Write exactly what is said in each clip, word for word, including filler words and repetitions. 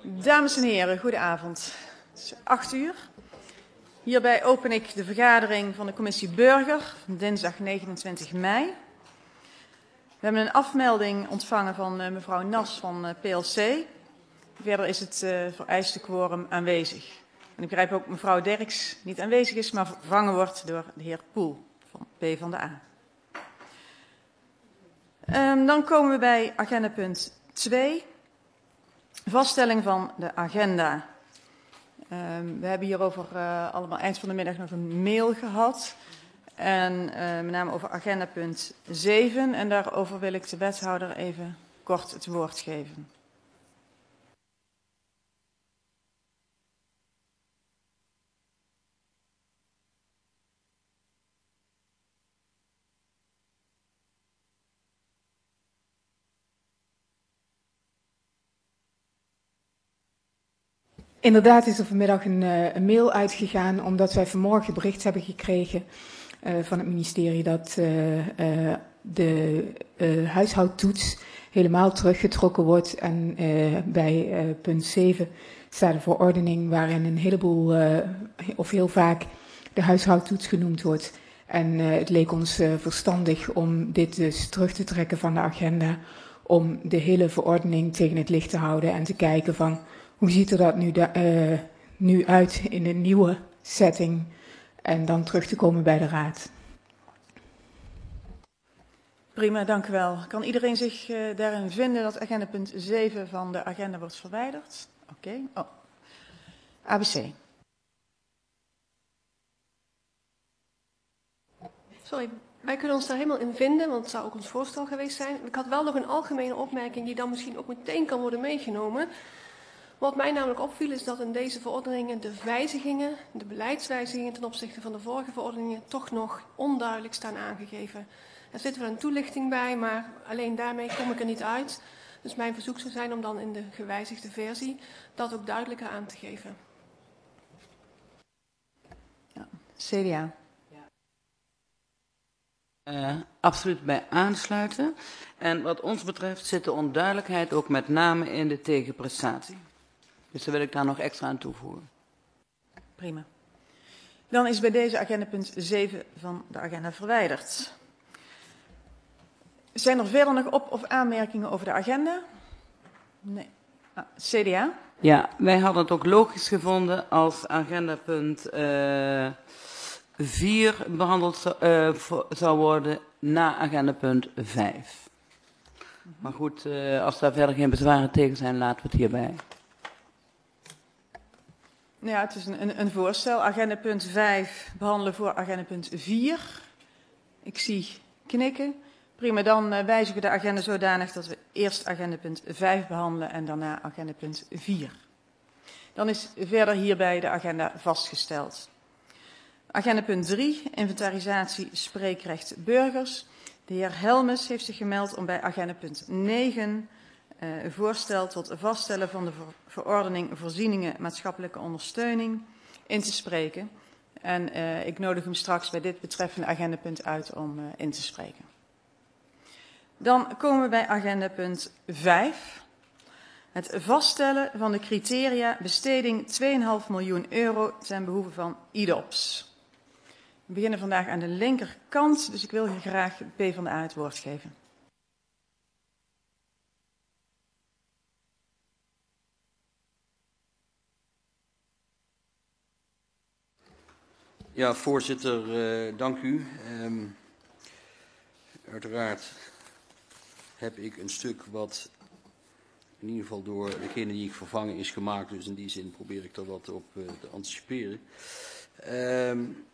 Dames en heren, goedenavond. Het is acht uur. Hierbij open ik de vergadering van de commissie Burger van dinsdag negenentwintig mei. We hebben een afmelding ontvangen van uh, mevrouw Nas van uh, P L C. Verder is het uh, vereiste quorum aanwezig. En ik begrijp ook dat mevrouw Derks niet aanwezig is, maar vervangen wordt door de heer Poel van PvdA. Um, dan komen we bij agenda punt twee. Vaststelling van de agenda. Um, we hebben hierover uh, allemaal eind van de middag nog een mail gehad. En uh, met name over agenda punt zeven. En daarover wil ik de wethouder even kort het woord geven. Inderdaad is er vanmiddag een, uh, een mail uitgegaan omdat wij vanmorgen bericht hebben gekregen uh, van het ministerie dat uh, uh, de uh, huishoudtoets helemaal teruggetrokken wordt. En uh, bij uh, punt zeven staat een verordening waarin een heleboel uh, of heel vaak de huishoudtoets genoemd wordt. En uh, het leek ons uh, verstandig om dit dus terug te trekken van de agenda, om de hele verordening tegen het licht te houden en te kijken van hoe ziet er dat nu, da, uh, nu uit in een nieuwe setting en dan terug te komen bij de Raad. Prima, dank u wel. Kan iedereen zich uh, daarin vinden dat agenda punt zeven van de agenda wordt verwijderd? Oké. Okay. Oh. A B C. Sorry, wij kunnen ons daar helemaal in vinden, want het zou ook ons voorstel geweest zijn. Ik had wel nog een algemene opmerking die dan misschien ook meteen kan worden meegenomen. Wat mij namelijk opviel is dat in deze verordeningen de wijzigingen, de beleidswijzigingen ten opzichte van de vorige verordeningen toch nog onduidelijk staan aangegeven. Er zit wel een toelichting bij, maar alleen daarmee kom ik er niet uit. Dus mijn verzoek zou zijn om dan in de gewijzigde versie dat ook duidelijker aan te geven. Ja, C D A. Uh, absoluut bij aansluiten. En wat ons betreft zit de onduidelijkheid ook met name in de tegenprestatie. Dus daar wil ik daar nog extra aan toevoegen. Prima. Dan is bij deze agenda punt zeven van de agenda verwijderd. Zijn er verder nog op- of aanmerkingen over de agenda? Nee. Ah, C D A? Ja, wij hadden het ook logisch gevonden als agenda punt uh, vier behandeld uh, zou worden na agenda punt vijf. Mm-hmm. Maar goed, uh, als daar verder geen bezwaren tegen zijn, laten we het hierbij. Ja, het is een, een, een voorstel. Agenda punt vijf behandelen voor agenda punt vier. Ik zie knikken. Prima, dan uh, wijzigen we de agenda zodanig dat we eerst agenda punt vijf behandelen en daarna agenda punt vier. Dan is verder hierbij de agenda vastgesteld. Agenda punt drie, inventarisatie spreekrecht burgers. De heer Helmes heeft zich gemeld om bij agenda punt negen uh, een voorstel tot vaststellen van de ver verordening voorzieningen maatschappelijke ondersteuning in te spreken. En uh, ik nodig hem straks bij dit betreffende agendapunt uit om uh, in te spreken. Dan komen we bij agenda punt vijf. Het vaststellen van de criteria besteding twee komma vijf miljoen euro ten behoeve van I D O P S. We beginnen vandaag aan de linkerkant, dus ik wil hier graag PvdA het woord geven. Ja, voorzitter, uh, dank u. Um, uiteraard heb ik een stuk wat in ieder geval door degene die ik vervangen is gemaakt. Dus in die zin probeer ik er wat op uh, te anticiperen. Um,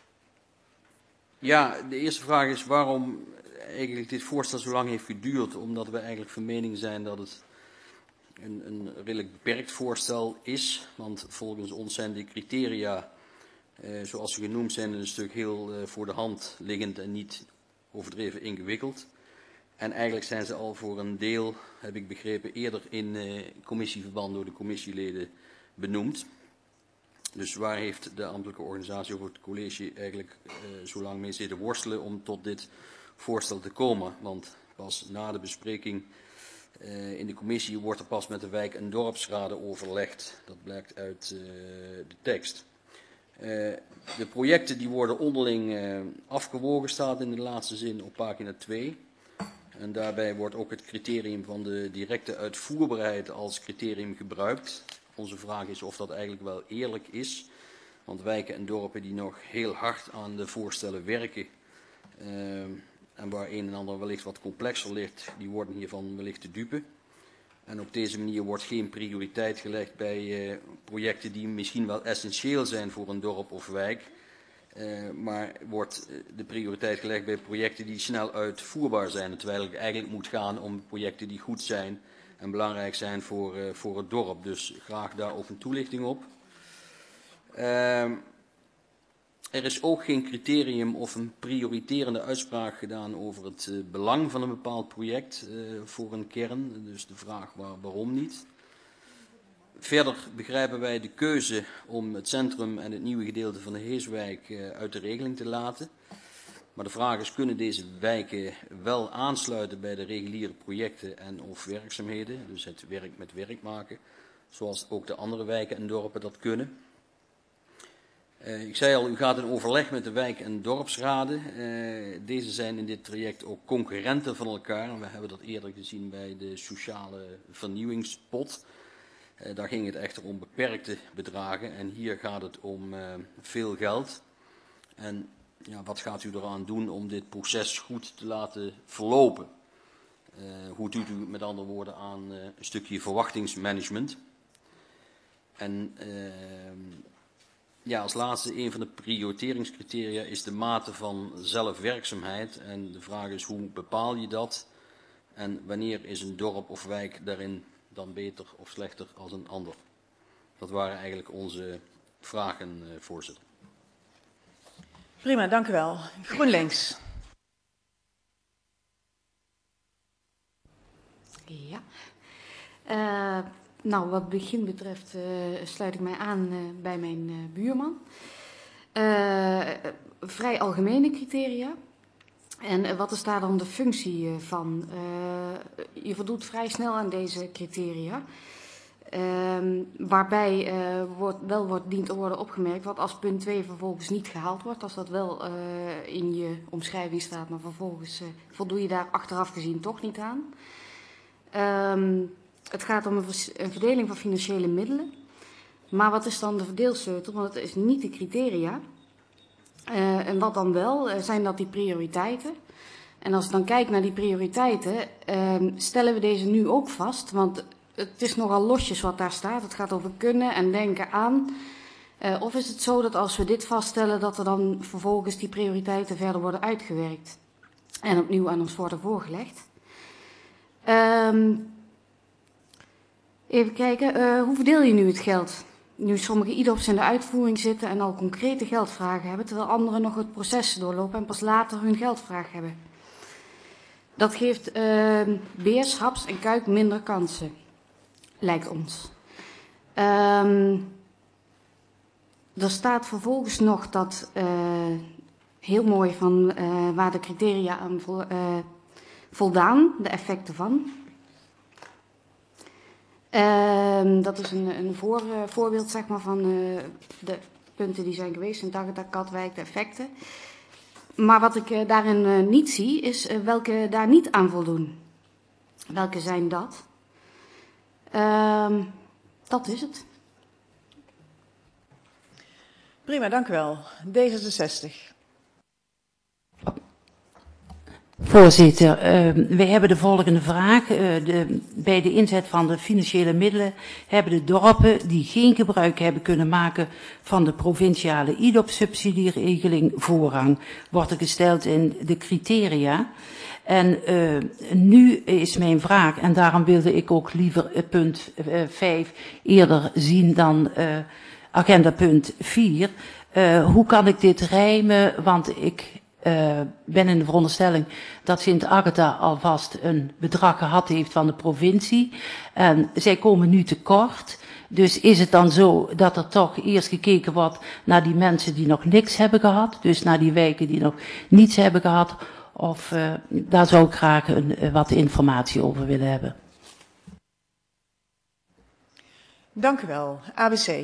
ja, de eerste vraag is waarom eigenlijk dit voorstel zo lang heeft geduurd. Omdat we eigenlijk van mening zijn dat het een, een redelijk beperkt voorstel is. Want volgens ons zijn de criteria, uh, zoals ze genoemd zijn, een stuk heel uh, voor de hand liggend en niet overdreven ingewikkeld. En eigenlijk zijn ze al voor een deel, heb ik begrepen, eerder in uh, commissieverband door de commissieleden benoemd. Dus waar heeft de ambtelijke organisatie of het college eigenlijk uh, zo lang mee zitten worstelen om tot dit voorstel te komen? Want pas na de bespreking Uh, in de commissie wordt er pas met de wijk- en dorpsraden overlegd. Dat blijkt uit uh, de tekst. Uh, de projecten die worden onderling uh, afgewogen, staat in de laatste zin op pagina twee. En daarbij wordt ook het criterium van de directe uitvoerbaarheid als criterium gebruikt. Onze vraag is of dat eigenlijk wel eerlijk is. Want wijken en dorpen die nog heel hard aan de voorstellen werken uh, en waar een en ander wellicht wat complexer ligt, die worden hiervan wellicht te dupe. En op deze manier wordt geen prioriteit gelegd bij uh, projecten die misschien wel essentieel zijn voor een dorp of wijk. Uh, maar wordt de prioriteit gelegd bij projecten die snel uitvoerbaar zijn. Terwijl het eigenlijk moet gaan om projecten die goed zijn en belangrijk zijn voor, uh, voor het dorp. Dus graag daar ook een toelichting op. Uh, er is ook geen criterium of een prioriterende uitspraak gedaan over het uh, belang van een bepaald project uh, voor een kern. Dus de vraag waar, waarom niet. Verder begrijpen wij de keuze om het centrum en het nieuwe gedeelte van de Heeswijk uh, uit de regeling te laten. Maar de vraag is, kunnen deze wijken wel aansluiten bij de reguliere projecten en of werkzaamheden, dus het werk met werk maken, zoals ook de andere wijken en dorpen dat kunnen. Uh, ik zei al, u gaat in overleg met de wijk- en dorpsraden. Uh, deze zijn in dit traject ook concurrenten van elkaar. En we hebben dat eerder gezien bij de sociale vernieuwingspot. Uh, daar ging het echter om beperkte bedragen en hier gaat het om uh, veel geld. En ja, wat gaat u eraan doen om dit proces goed te laten verlopen? Uh, hoe doet u met andere woorden aan uh, een stukje verwachtingsmanagement? En uh, ja, als laatste, een van de prioriteringscriteria is de mate van zelfwerkzaamheid. En de vraag is, hoe bepaal je dat? En wanneer is een dorp of wijk daarin dan beter of slechter als een ander? Dat waren eigenlijk onze vragen, uh, voorzitter. Prima, dank u wel. GroenLinks. Ja. Uh, nou, wat het begin betreft uh, sluit ik mij aan uh, bij mijn uh, buurman. Uh, vrij algemene criteria. En uh, wat is daar dan de functie uh, van? Uh, je voldoet vrij snel aan deze criteria. Uh, waarbij uh, wordt, wel wordt, dient te worden opgemerkt, wat als punt twee vervolgens niet gehaald wordt, als dat wel uh, in je omschrijving staat, maar vervolgens uh, voldoe je daar achteraf gezien toch niet aan. Um, het gaat om een, vers een verdeling van financiële middelen. Maar wat is dan de verdeelsleutel? Want het is niet de criteria. Uh, en wat dan wel? Uh, zijn dat die prioriteiten? En als ik dan kijk naar die prioriteiten, uh, stellen we deze nu ook vast. Want het is nogal losjes wat daar staat. Het gaat over kunnen en denken aan. Uh, of is het zo dat als we dit vaststellen, dat er dan vervolgens die prioriteiten verder worden uitgewerkt en opnieuw aan ons worden voorgelegd? Um, even kijken, uh, hoe verdeel je nu het geld? Nu sommige I D O P's in de uitvoering zitten en al concrete geldvragen hebben, terwijl anderen nog het proces doorlopen en pas later hun geldvraag hebben. Dat geeft uh, Beers, Haps en Kuik minder kansen, lijkt ons. Um, er staat vervolgens nog dat, uh, heel mooi van uh, waar de criteria aan vo, uh, voldaan, de effecten van. Uh, dat is een, een voor, uh, voorbeeld zeg maar, van uh, de punten die zijn geweest in Daggerdak, Katwijk, de effecten. Maar wat ik uh, daarin uh, niet zie, is uh, welke daar niet aan voldoen. Welke zijn dat? Uh, dat is het. Prima, dank u wel. D zesenzestig. Voorzitter, uh, wij hebben de volgende vraag. Uh, de, bij de inzet van de financiële middelen hebben de dorpen die geen gebruik hebben kunnen maken van de provinciale I D O P-subsidieregeling voorrang. Wordt er gesteld in de criteria. En uh, nu is mijn vraag, en daarom wilde ik ook liever uh, punt uh, vijf eerder zien dan uh, agenda punt vier. Uh, hoe kan ik dit rijmen? Want ik uh, ben in de veronderstelling dat Sint Agatha alvast een bedrag gehad heeft van de provincie. En zij komen nu tekort. Dus is het dan zo dat er toch eerst gekeken wordt naar die mensen die nog niks hebben gehad? Dus naar die wijken die nog niets hebben gehad? Of uh, daar zou ik graag een, uh, wat informatie over willen hebben. Dank u wel. A B C.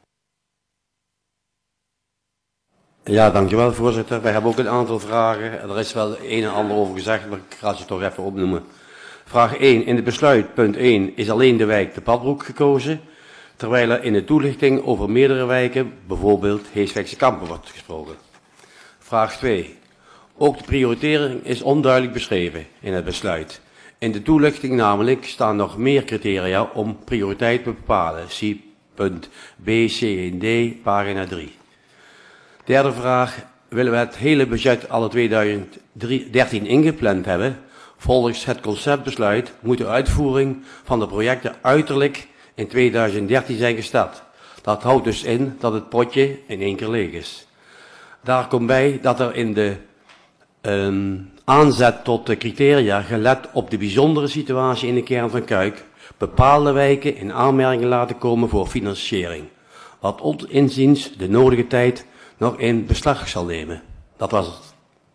Ja, dankjewel voorzitter. Wij hebben ook een aantal vragen. Er is wel een en ander over gezegd, maar ik ga ze toch even opnoemen. Vraag één. In het besluit, punt één, is alleen de wijk de Padbroek gekozen, terwijl er in de toelichting over meerdere wijken, bijvoorbeeld Heeswijkse Kampen, wordt gesproken. Vraag twee. Ook de prioritering is onduidelijk beschreven in het besluit. In de toelichting namelijk staan nog meer criteria om prioriteit te bepalen. Zie punt B, C en D, pagina drie. Derde vraag. Willen we het hele budget alle tweeduizend dertien ingepland hebben? Volgens het conceptbesluit moet de uitvoering van de projecten uiterlijk in tweeduizend dertien zijn gestart. Dat houdt dus in dat het potje in één keer leeg is. Daar komt bij dat er in de um, aanzet tot de criteria, gelet op de bijzondere situatie in de kern van Kuik, bepaalde wijken in aanmerking laten komen voor financiering, wat ons inziens de nodige tijd nog in beslag zal nemen. Dat was het.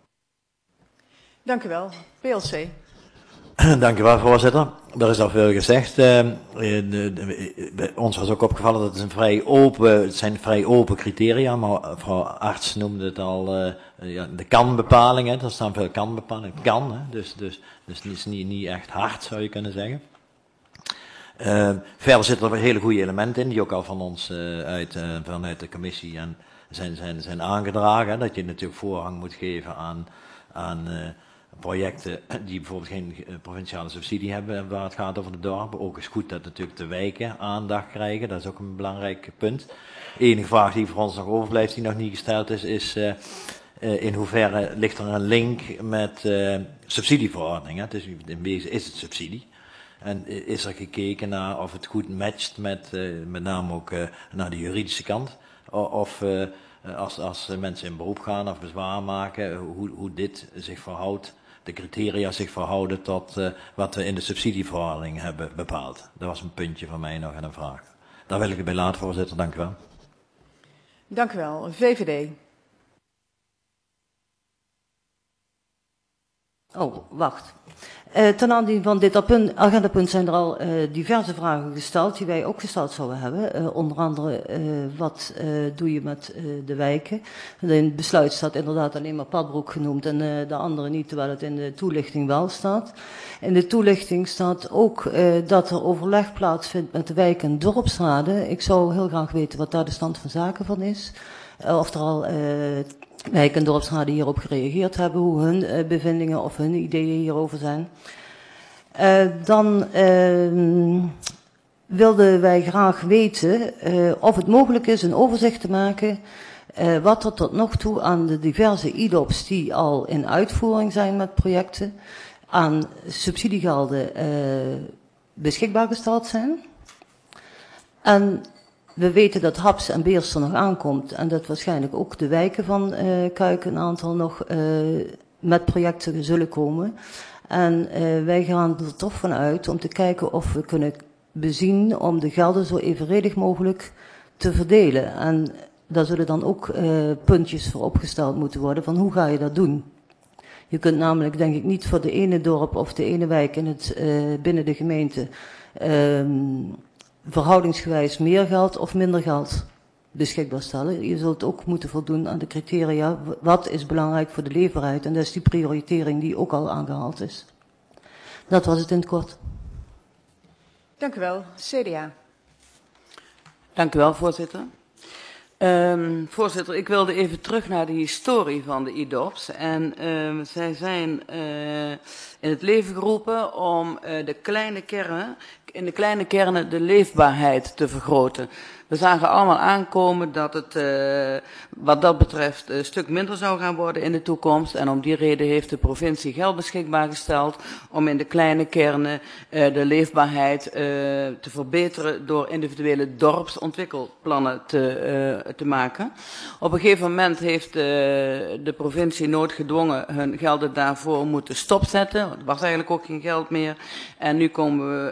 Dank u wel. P L C. Dank u wel, voorzitter. Er is al veel gezegd. Uh, de, de, de, ons was ook opgevallen dat het, een vrij open, het zijn vrij open criteria, maar mevrouw Arts noemde het al uh, ja, de kan-bepalingen. Er staan veel kan-bepalingen. Kan, hè? Dus, dus, dus het is niet, niet echt hard, zou je kunnen zeggen. Uh, verder zitten er hele goede elementen in, die ook al van ons uh, uit, uh, vanuit de commissie en zijn, zijn, zijn aangedragen. Hè? Dat je natuurlijk voorrang moet geven aan, aan uh, projecten die bijvoorbeeld geen uh, provinciale subsidie hebben waar het gaat over de dorpen. Ook is goed dat natuurlijk de wijken aandacht krijgen, dat is ook een belangrijk punt. De enige vraag die voor ons nog overblijft, die nog niet gesteld is, is uh, uh, in hoeverre ligt er een link met uh, subsidieverordeningen. Dus in wezen is het subsidie. En is er gekeken naar of het goed matcht met uh, met name ook uh, naar de juridische kant. Of uh, als, als mensen in beroep gaan of bezwaar maken, hoe, hoe dit zich verhoudt, de criteria zich verhouden tot uh, wat we in de subsidieverordening hebben bepaald. Dat was een puntje van mij nog en een vraag. Daar wil ik het bij laten, voorzitter. Dank u wel. Dank u wel. V V D. Oh, wacht. Uh, ten aanzien van dit agendapunt zijn er al uh, diverse vragen gesteld die wij ook gesteld zouden hebben. Uh, onder andere, uh, wat uh, doe je met uh, de wijken? In het besluit staat inderdaad alleen maar Padbroek genoemd en uh, de andere niet, terwijl het in de toelichting wel staat. In de toelichting staat ook uh, dat er overleg plaatsvindt met de wijken en dorpsraden. Ik zou heel graag weten wat daar de stand van zaken van is. Uh, of er al... Uh, Wijk- en dorpsraden hierop gereageerd hebben, hoe hun uh, bevindingen of hun ideeën hierover zijn. Uh, dan uh, wilden wij graag weten uh, of het mogelijk is een overzicht te maken uh, wat er tot nog toe aan de diverse I D O P's die al in uitvoering zijn met projecten, aan subsidiegelden uh, beschikbaar gesteld zijn. En we weten dat Haps en Beerster nog aankomt en dat waarschijnlijk ook de wijken van uh, Kuik een aantal nog uh, met projecten zullen komen. En uh, wij gaan er toch van uit om te kijken of we kunnen bezien om de gelden zo evenredig mogelijk te verdelen. En daar zullen dan ook uh, puntjes voor opgesteld moeten worden van hoe ga je dat doen. Je kunt namelijk denk ik niet voor de ene dorp of de ene wijk in het, uh, binnen de gemeente um, verhoudingsgewijs meer geld of minder geld beschikbaar stellen. Je zult ook moeten voldoen aan de criteria. Wat is belangrijk voor de leefbaarheid? En dat is die prioritering die ook al aangehaald is. Dat was het in het kort. Dank u wel. C D A. Dank u wel, voorzitter. Um, voorzitter, ik wilde even terug naar de historie van de I D O P's. En um, zij zijn uh, in het leven geroepen om uh, de kleine kernen, in de kleine kernen de leefbaarheid te vergroten. We zagen allemaal aankomen dat het uh, wat dat betreft een stuk minder zou gaan worden in de toekomst. En om die reden heeft de provincie geld beschikbaar gesteld om in de kleine kernen uh, de leefbaarheid uh, te verbeteren door individuele dorpsontwikkelplannen te, uh, te maken. Op een gegeven moment heeft uh, de provincie noodgedwongen hun gelden daarvoor moeten stopzetten. Er was eigenlijk ook geen geld meer. En nu komen we uh,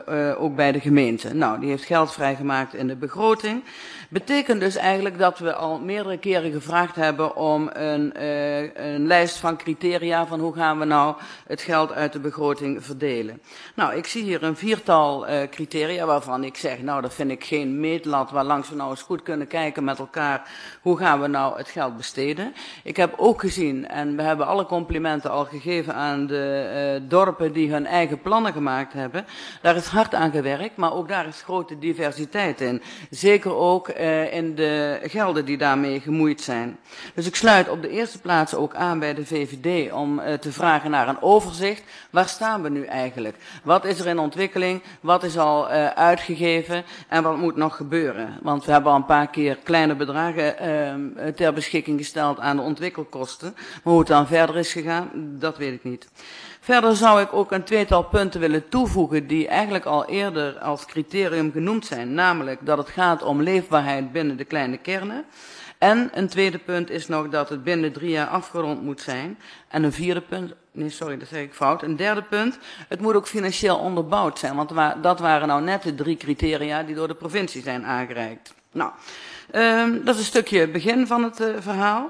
ook bij de gemeente. Nou, die heeft geld vrijgemaakt in de begroting. Betekent dus eigenlijk dat we al meerdere keren gevraagd hebben om een, uh, een lijst van criteria van hoe gaan we nou het geld uit de begroting verdelen. Nou, ik zie hier een viertal uh, criteria waarvan ik zeg, nou dat vind ik geen meetlat waarlangs we nou eens goed kunnen kijken met elkaar hoe gaan we nou het geld besteden. Ik heb ook gezien, en we hebben alle complimenten al gegeven aan de uh, dorpen die hun eigen plannen gemaakt hebben. Daar is hard aan gewerkt, maar ook daar is grote diversiteit in. Zeker ook uh, in de gelden die daarmee gemoeid zijn. Dus ik sluit op de eerste plaats ook aan bij de V V D om uh, te vragen naar een overzicht. Waar staan we nu eigenlijk? Wat is er in ontwikkeling? Wat is al uh, uitgegeven? En wat moet nog gebeuren? Want we hebben al een paar keer kleine bedragen uh, ter beschikking gesteld aan de ontwikkelkosten. Maar hoe het dan verder is gegaan, dat weet ik niet. Verder zou ik ook een tweetal punten willen toevoegen die eigenlijk al eerder als criterium genoemd zijn. Namelijk dat het gaat om leefbaarheid binnen de kleine kernen. En een tweede punt is nog dat het binnen drie jaar afgerond moet zijn. En een vierde punt, nee sorry, dat zeg ik fout. Een derde punt, het moet ook financieel onderbouwd zijn. Want dat waren nou net de drie criteria die door de provincie zijn aangereikt. Nou, um, dat is een stukje begin van het uh, verhaal.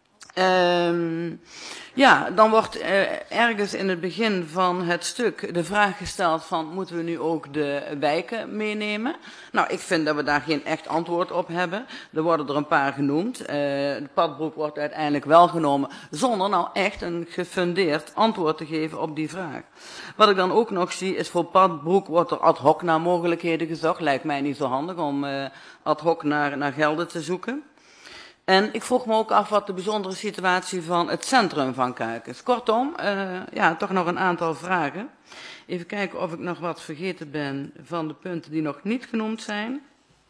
Um, ja, dan wordt uh, ergens in het begin van het stuk de vraag gesteld van moeten we nu ook de wijken meenemen? Nou, ik vind dat we daar geen echt antwoord op hebben. Er worden er een paar genoemd. Uh, de Padbroek wordt uiteindelijk wel genomen zonder nou echt een gefundeerd antwoord te geven op die vraag. Wat ik dan ook nog zie is voor Padbroek wordt er ad hoc naar mogelijkheden gezocht. Lijkt mij niet zo handig om uh, ad hoc naar, naar gelden te zoeken. En ik vroeg me ook af wat de bijzondere situatie van het centrum van Kuik is. Kortom, uh, ja, toch nog een aantal vragen. Even kijken of ik nog wat vergeten ben van de punten die nog niet genoemd zijn.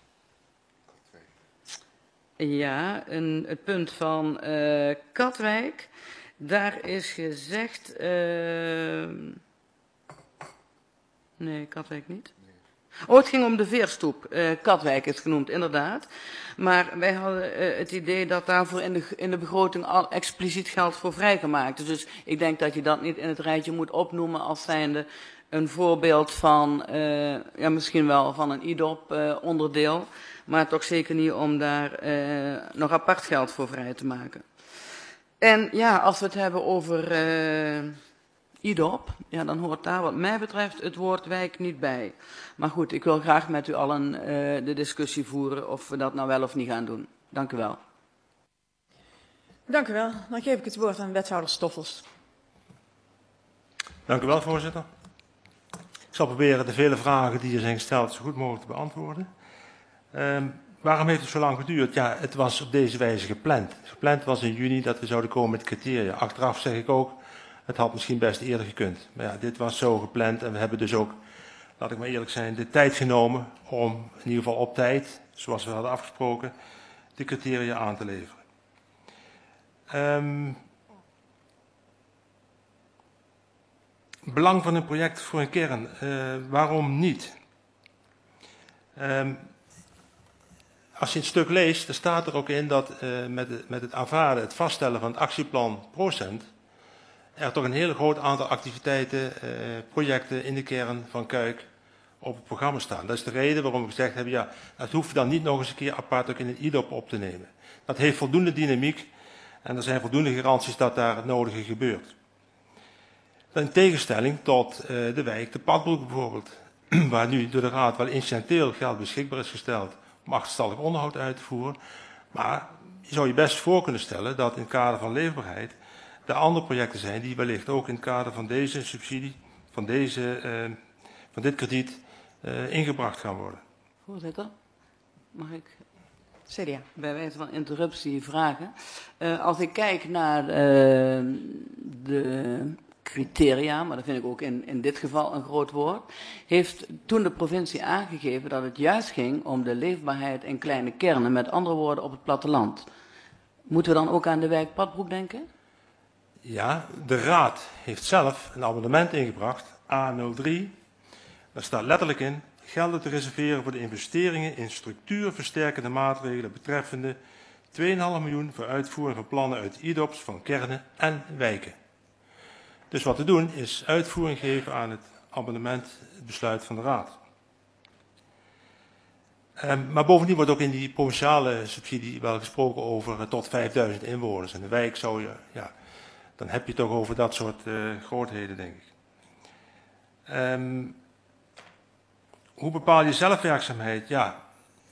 Ja, een, het punt van uh, Katwijk. Daar is gezegd... Uh, nee, Katwijk niet. Oh, het ging om de veerstoep. Uh, Katwijk is genoemd, inderdaad. Maar wij hadden uh, het idee dat daarvoor in de, in de begroting al expliciet geld voor vrijgemaakt is. Dus ik denk dat je dat niet in het rijtje moet opnoemen als zijnde een voorbeeld van, uh, ja misschien wel van een I D O P uh, onderdeel. Maar toch zeker niet om daar uh, nog apart geld voor vrij te maken. En ja, als we het hebben over... Uh, I D O P, ja, dan hoort daar wat mij betreft het woord wijk niet bij. Maar goed, ik wil graag met u allen uh, de discussie voeren of we dat nou wel of niet gaan doen. Dank u wel. Dank u wel. Dan geef ik het woord aan wethouder Stoffels. Dank u wel, voorzitter. Ik zal proberen de vele vragen die er zijn gesteld zo goed mogelijk te beantwoorden. Um, waarom heeft het zo lang geduurd? Ja, het was op deze wijze gepland. Gepland was in juni dat we zouden komen met criteria. Achteraf zeg ik ook, het had misschien best eerder gekund. Maar ja, dit was zo gepland en we hebben dus ook, laat ik maar eerlijk zijn, de tijd genomen om in ieder geval op tijd, zoals we hadden afgesproken, de criteria aan te leveren. Um, belang van een project voor een kern, uh, waarom niet? Um, als je het stuk leest, dan staat er ook in dat uh, met, de, met het aanvaarden, het vaststellen van het actieplan procent, er toch een heel groot aantal activiteiten, uh, projecten in de kern van Kuik op het programma staan. Dat is de reden waarom we gezegd hebben, ja, dat hoeven we dan niet nog eens een keer apart ook in een I D O P op te nemen. Dat heeft voldoende dynamiek en er zijn voldoende garanties dat daar het nodige gebeurt. In tegenstelling tot uh, de wijk de Padbroek bijvoorbeeld, waar nu door de Raad wel incidenteel geld beschikbaar is gesteld om achterstallig onderhoud uit te voeren. Maar je zou je best voor kunnen stellen dat in het kader van leefbaarheid er andere projecten zijn die wellicht ook in het kader van deze subsidie, van, deze, uh, van dit krediet, uh, ingebracht gaan worden. Voorzitter, mag ik C D A bij wijze van interruptie vragen? Uh, als ik kijk naar uh, de criteria, maar dat vind ik ook in, in dit geval een groot woord, heeft toen de provincie aangegeven dat het juist ging om de leefbaarheid in kleine kernen, met andere woorden op het platteland. Moeten we dan ook aan de wijk Padbroek denken? Ja, de Raad heeft zelf een amendement ingebracht, A nul drie. Daar staat letterlijk in, gelden te reserveren voor de investeringen in structuurversterkende maatregelen betreffende twee komma vijf miljoen voor uitvoering van plannen uit I D O P's van kernen en wijken. Dus wat we doen is uitvoering geven aan het amendement, het besluit van de Raad. Um, maar bovendien wordt ook in die provinciale subsidie wel gesproken over uh, tot vijfduizend inwoners. En de wijk zou je, ja, dan heb je toch over dat soort uh, grootheden, denk ik. Um, hoe bepaal je zelfwerkzaamheid? Ja,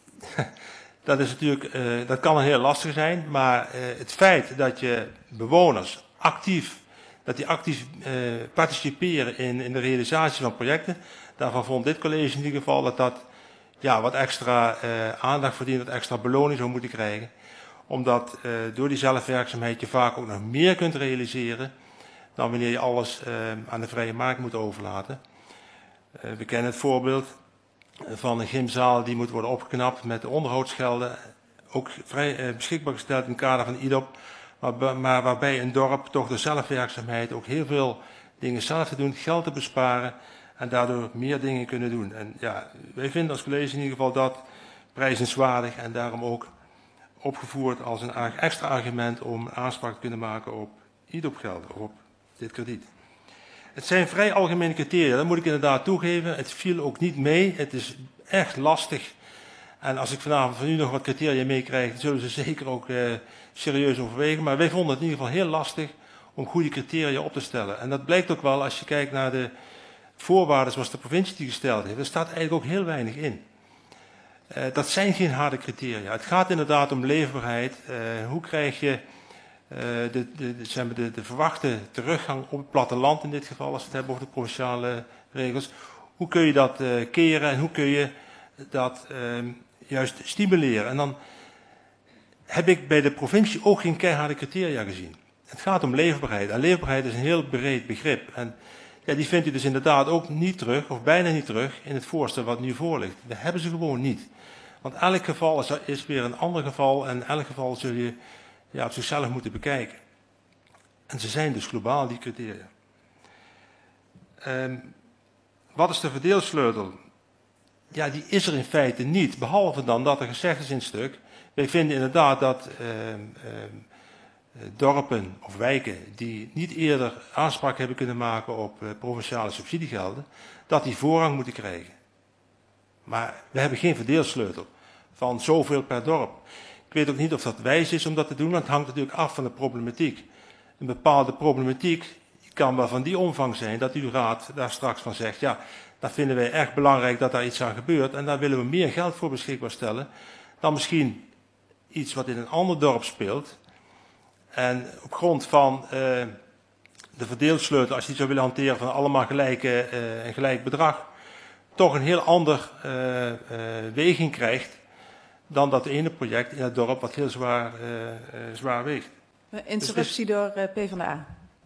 dat is natuurlijk, uh, dat kan een heel lastig zijn, maar uh, het feit dat je bewoners actief, dat die actief uh, participeren in, in de realisatie van projecten, daarvan vond dit college in ieder geval dat dat ja, wat extra uh, aandacht verdient, wat extra beloning zou moeten krijgen. Omdat uh, door die zelfwerkzaamheid je vaak ook nog meer kunt realiseren dan wanneer je alles uh, aan de vrije markt moet overlaten. Uh, we kennen het voorbeeld van een gymzaal die moet worden opgeknapt met de onderhoudsgelden. Ook vrij uh, beschikbaar gesteld in het kader van I D O P. Maar, maar waarbij een dorp toch door zelfwerkzaamheid ook heel veel dingen zelf te doen, geld te besparen. En daardoor meer dingen kunnen doen. En ja, wij vinden als college in ieder geval dat prijzenswaardig. En daarom ook opgevoerd als een extra argument om aanspraak te kunnen maken op I D O P-gelden, op dit krediet. Het zijn vrij algemene criteria, dat moet ik inderdaad toegeven. Het viel ook niet mee, het is echt lastig. En als ik vanavond van u nog wat criteria meekrijg, dan zullen ze zeker ook uh, serieus overwegen. Maar wij vonden het in ieder geval heel lastig om goede criteria op te stellen. En dat blijkt ook wel als je kijkt naar de voorwaarden zoals de provincie die gesteld heeft. Er staat eigenlijk ook heel weinig in. Uh, dat zijn geen harde criteria. Het gaat inderdaad om leefbaarheid. Uh, hoe krijg je uh, de, de, de, zeg maar de, de verwachte teruggang op het platteland in dit geval, als we het hebben over de provinciale regels. Hoe kun je dat uh, keren en hoe kun je dat uh, juist stimuleren? En dan heb ik bij de provincie ook geen keiharde criteria gezien. Het gaat om leefbaarheid. En leefbaarheid is een heel breed begrip. En ja, die vindt u dus inderdaad ook niet terug, of bijna niet terug, in het voorstel wat nu voor ligt. We hebben ze gewoon niet. Want elk geval is, is weer een ander geval en elk geval zul je ja, op zichzelf moeten bekijken. En ze zijn dus globaal, die criteria. Um, wat is de verdeelsleutel? Ja, die is er in feite niet, behalve dan dat er gezegd is in het stuk. Wij vinden inderdaad dat um, um, dorpen of wijken die niet eerder aanspraak hebben kunnen maken op uh, provinciale subsidiegelden, dat die voorrang moeten krijgen. Maar we hebben geen verdeelsleutel van zoveel per dorp. Ik weet ook niet of dat wijs is om dat te doen, want het hangt natuurlijk af van de problematiek. Een bepaalde problematiek kan wel van die omvang zijn dat uw raad daar straks van zegt, ja, dat vinden wij erg belangrijk dat daar iets aan gebeurt en daar willen we meer geld voor beschikbaar stellen dan misschien iets wat in een ander dorp speelt. En op grond van uh, de verdeelsleutel, als je die zou willen hanteren van allemaal gelijke, uh, een gelijk bedrag, toch een heel ander uh, uh, weging krijgt dan dat ene project in het dorp wat heel zwaar, uh, uh, zwaar weegt. Interruptie dus door uh, PvdA.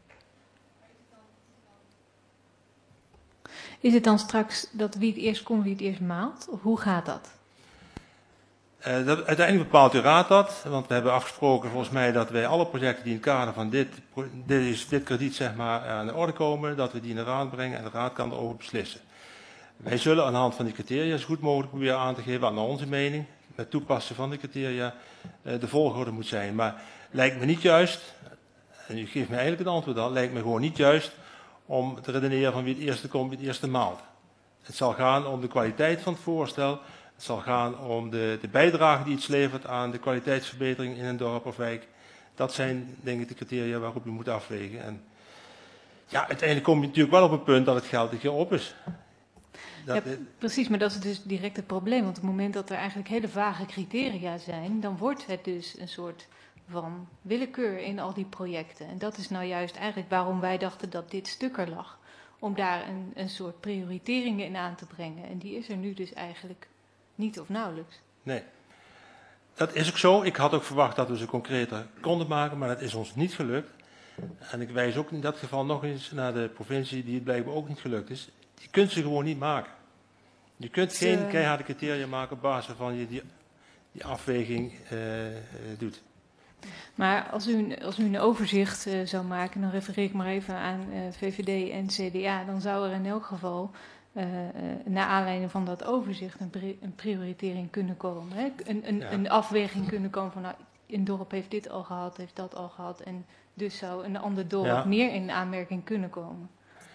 Is het dan straks dat wie het eerst komt, wie het eerst maalt? Of hoe gaat dat? Uh, dat, uiteindelijk bepaalt de raad dat, want we hebben afgesproken volgens mij dat wij alle projecten die in het kader van dit, dit, is, dit krediet zeg maar, aan de orde komen, dat we die in de raad brengen en de raad kan erover beslissen. Wij zullen aan de hand van die criteria zo goed mogelijk proberen aan te geven, wat naar onze mening, met toepassen van de criteria, uh, de volgorde moet zijn. Maar lijkt me niet juist, en u geeft me eigenlijk het antwoord al, lijkt me gewoon niet juist om te redeneren van wie het eerste komt, wie het eerste maalt. Het zal gaan om de kwaliteit van het voorstel. Het zal gaan om de, de bijdrage die iets levert aan de kwaliteitsverbetering in een dorp of wijk. Dat zijn denk ik de criteria waarop u moet afwegen. En ja, uiteindelijk kom je natuurlijk wel op een punt dat het geld een keer op is. Dat, ja, precies, maar dat is dus direct het probleem. Want op het moment dat er eigenlijk hele vage criteria zijn, dan wordt het dus een soort van willekeur in al die projecten. En dat is nou juist eigenlijk waarom wij dachten dat dit stuk er lag. Om daar een, een soort prioriteringen in aan te brengen. En die is er nu dus eigenlijk niet of nauwelijks. Nee, dat is ook zo. Ik had ook verwacht dat we ze concreter konden maken, maar dat is ons niet gelukt. En ik wijs ook in dat geval nog eens naar de provincie die het blijkbaar ook niet gelukt is. Je kunt ze gewoon niet maken. Je kunt geen uh... keiharde criteria maken op basis waarvan je die, die afweging uh, uh, doet. Maar als u, als u een overzicht uh, zou maken, dan refereer ik maar even aan uh, V V D en C D A, dan zou er in elk geval Uh, uh, naar aanleiding van dat overzicht een, pri een prioritering kunnen komen. Hè? Een, een, ja. een afweging kunnen komen van nou, een dorp heeft dit al gehad, heeft dat al gehad en dus zou een ander dorp ja. meer in aanmerking kunnen komen.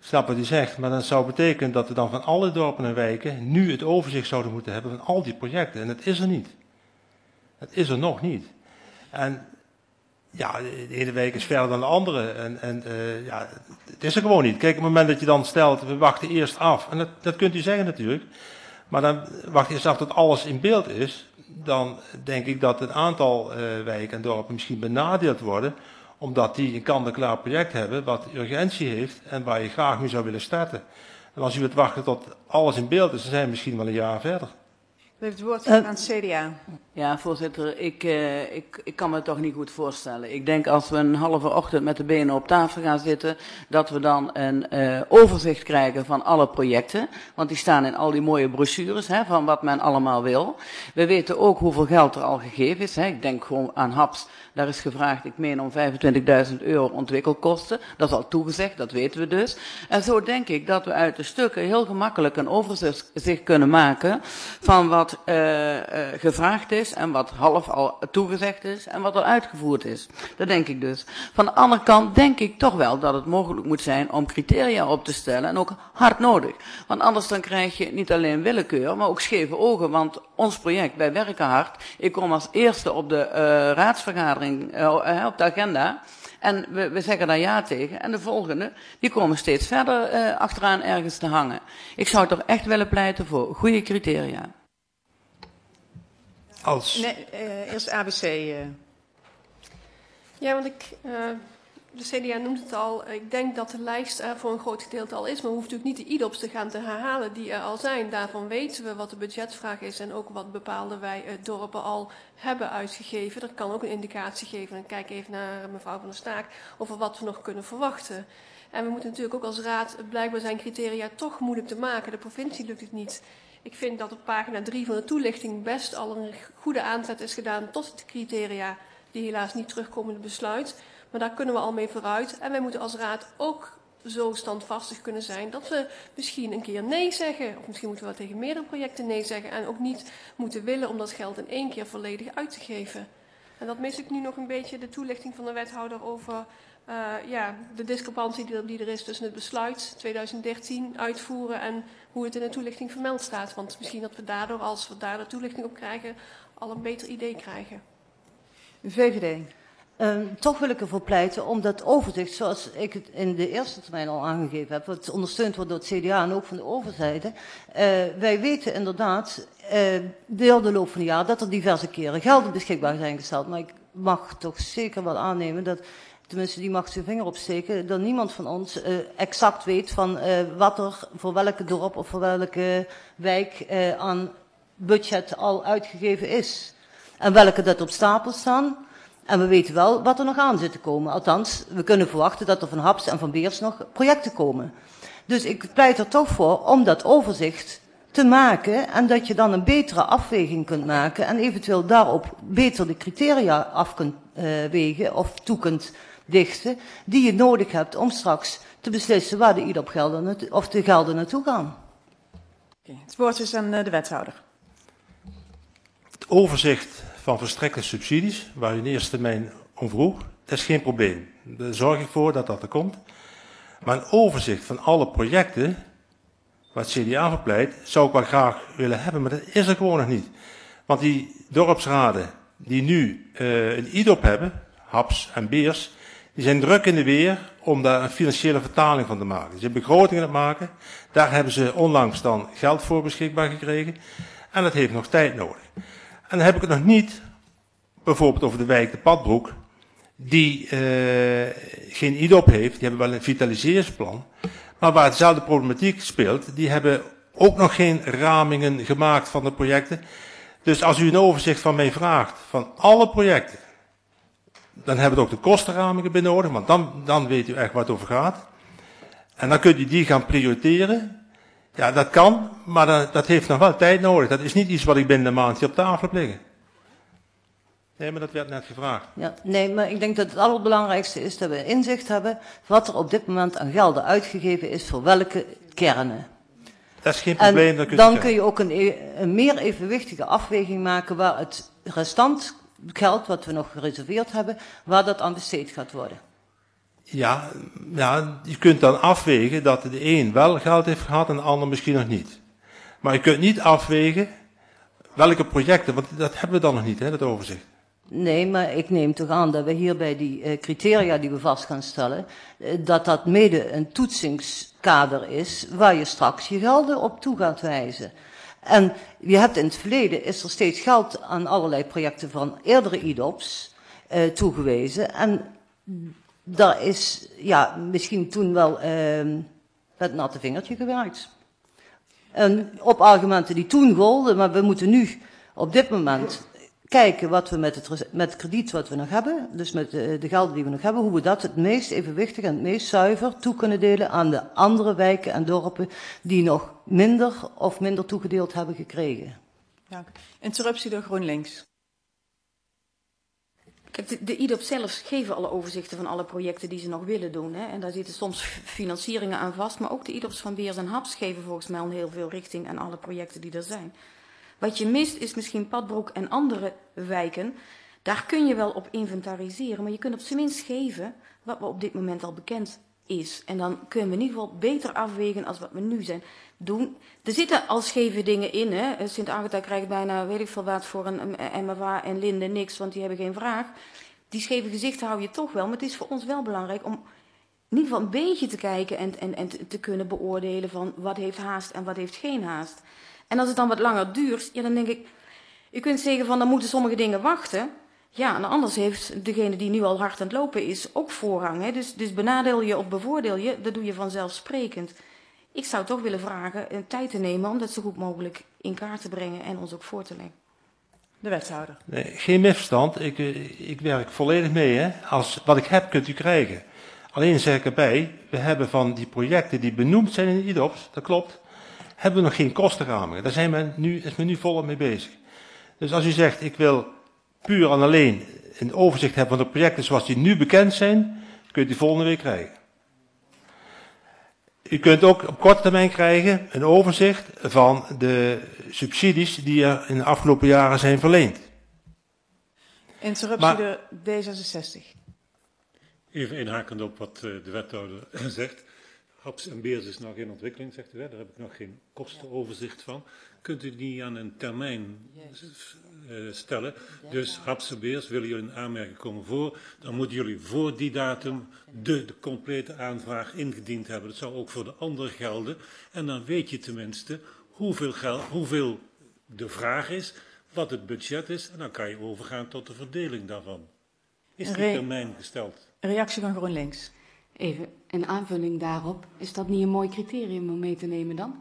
snap wat u zegt, maar dat zou betekenen dat we dan van alle dorpen en wijken nu het overzicht zouden moeten hebben van al die projecten. En dat is er niet. Dat is er nog niet. En ja, de ene wijk is verder dan de andere. En, en uh, ja, het is er gewoon niet. Kijk, op het moment dat je dan stelt, we wachten eerst af. En dat, dat kunt u zeggen natuurlijk. Maar dan wacht je eerst af tot alles in beeld is. Dan denk ik dat een aantal uh, wijken en dorpen misschien benadeeld worden. Omdat die een kant-en-klaar project hebben wat urgentie heeft en waar je graag mee zou willen starten. En als u wilt wachten tot alles in beeld is, dan zijn we misschien wel een jaar verder. U heeft het woord Uh, aan het C D A. Ja, voorzitter, ik, uh, ik, ik kan me het toch niet goed voorstellen. Ik denk als we een halve ochtend met de benen op tafel gaan zitten, dat we dan een uh, overzicht krijgen van alle projecten. Want die staan in al die mooie brochures, hè, van wat men allemaal wil. We weten ook hoeveel geld er al gegeven is. Hè. Ik denk gewoon aan Haps. Daar is gevraagd, ik meen om vijfentwintigduizend euro ontwikkelkosten. Dat is al toegezegd, dat weten we dus. En zo denk ik dat we uit de stukken heel gemakkelijk een overzicht kunnen maken van wat uh, uh, gevraagd is en wat half al toegezegd is en wat al uitgevoerd is. Dat denk ik dus. Van de andere kant denk ik toch wel dat het mogelijk moet zijn om criteria op te stellen en ook hard nodig. Want anders dan krijg je niet alleen willekeur, maar ook scheve ogen. Want ons project, wij werken hard. Ik kom als eerste op de uh, raadsvergadering Uh, op de agenda en we, we zeggen daar ja tegen en de volgende, die komen steeds verder uh, achteraan ergens te hangen. Ik zou toch echt willen pleiten voor goede criteria. Als... Nee, uh, eerst A B C. Uh. Ja, want ik, uh, de C D A noemt het al, ik denk dat de lijst er voor een groot gedeelte al is, maar we hoeven natuurlijk niet de I D O P's te gaan te herhalen die er al zijn. Daarvan weten we wat de budgetvraag is en ook wat bepaalde wij uh, dorpen al hebben uitgegeven. Dat kan ook een indicatie geven. En kijk even naar mevrouw Van der Staak over wat we nog kunnen verwachten. En we moeten natuurlijk ook als raad, blijkbaar zijn criteria toch moeilijk te maken. De provincie lukt het niet. Ik vind dat op pagina drie van de toelichting best al een goede aanzet is gedaan tot de criteria die helaas niet terugkomen in het besluit. Maar daar kunnen we al mee vooruit. En wij moeten als raad ook zo standvastig kunnen zijn dat we misschien een keer nee zeggen. Of misschien moeten we wel tegen meerdere projecten nee zeggen. En ook niet moeten willen om dat geld in één keer volledig uit te geven. En dat mis ik nu nog een beetje, de toelichting van de wethouder over uh, ja, de discrepantie die er, die er is tussen het besluit tweeduizend dertien uitvoeren en hoe het in de toelichting vermeld staat. Want misschien dat we daardoor, als we daar de toelichting op krijgen, al een beter idee krijgen. De V V D. Uh, toch wil ik ervoor pleiten om dat overzicht, zoals ik het in de eerste termijn al aangegeven heb, wat ondersteund wordt door het C D A en ook van de overzijde. Uh, wij weten inderdaad, uh, door de loop van het jaar, dat er diverse keren gelden beschikbaar zijn gesteld. Maar ik mag toch zeker wel aannemen dat, tenminste die mag zijn vinger opsteken, dat niemand van ons uh, exact weet van uh, wat er voor welke dorp of voor welke wijk uh, aan budget al uitgegeven is. En welke dat op stapel staan. En we weten wel wat er nog aan zit te komen. Althans, we kunnen verwachten dat er van Haps en van Beers nog projecten komen. Dus ik pleit er toch voor om dat overzicht te maken en dat je dan een betere afweging kunt maken en eventueel daarop beter de criteria af kunt uh, wegen of toe kunt dichten die je nodig hebt om straks te beslissen waar de I D O P-gelden of de gelden naartoe gaan. Okay, het woord is aan de wethouder. Het overzicht van verstrekte subsidies, waar u in eerste termijn om vroeg, dat is geen probleem. Daar zorg ik voor dat dat er komt. Maar een overzicht van alle projecten, wat het C D A verpleit, zou ik wel graag willen hebben, maar dat is er gewoon nog niet. Want die dorpsraden die nu uh, een I D O P hebben, Haps en Beers, die zijn druk in de weer om daar een financiële vertaling van te maken. Ze zijn begrotingen aan het maken, daar hebben ze onlangs dan geld voor beschikbaar gekregen en dat heeft nog tijd nodig. En dan heb ik het nog niet, bijvoorbeeld over de wijk de Padbroek, die uh, geen I D O P heeft, die hebben wel een vitaliseringsplan, maar waar hetzelfde problematiek speelt, die hebben ook nog geen ramingen gemaakt van de projecten. Dus als u een overzicht van mij vraagt, van alle projecten, dan hebben we ook de kostenramingen benodigd, want dan, dan weet u echt waar het over gaat. En dan kunt u die gaan prioriteren. Ja, dat kan, maar dat, dat heeft nog wel tijd nodig. Dat is niet iets wat ik binnen een maand hier op tafel heb liggen. Nee, maar dat werd net gevraagd. Ja, nee, maar ik denk dat het allerbelangrijkste is dat we inzicht hebben wat er op dit moment aan gelden uitgegeven is voor welke kernen. Dat is geen probleem. En dat kunt dan u kun je ook een, een meer evenwichtige afweging maken waar het restant geld wat we nog gereserveerd hebben, waar dat aan besteed gaat worden. Ja, ja, je kunt dan afwegen dat de een wel geld heeft gehad en de ander misschien nog niet. Maar je kunt niet afwegen welke projecten, want dat hebben we dan nog niet, hè, dat overzicht. Nee, maar ik neem toch aan dat we hier bij die uh, criteria die we vast gaan stellen, uh, dat dat mede een toetsingskader is waar je straks je gelden op toe gaat wijzen. En je hebt in het verleden, is er steeds geld aan allerlei projecten van eerdere I D O P's uh, toegewezen. En daar is ja, misschien toen wel uh, met natte vingertje gewerkt. En op argumenten die toen golden, maar we moeten nu op dit moment kijken wat we met het, met het krediet wat we nog hebben, dus met de, de gelden die we nog hebben, hoe we dat het meest evenwichtig en het meest zuiver toe kunnen delen aan de andere wijken en dorpen die nog minder of minder toegedeeld hebben gekregen. Dank. Interruptie door GroenLinks. Kijk, de, de I D O P zelf geven alle overzichten van alle projecten die ze nog willen doen. Hè? En daar zitten soms financieringen aan vast, maar ook de I D O P's van Beers en Haps geven volgens mij al heel veel richting aan alle projecten die er zijn. Wat je mist is misschien Padbroek en andere wijken. Daar kun je wel op inventariseren, maar je kunt op zijn minst geven wat we op dit moment al bekend is. En dan kunnen we in ieder geval beter afwegen als wat we nu zijn doen. Er zitten al scheve dingen in. Hè. Sint-Agatha krijgt bijna weet ik veel wat voor een M F A en Linde niks, want die hebben geen vraag. Die scheve gezichten hou je toch wel, maar het is voor ons wel belangrijk om in ieder geval een beetje te kijken en, en, en te, te kunnen beoordelen van wat heeft haast en wat heeft geen haast. En als het dan wat langer duurt, ja, dan denk ik, je kunt zeggen van dan moeten sommige dingen wachten. Ja, en anders heeft degene die nu al hard aan het lopen is ook voorrang. Hè? Dus, dus benadeel je of bevoordeel je, dat doe je vanzelfsprekend. Ik zou toch willen vragen een tijd te nemen om dat zo goed mogelijk in kaart te brengen en ons ook voor te leggen. De wethouder. Nee, geen misverstand, ik, ik werk volledig mee. Hè. Als, wat ik heb kunt u krijgen. Alleen zeg ik erbij, we hebben van die projecten die benoemd zijn in de I D O P's, dat klopt, hebben we nog geen kostenramingen. Daar zijn we nu, is men nu volop mee bezig. Dus als u zegt, ik wil puur en alleen een overzicht hebben van de projecten zoals die nu bekend zijn, kunt u die volgende week krijgen. U kunt ook op korte termijn krijgen een overzicht van de subsidies die er in de afgelopen jaren zijn verleend. Interruptie door D zesenzestig. Even inhakend op wat de wethouder zegt. Haps en Beers is nog in ontwikkeling, zegt u. Hè? Daar heb ik nog geen kostenoverzicht van. Kunt u die aan een termijn uh, stellen? Dus Haps en Beers, willen jullie een aanmerking komen voor, dan moeten jullie voor die datum de, de complete aanvraag ingediend hebben. Dat zou ook voor de andere gelden. En dan weet je tenminste hoeveel, geld, hoeveel de vraag is, wat het budget is. En dan kan je overgaan tot de verdeling daarvan. Is die termijn gesteld? Reactie van GroenLinks. Even een aanvulling daarop. Is dat niet een mooi criterium om mee te nemen dan?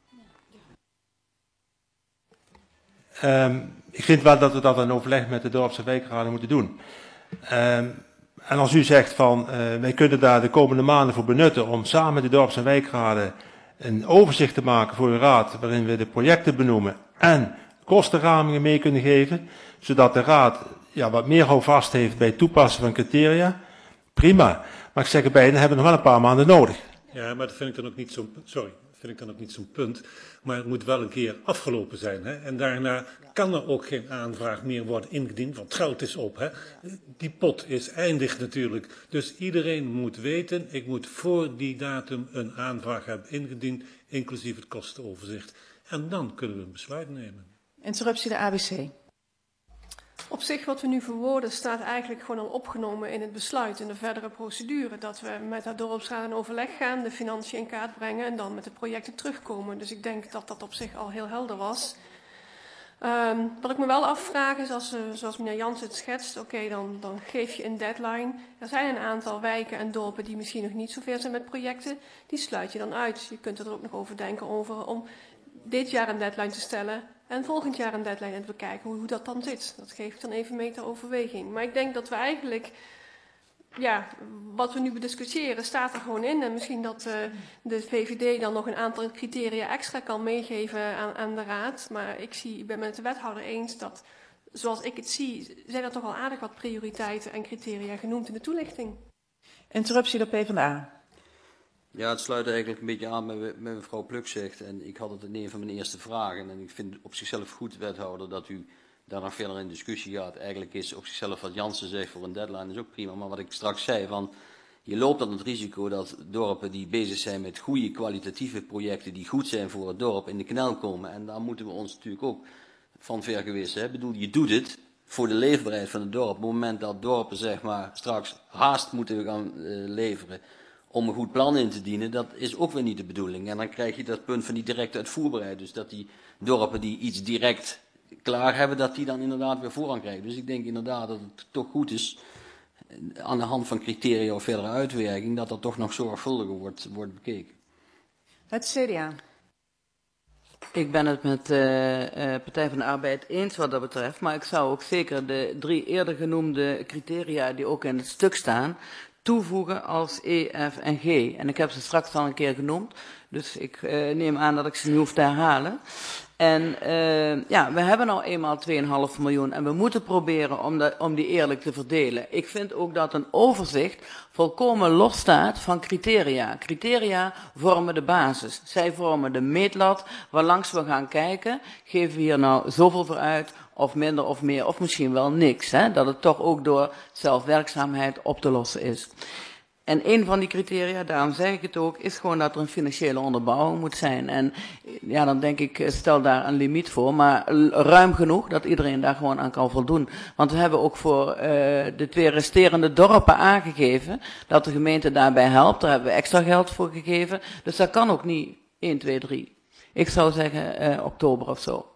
Um, ik vind wel dat we dat in overleg met de dorps- en wijkraden moeten doen. Um, en als u zegt van, uh, wij kunnen daar de komende maanden voor benutten om samen met de dorps- en wijkraden een overzicht te maken voor uw raad, waarin we de projecten benoemen en kostenramingen mee kunnen geven, zodat de raad ja, wat meer houvast heeft bij het toepassen van criteria, prima. Maar ik zeg erbij, dan hebben we nog wel een paar maanden nodig. Ja, maar dat vind ik dan ook niet zo'n, sorry, vind ik dan ook niet zo'n punt. Maar het moet wel een keer afgelopen zijn. Hè? En daarna kan er ook geen aanvraag meer worden ingediend, want geld is op. Hè? Die pot is eindig natuurlijk. Dus iedereen moet weten, ik moet voor die datum een aanvraag hebben ingediend, inclusief het kostenoverzicht. En dan kunnen we een besluit nemen. Interruptie de A B C. Op zich wat we nu verwoorden staat eigenlijk gewoon al opgenomen in het besluit, in de verdere procedure. Dat we met de dorpsraad in overleg gaan, de financiën in kaart brengen en dan met de projecten terugkomen. Dus ik denk dat dat op zich al heel helder was. Um, wat ik me wel afvraag is, als, uh, zoals meneer Jans het schetst, oké, okay, dan, dan geef je een deadline. Er zijn een aantal wijken en dorpen die misschien nog niet zover zijn met projecten. Die sluit je dan uit. Je kunt er ook nog over denken over om dit jaar een deadline te stellen en volgend jaar een deadline en te bekijken hoe, hoe dat dan zit. Dat geef ik dan even mee ter overweging. Maar ik denk dat we eigenlijk, ja, wat we nu bediscussiëren staat er gewoon in. En misschien dat uh, de V V D dan nog een aantal criteria extra kan meegeven aan, aan de raad. Maar ik, zie, ik ben met de wethouder eens dat, zoals ik het zie, zijn er toch al aardig wat prioriteiten en criteria genoemd in de toelichting. Interruptie door PvdA. Ja, het sluit eigenlijk een beetje aan met wat mevrouw Pluk zegt. En ik had het in een van mijn eerste vragen. En ik vind het op zichzelf goed, wethouder, dat u daar nog verder in discussie gaat. Eigenlijk is op zichzelf wat Jansen zegt voor een deadline is ook prima. Maar wat ik straks zei, van je loopt dan het risico dat dorpen die bezig zijn met goede kwalitatieve projecten die goed zijn voor het dorp in de knel komen. En daar moeten we ons natuurlijk ook van vergewissen. Ik bedoel, je doet het voor de leefbaarheid van het dorp. Op het moment dat dorpen zeg maar straks haast moeten gaan uh, leveren om een goed plan in te dienen, dat is ook weer niet de bedoeling. En dan krijg je dat punt van die directe uitvoerbaarheid. Dus dat die dorpen die iets direct klaar hebben, dat die dan inderdaad weer voorrang krijgen. Dus ik denk inderdaad dat het toch goed is, aan de hand van criteria of verdere uitwerking, dat dat toch nog zorgvuldiger wordt, wordt bekeken. Het C D A. Ik ben het met de uh, uh, Partij van de Arbeid eens wat dat betreft, maar ik zou ook zeker de drie eerder genoemde criteria die ook in het stuk staan, toevoegen als E, F en G. En ik heb ze straks al een keer genoemd, dus ik uh, neem aan dat ik ze nu hoef te herhalen. En uh, ja, we hebben nou eenmaal twee komma vijf miljoen en we moeten proberen om, de, om die eerlijk te verdelen. Ik vind ook dat een overzicht volkomen los staat van criteria. Criteria vormen de basis. Zij vormen de meetlat waarlangs we gaan kijken, geven we hier nou zoveel voor uit of minder of meer of misschien wel niks. Hè? Dat het toch ook door zelfwerkzaamheid op te lossen is. En een van die criteria, daarom zeg ik het ook, is gewoon dat er een financiële onderbouwing moet zijn. En ja, dan denk ik, stel daar een limiet voor, maar ruim genoeg dat iedereen daar gewoon aan kan voldoen. Want we hebben ook voor uh, de twee resterende dorpen aangegeven dat de gemeente daarbij helpt. Daar hebben we extra geld voor gegeven. Dus dat kan ook niet één, twee, drie. Ik zou zeggen uh, oktober of zo.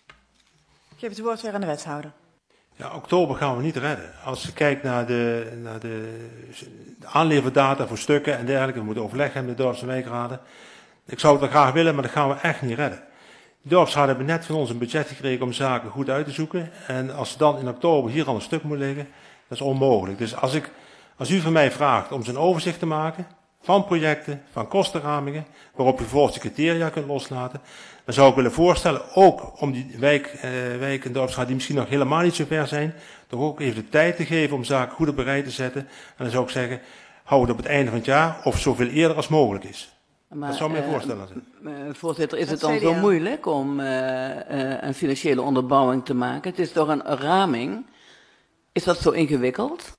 Ik geef het woord weer aan de wethouder. Ja, oktober gaan we niet redden. Als je kijkt naar de, naar de, de aanleverdata voor stukken en dergelijke, we moeten overleggen met de dorps- en wijkraden. Ik zou het wel graag willen, maar dat gaan we echt niet redden. De dorpsraden hebben net van ons een budget gekregen om zaken goed uit te zoeken. En als ze dan in oktober hier al een stuk moet liggen, dat is onmogelijk. Dus als, ik, als u van mij vraagt om zo'n overzicht te maken van projecten, van kostenramingen, waarop je vervolgens de criteria kunt loslaten, dan zou ik willen voorstellen, ook om die wijk, eh, wijk en dorpsraad die misschien nog helemaal niet zo ver zijn, toch ook even de tijd te geven om zaken goed op een rij te zetten. En dan zou ik zeggen, hou het op het einde van het jaar of zoveel eerder als mogelijk is. Maar, dat zou mijn uh, voorstellen zijn. Uh, voorzitter, is het dan zo moeilijk om uh, uh, een financiële onderbouwing te maken? Het is toch een raming? Is dat zo ingewikkeld?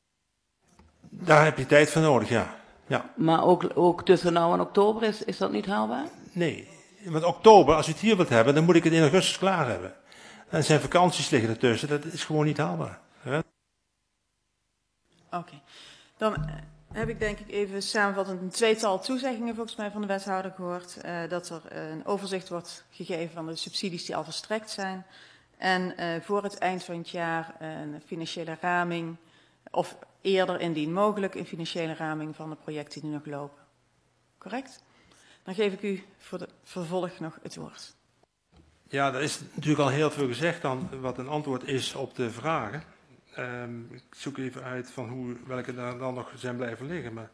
Daar heb je tijd voor nodig, ja. ja. Maar ook, ook tussen nou en oktober, is, is dat niet haalbaar? Nee, want oktober, als u het hier wilt hebben, dan moet ik het in augustus klaar hebben. En zijn vakanties liggen ertussen, dat is gewoon niet haalbaar. Ja? Oké, okay. Dan uh, heb ik denk ik even samenvattend een tweetal toezeggingen volgens mij van de wethouder gehoord. Uh, dat er uh, een overzicht wordt gegeven van de subsidies die al verstrekt zijn. En uh, voor het eind van het jaar uh, een financiële raming, of eerder indien mogelijk, een financiële raming van de projecten die nog lopen. Correct? Dan geef ik u voor de vervolg nog het woord. Ja, er is natuurlijk al heel veel gezegd dan wat een antwoord is op de vragen. Um, ik zoek even uit van hoe, welke daar dan nog zijn blijven liggen. Maar,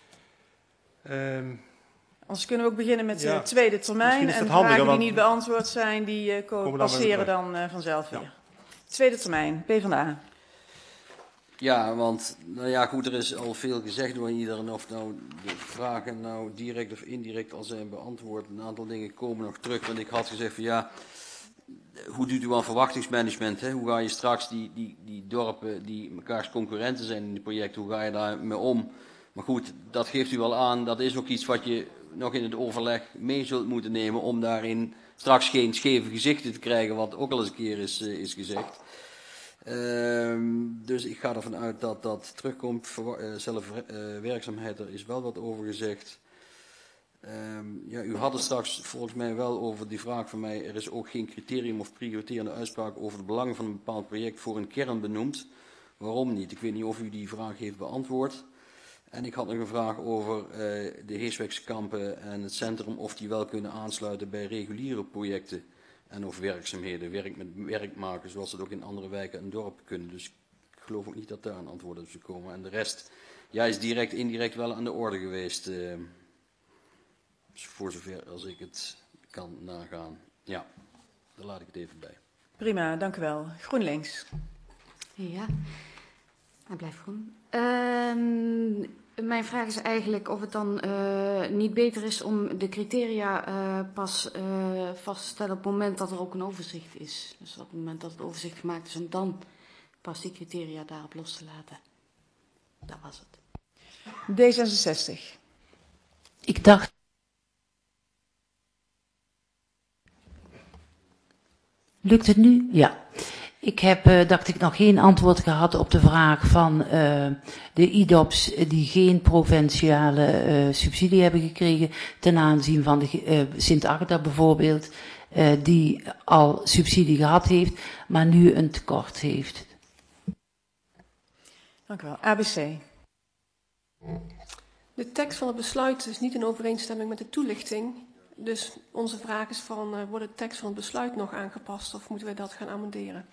um, Anders kunnen we ook beginnen met de ja, tweede termijn. En vragen die niet beantwoord zijn, die uh, dan passeren dan uh, vanzelf weer. Ja. Tweede termijn, PvdA. Ja, want nou ja, goed, er is al veel gezegd door iedereen. Of nou de vragen nou direct of indirect al zijn beantwoord. Een aantal dingen komen nog terug. Want ik had gezegd van ja, hoe doet u aan verwachtingsmanagement? Hè? Hoe ga je straks die, die, die dorpen die mekaars concurrenten zijn in het project, hoe ga je daarmee om? Maar goed, dat geeft u wel aan. Dat is ook iets wat je nog in het overleg mee zult moeten nemen om daarin straks geen scheve gezichten te krijgen, wat ook al eens een keer is, uh, is gezegd. Um, dus ik ga ervan uit dat dat terugkomt. Uh, zelfwerkzaamheid, uh, er is wel wat over gezegd. Um, ja, u had het straks volgens mij wel over die vraag van mij. Er is ook geen criterium of prioriterende uitspraak over het belang van een bepaald project voor een kern benoemd. Waarom niet? Ik weet niet of u die vraag heeft beantwoord. En ik had nog een vraag over uh, de Heeswijkskampen en het centrum, of die wel kunnen aansluiten bij reguliere projecten. En of werkzaamheden, werk met werk maken, zoals het ook in andere wijken en dorpen kunnen. Dus ik geloof ook niet dat daar een antwoord op zou komen. En de rest, ja, is direct, indirect wel aan de orde geweest. Uh, voor zover als ik het kan nagaan. Ja, daar laat ik het even bij. Prima, dank u wel. GroenLinks. Ja, hij blijft groen. Uh, mijn vraag is eigenlijk of het dan uh, niet beter is om de criteria uh, pas uh, vast te stellen op het moment dat er ook een overzicht is. Dus op het moment dat het overzicht gemaakt is, om dan pas die criteria daarop los te laten. Dat was het. D zesenzestig. Ik dacht. Lukt het nu? Ja. Ik heb, uh, dacht ik, nog geen antwoord gehad op de vraag van uh, de I D O P's die geen provinciale uh, subsidie hebben gekregen ten aanzien van de uh, Sint-Agda bijvoorbeeld, uh, die al subsidie gehad heeft, maar nu een tekort heeft. Dank u wel. A B C. De tekst van het besluit is niet in overeenstemming met de toelichting. Dus onze vraag is van, uh, wordt de tekst van het besluit nog aangepast of moeten wij dat gaan amenderen?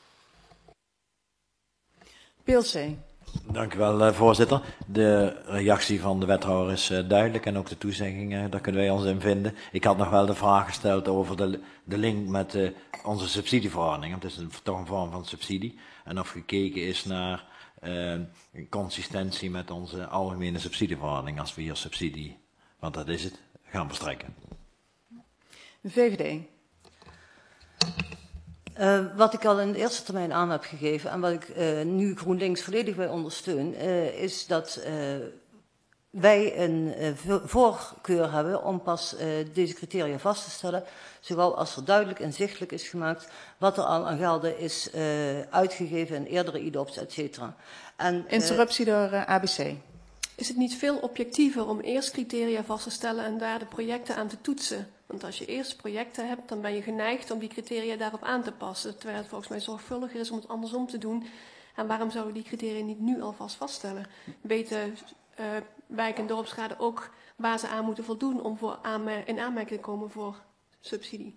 Pilsee. Dank u wel, uh, voorzitter. De reactie van de wethouder is uh, duidelijk en ook de toezegging, uh, daar kunnen wij ons in vinden. Ik had nog wel de vraag gesteld over de, de link met uh, onze subsidieverordening. Het is een, toch een vorm van subsidie. En of gekeken is naar uh, consistentie met onze algemene subsidieverordening als we hier subsidie, want dat is het, gaan verstrekken. V V D. Uh, wat ik al in de eerste termijn aan heb gegeven en wat ik uh, nu GroenLinks volledig bij ondersteun, uh, is dat uh, wij een uh, voorkeur hebben om pas uh, deze criteria vast te stellen, zowel als er duidelijk inzichtelijk is gemaakt wat er al aan gelden is uh, uitgegeven in eerdere I D O P's, et cetera. En, uh, Interruptie door uh, A B C. Is het niet veel objectiever om eerst criteria vast te stellen en daar de projecten aan te toetsen? Want als je eerst projecten hebt, dan ben je geneigd om die criteria daarop aan te passen. Terwijl het volgens mij zorgvuldiger is om het andersom te doen. En waarom zouden we die criteria niet nu alvast vaststellen? Weten uh, wijk- en dorpsraden ook waar ze aan moeten voldoen om voor aanmer- in aanmerking te komen voor subsidie?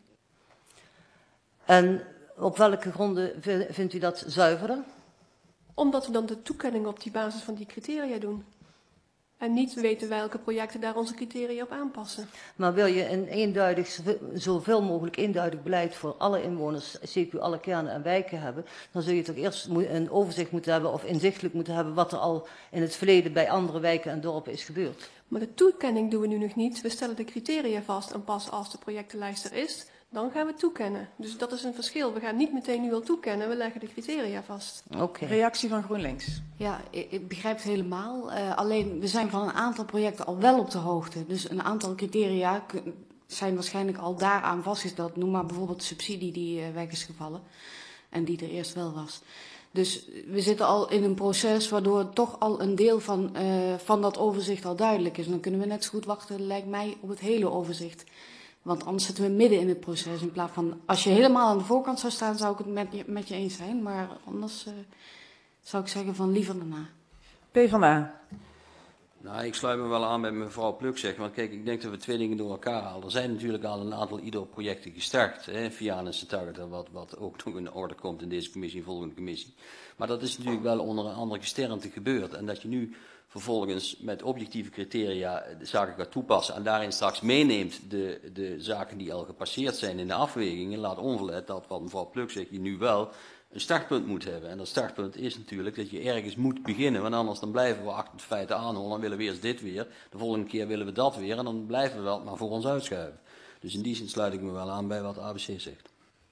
En op welke gronden vindt u dat zuiverder? Omdat we dan de toekenning op die basis van die criteria doen. En niet weten welke projecten daar onze criteria op aanpassen. Maar wil je een eenduidig, zoveel mogelijk eenduidig beleid voor alle inwoners, zeker alle kernen en wijken hebben, dan zul je toch eerst een overzicht moeten hebben of inzichtelijk moeten hebben wat er al in het verleden bij andere wijken en dorpen is gebeurd. Maar de toekenning doen we nu nog niet. We stellen de criteria vast en pas als de projectenlijst er is, dan gaan we toekennen. Dus dat is een verschil. We gaan niet meteen nu al toekennen, we leggen de criteria vast. Okay. Reactie van GroenLinks. Ja, ik, ik begrijp het helemaal. Uh, alleen, we zijn van een aantal projecten al wel op de hoogte. Dus een aantal criteria zijn waarschijnlijk al daaraan vastgesteld. Noem maar bijvoorbeeld de subsidie die uh, weg is gevallen. En die er eerst wel was. Dus we zitten al in een proces waardoor toch al een deel van, uh, van dat overzicht al duidelijk is. En dan kunnen we net zo goed wachten, lijkt mij, op het hele overzicht. Want anders zitten we midden in het proces. In plaats van, als je helemaal aan de voorkant zou staan, zou ik het met je, met je eens zijn. Maar anders uh, zou ik zeggen van liever daarna. PvdA. Nou, ik sluit me wel aan bij mevrouw Pluk zegt. Want kijk, ik denk dat we twee dingen door elkaar halen. Er zijn natuurlijk al een aantal I D O-projecten gestart. Hè, via een Sint-Agda, wat, wat ook nog in orde komt in deze commissie en volgende commissie. Maar dat is natuurlijk wel onder een andere gesternte gebeurd. En dat je nu vervolgens met objectieve criteria de zaken gaat toepassen en daarin straks meeneemt de, de zaken die al gepasseerd zijn in de afwegingen, laat onverlet dat wat mevrouw Pluk zegt, je nu wel een startpunt moet hebben. En dat startpunt is natuurlijk dat je ergens moet beginnen, want anders dan blijven we achter de feiten aanholen en willen we eerst dit weer, de volgende keer willen we dat weer en dan blijven we wel maar voor ons uitschuiven. Dus in die zin sluit ik me wel aan bij wat A B C zegt.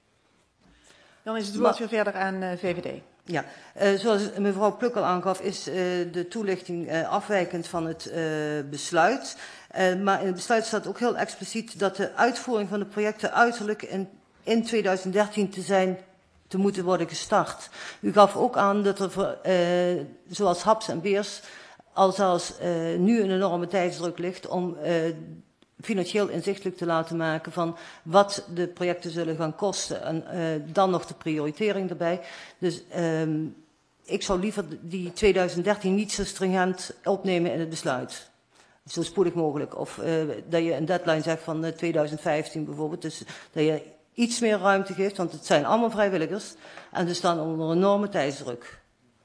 Dan is het woord weer verder aan uh, V V D. Ja, uh, zoals mevrouw Pluk al aangaf, is uh, de toelichting uh, afwijkend van het uh, besluit. Uh, maar in het besluit staat ook heel expliciet dat de uitvoering van de projecten uiterlijk in, in twintig dertien te zijn, te moeten worden gestart. U gaf ook aan dat er, uh, zoals Haps en Beers, al zelfs uh, nu een enorme tijdsdruk ligt om uh, financieel inzichtelijk te laten maken van wat de projecten zullen gaan kosten. En uh, dan nog de prioritering erbij. Dus um, ik zou liever die twintig dertien niet zo stringent opnemen in het besluit. Zo spoedig mogelijk. Of uh, dat je een deadline zegt van uh, twintig vijftien bijvoorbeeld. Dus dat je iets meer ruimte geeft, want het zijn allemaal vrijwilligers. En ze staan onder een enorme tijdsdruk.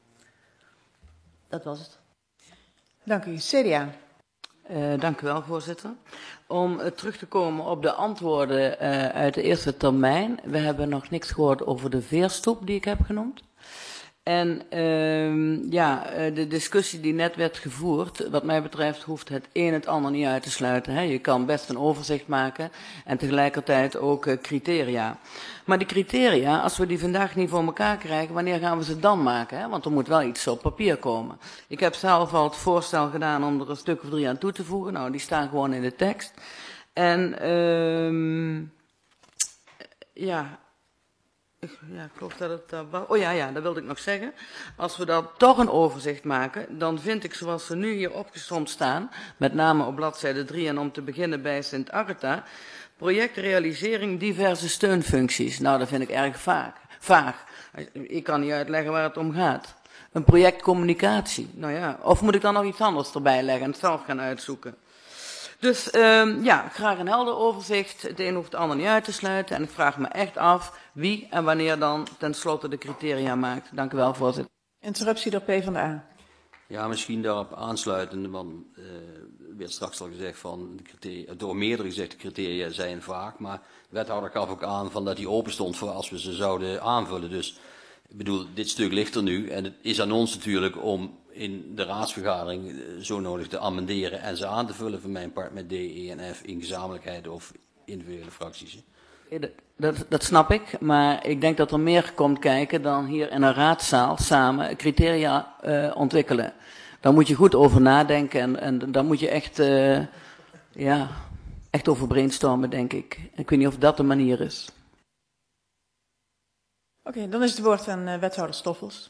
Dat was het. Dank u. C D A. Uh, dank u wel, voorzitter. Om uh, terug te komen op de antwoorden uh, uit de eerste termijn. We hebben nog niks gehoord over de veerstoep die ik heb genoemd. En uh, ja, de discussie die net werd gevoerd, wat mij betreft hoeft het een het ander niet uit te sluiten. Hè. Je kan best een overzicht maken en tegelijkertijd ook uh, criteria. Maar die criteria, als we die vandaag niet voor elkaar krijgen, wanneer gaan we ze dan maken? Hè? Want er moet wel iets op papier komen. Ik heb zelf al het voorstel gedaan om er een stuk of drie aan toe te voegen. Nou, die staan gewoon in de tekst. En uh, ja... Ja, ik geloof dat het daar was. Oh ja, ja, dat wilde ik nog zeggen. Als we dan toch een overzicht maken, dan vind ik zoals ze nu hier opgesomd staan, met name op bladzijde drie en om te beginnen bij Sint Agatha, projectrealisering diverse steunfuncties. Nou, dat vind ik erg vaag. vaag. Ik kan niet uitleggen waar het om gaat. Een project communicatie. Nou ja, of moet ik dan nog iets anders erbij leggen en het zelf gaan uitzoeken? Dus uh, ja, graag een helder overzicht. Het een hoeft het ander niet uit te sluiten. En ik vraag me echt af wie en wanneer dan tenslotte de criteria maakt. Dank u wel, voorzitter. Interruptie door PvdA. Ja, misschien daarop aansluitend, want uh, werd straks al gezegd van, de criteria, door meerdere gezegd, de criteria zijn vaak, maar de wethouder gaf ook aan van dat hij open stond voor als we ze zouden aanvullen. Dus ik bedoel, dit stuk ligt er nu en het is aan ons natuurlijk om in de raadsvergadering uh, zo nodig te amenderen en ze aan te vullen van mijn part met D, E en F in gezamenlijkheid of individuele fracties. Dat, dat, dat snap ik, maar ik denk dat er meer komt kijken dan hier in een raadzaal samen criteria uh, ontwikkelen. Daar moet je goed over nadenken en, en daar moet je echt, uh, ja, echt over brainstormen, denk ik. Ik weet niet of dat de manier is. Oké, okay, dan is het woord aan uh, wethouder Stoffels.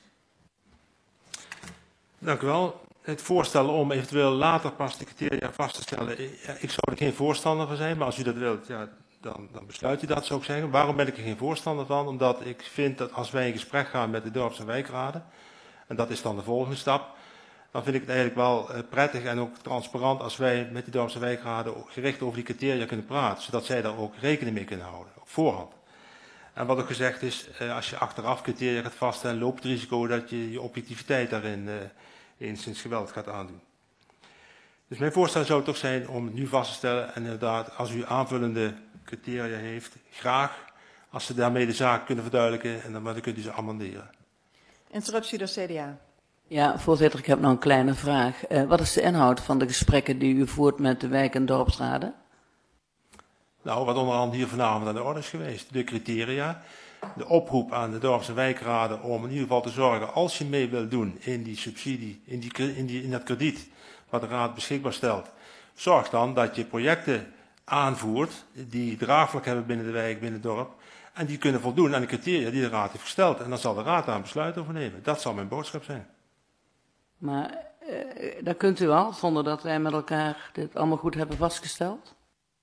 Dank u wel. Het voorstel om eventueel later pas de criteria vast te stellen, ja, ik zou er geen voorstander van zijn, maar als u dat wilt, ja, dan, dan besluit u dat, zou ik zeggen. Waarom ben ik er geen voorstander van? Omdat ik vind dat als wij in gesprek gaan met de dorps- en wijkraden, en dat is dan de volgende stap, dan vind ik het eigenlijk wel uh, prettig en ook transparant als wij met die dorps- en wijkraden gericht over die criteria kunnen praten, zodat zij daar ook rekening mee kunnen houden, op voorhand. En wat ook gezegd is, uh, als je achteraf criteria gaat vaststellen, loopt het risico dat je je objectiviteit daarin uh, enigszins geweld gaat aandoen. Dus mijn voorstel zou toch zijn om het nu vast te stellen en inderdaad, als u aanvullende criteria heeft, graag, als ze daarmee de zaak kunnen verduidelijken, en dan, dan kunt u ze amenderen. Interruptie door C D A. Ja, voorzitter, ik heb nog een kleine vraag. Uh, wat is de inhoud van de gesprekken die u voert met de wijk- en dorpsraden? Nou, wat onder andere hier vanavond aan de orde is geweest. De criteria, de oproep aan de dorps- en wijkraden om in ieder geval te zorgen, als je mee wilt doen in die subsidie, in, die, in, die, in dat krediet wat de raad beschikbaar stelt, zorg dan dat je projecten aanvoert die draagvlak hebben binnen de wijk, binnen het dorp, en die kunnen voldoen aan de criteria die de raad heeft gesteld. En dan zal de raad daar een besluit over nemen. Dat zal mijn boodschap zijn. Maar uh, dat kunt u al, zonder dat wij met elkaar dit allemaal goed hebben vastgesteld?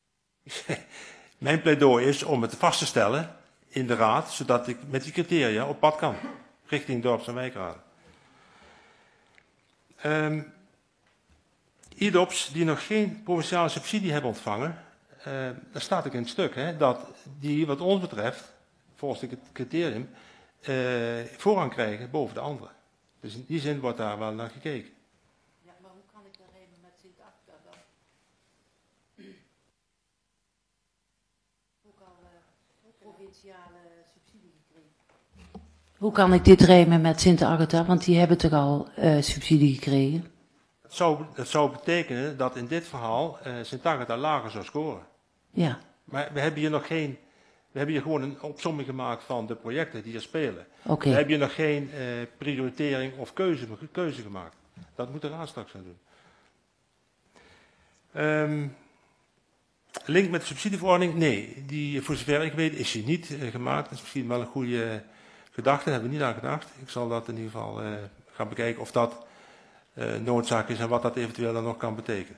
Mijn pleidooi is om het vast te stellen in de raad, zodat ik met die criteria op pad kan, richting dorps- en wijkraden. Um, I D O P's die nog geen provinciale subsidie hebben ontvangen, uh, daar staat ook in het stuk, hè, dat die wat ons betreft, volgens het criterium, uh, voorrang krijgen boven de anderen. Dus in die zin wordt daar wel naar gekeken. Ja, maar hoe kan ik daar heen met Sint Agatha dan? Ook al uh, provinciale subsidie gekregen. Hoe kan ik dit rijmen met Sint Agatha? Want die hebben toch al uh, subsidie gekregen? Dat zou, dat zou betekenen dat in dit verhaal uh, Sint Agatha lager zou scoren. Ja. Maar we hebben hier nog geen, we hebben hier gewoon een opsomming gemaakt van de projecten die er spelen. Okay. We hebben hier nog geen uh, prioritering of keuze, keuze gemaakt. Dat moet de raad straks gaan doen. Um, link met de subsidieverordening? Nee, die, voor zover ik weet is die niet uh, gemaakt. Dat is misschien wel een goede uh, gedachte, daar hebben we niet aan gedacht. Ik zal dat in ieder geval uh, gaan bekijken of dat uh, noodzaak is en wat dat eventueel dan nog kan betekenen.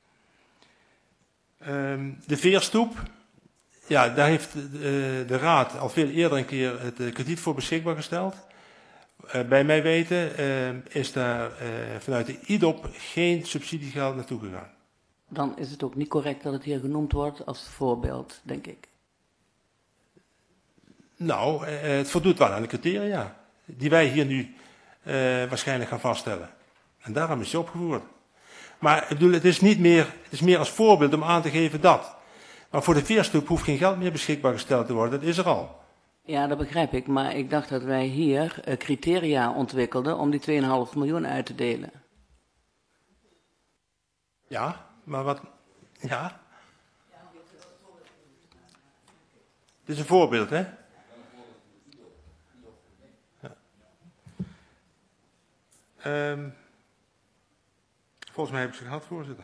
Um, de veerstoep, ja, daar heeft uh, de raad al veel eerder een keer het uh, krediet voor beschikbaar gesteld. Uh, bij mij weten uh, is daar uh, vanuit de I D O P geen subsidiegeld naartoe gegaan. Dan is het ook niet correct dat het hier genoemd wordt als voorbeeld, denk ik. Nou, uh, het voldoet wel aan de criteria die wij hier nu uh, waarschijnlijk gaan vaststellen. En daarom is het opgevoerd. Maar ik bedoel, het is niet meer, het is meer als voorbeeld om aan te geven dat. Maar voor de veerstoep hoeft geen geld meer beschikbaar gesteld te worden, dat is er al. Ja, dat begrijp ik, maar ik dacht dat wij hier uh, criteria ontwikkelden om die twee komma vijf miljoen uit te delen. Ja, maar wat... Ja? Dit is een voorbeeld, hè? Ja. Um, volgens mij heb ik ze gehad, voorzitter.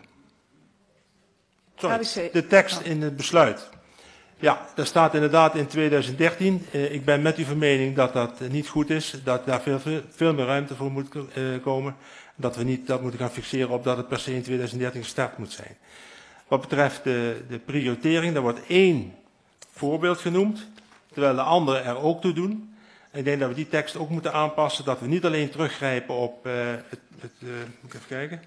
Sorry, de tekst in het besluit. Ja, daar staat inderdaad in tweeduizend dertien. Uh, ik ben met u van mening dat dat uh, niet goed is. Dat daar veel, veel meer ruimte voor moet uh, komen. Dat we niet dat moeten gaan fixeren op dat het per se in tweeduizend dertien gestart moet zijn. Wat betreft de, de prioritering, daar wordt één voorbeeld genoemd. Terwijl de anderen er ook toe doen. En ik denk dat we die tekst ook moeten aanpassen. Dat we niet alleen teruggrijpen op... Uh, het, het, uh, moet ik even kijken.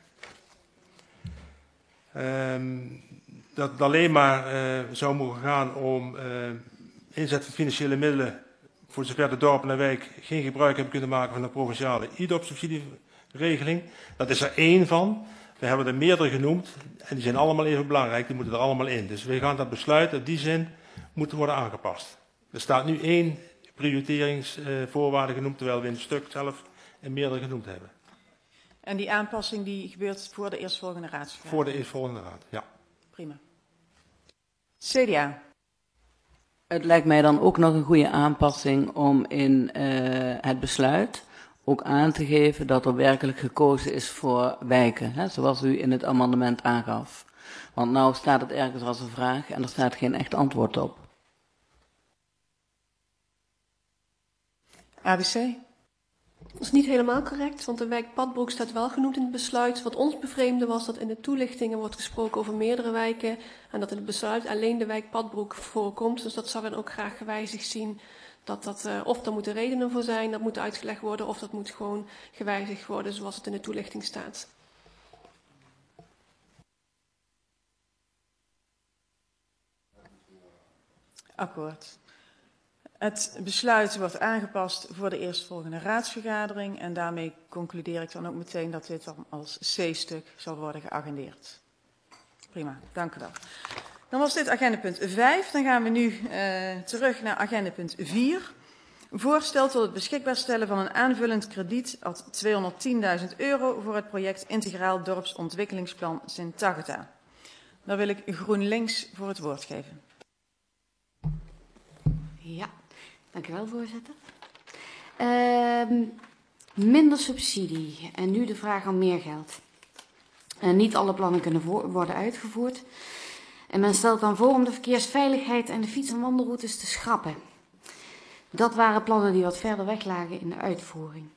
Um, dat het alleen maar uh, zou mogen gaan om uh, inzet van financiële middelen voor zover de dorpen en wijk geen gebruik hebben kunnen maken van de provinciale I D O P-subsidieregeling. Dat is er één van. We hebben er meerdere genoemd en die zijn allemaal even belangrijk, die moeten er allemaal in. Dus we gaan dat besluit in die zin moeten worden aangepast. Er staat nu één prioriteringsvoorwaarde genoemd, terwijl we in het stuk zelf een meerdere genoemd hebben. En die aanpassing die gebeurt voor de eerstvolgende raadsvergadering? Voor de eerstvolgende raad, ja. Prima. C D A. Het lijkt mij dan ook nog een goede aanpassing om in uh, het besluit ook aan te geven dat er werkelijk gekozen is voor wijken, hè, zoals u in het amendement aangaf. Want nou staat het ergens als een vraag en er staat geen echt antwoord op. A B C? Dat is niet helemaal correct, want de wijk Padbroek staat wel genoemd in het besluit. Wat ons bevreemde was dat in de toelichtingen wordt gesproken over meerdere wijken en dat in het besluit alleen de wijk Padbroek voorkomt. Dus dat zou ik dan ook graag gewijzigd zien. Dat dat, uh, of daar moeten redenen voor zijn, dat moet uitgelegd worden, of dat moet gewoon gewijzigd worden zoals het in de toelichting staat. Akkoord. Het besluit wordt aangepast voor de eerstvolgende raadsvergadering en daarmee concludeer ik dan ook meteen dat dit dan als C-stuk zal worden geagendeerd. Prima, dank u wel. Dan was dit agendapunt vijf. Dan gaan we nu uh, terug naar agendapunt vier. Voorstel tot het beschikbaar stellen van een aanvullend krediet tot tweehonderdtienduizend euro voor het project Integraal Dorpsontwikkelingsplan Sint-Agatha. Daar wil ik GroenLinks voor het woord geven. Ja, dank u wel, voorzitter. Uh, minder subsidie en nu de vraag om meer geld. Uh, niet alle plannen kunnen voor, worden uitgevoerd. En men stelt dan voor om de verkeersveiligheid en de fiets- en wandelroutes te schrappen. Dat waren plannen die wat verder weg lagen in de uitvoering.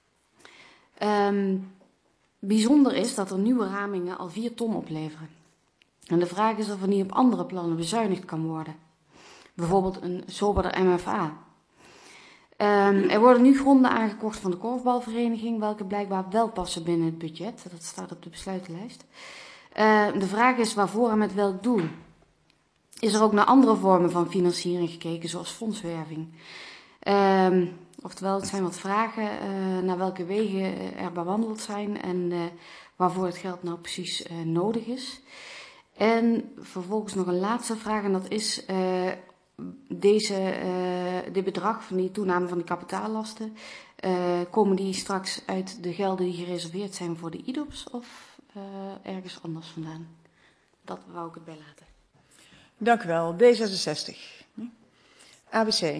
Um, bijzonder is dat er nieuwe ramingen al vier ton opleveren. En de vraag is of er niet op andere plannen bezuinigd kan worden. Bijvoorbeeld een soberder M F A. Um, er worden nu gronden aangekocht van de korfbalvereniging, welke blijkbaar wel passen binnen het budget. Dat staat op de besluitenlijst. Uh, de vraag is waarvoor en met welk doel. Is er ook naar andere vormen van financiering gekeken, zoals fondswerving? Um, oftewel, het zijn wat vragen uh, naar welke wegen er bewandeld zijn en uh, waarvoor het geld nou precies uh, nodig is. En vervolgens nog een laatste vraag en dat is uh, deze, uh, dit bedrag van die toename van de kapitaallasten. Uh, komen die straks uit de gelden die gereserveerd zijn voor de I D O P's of uh, ergens anders vandaan? Dat wou ik het bij laten. Dank u wel. D zesenzestig. A B C.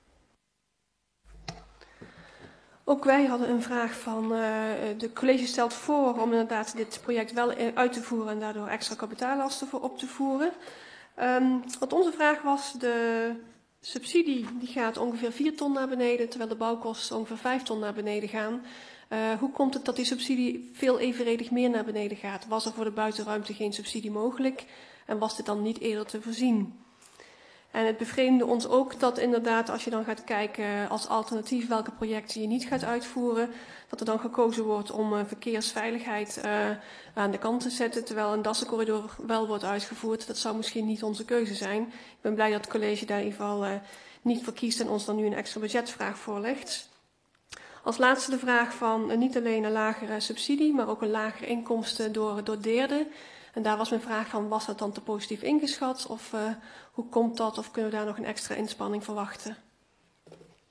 Ook wij hadden een vraag van, uh, de college stelt voor om inderdaad dit project wel uit te voeren en daardoor extra kapitaallasten voor op te voeren. Um, wat onze vraag was, de subsidie die gaat ongeveer vier ton naar beneden, terwijl de bouwkosten ongeveer vijf ton naar beneden gaan. Uh, hoe komt het dat die subsidie veel evenredig meer naar beneden gaat? Was er voor de buitenruimte geen subsidie mogelijk en was dit dan niet eerder te voorzien? En het bevreemde ons ook dat inderdaad, als je dan gaat kijken als alternatief welke projecten je niet gaat uitvoeren, dat er dan gekozen wordt om uh, verkeersveiligheid uh, aan de kant te zetten, terwijl een Dassencorridor wel wordt uitgevoerd. Dat zou misschien niet onze keuze zijn. Ik ben blij dat het college daar in ieder geval uh, niet voor kiest en ons dan nu een extra budgetvraag voorlegt. Als laatste de vraag van uh, niet alleen een lagere subsidie, maar ook een lagere inkomsten door, door deerden. En daar was mijn vraag van, was dat dan te positief ingeschat? Of uh, hoe komt dat? Of kunnen we daar nog een extra inspanning verwachten?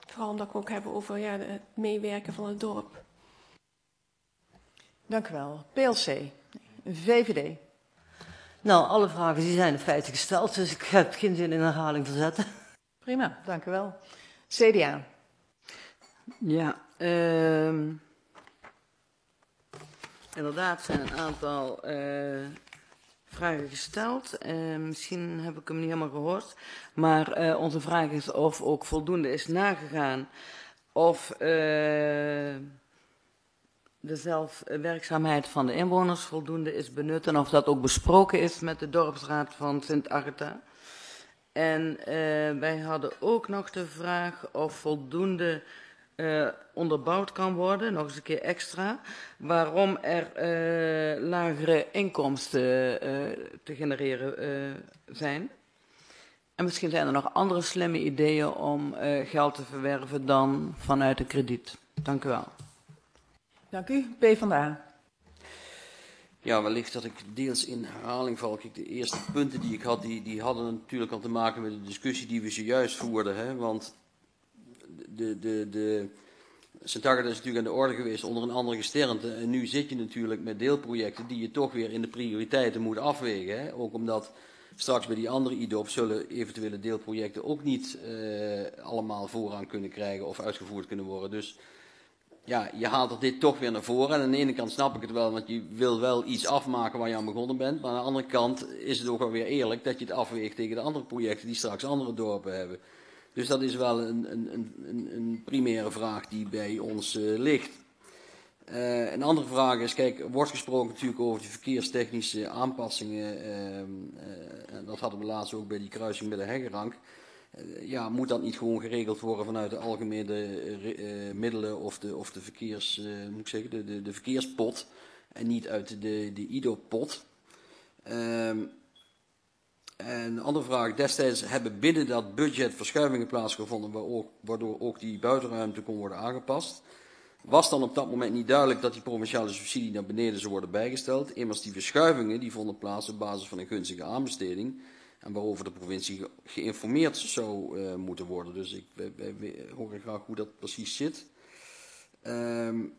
Vooral omdat we ook hebben over ja, het meewerken van het dorp. Dank u wel. P L C, V V D. Nou, alle vragen die zijn in feite gesteld, dus ik heb geen zin in herhaling verzetten. Prima, dank u wel. C D A. Ja, uh, inderdaad zijn een aantal uh, vragen gesteld. Uh, misschien heb ik hem niet helemaal gehoord. Maar uh, onze vraag is of ook voldoende is nagegaan of uh, de zelfwerkzaamheid van de inwoners voldoende is benut en of dat ook besproken is met de dorpsraad van Sint-Agatha. En uh, wij hadden ook nog de vraag of voldoende uh, onderbouwd kan worden, nog eens een keer extra, waarom er uh, lagere inkomsten uh, te genereren uh, zijn. En misschien zijn er nog andere slimme ideeën om uh, geld te verwerven dan vanuit een krediet. Dank u wel. Dank u. PvdA. Ja, wellicht dat ik deels in herhaling val. Kijk, de eerste punten die ik had, die, die hadden natuurlijk al te maken met de discussie die we zojuist voerden. Hè? Want de, de, de Sint-Agatha is natuurlijk aan de orde geweest onder een andere gesternte. En nu zit je natuurlijk met deelprojecten die je toch weer in de prioriteiten moet afwegen. Hè? Ook omdat straks bij die andere I D O P zullen eventuele deelprojecten ook niet uh, allemaal voorrang kunnen krijgen of uitgevoerd kunnen worden. Dus ja, je haalt er dit toch weer naar voren. En aan de ene kant snap ik het wel, want je wil wel iets afmaken waar je aan begonnen bent. Maar aan de andere kant is het ook wel weer eerlijk dat je het afweegt tegen de andere projecten die straks andere dorpen hebben. Dus dat is wel een, een, een, een primaire vraag die bij ons uh, ligt. Uh, een andere vraag is, kijk, er wordt gesproken natuurlijk over de verkeerstechnische aanpassingen. Uh, uh, en dat hadden we laatst ook bij die kruising met de Heggerank. Uh, ja, moet dat niet gewoon geregeld worden vanuit de algemene uh, middelen of de, of de verkeers, uh, moet ik zeggen, de, de, de verkeerspot en niet uit de, de I D O P-pot? Uh, en een andere vraag, destijds hebben binnen dat budget verschuivingen plaatsgevonden waardoor ook die buitenruimte kon worden aangepast. Was dan op dat moment niet duidelijk dat die provinciale subsidie naar beneden zou worden bijgesteld? Immers die verschuivingen die vonden plaats op basis van een gunstige aanbesteding en waarover de provincie ge geïnformeerd zou uh, moeten worden. Dus ik wij, wij, wij hoor graag hoe dat precies zit. Um,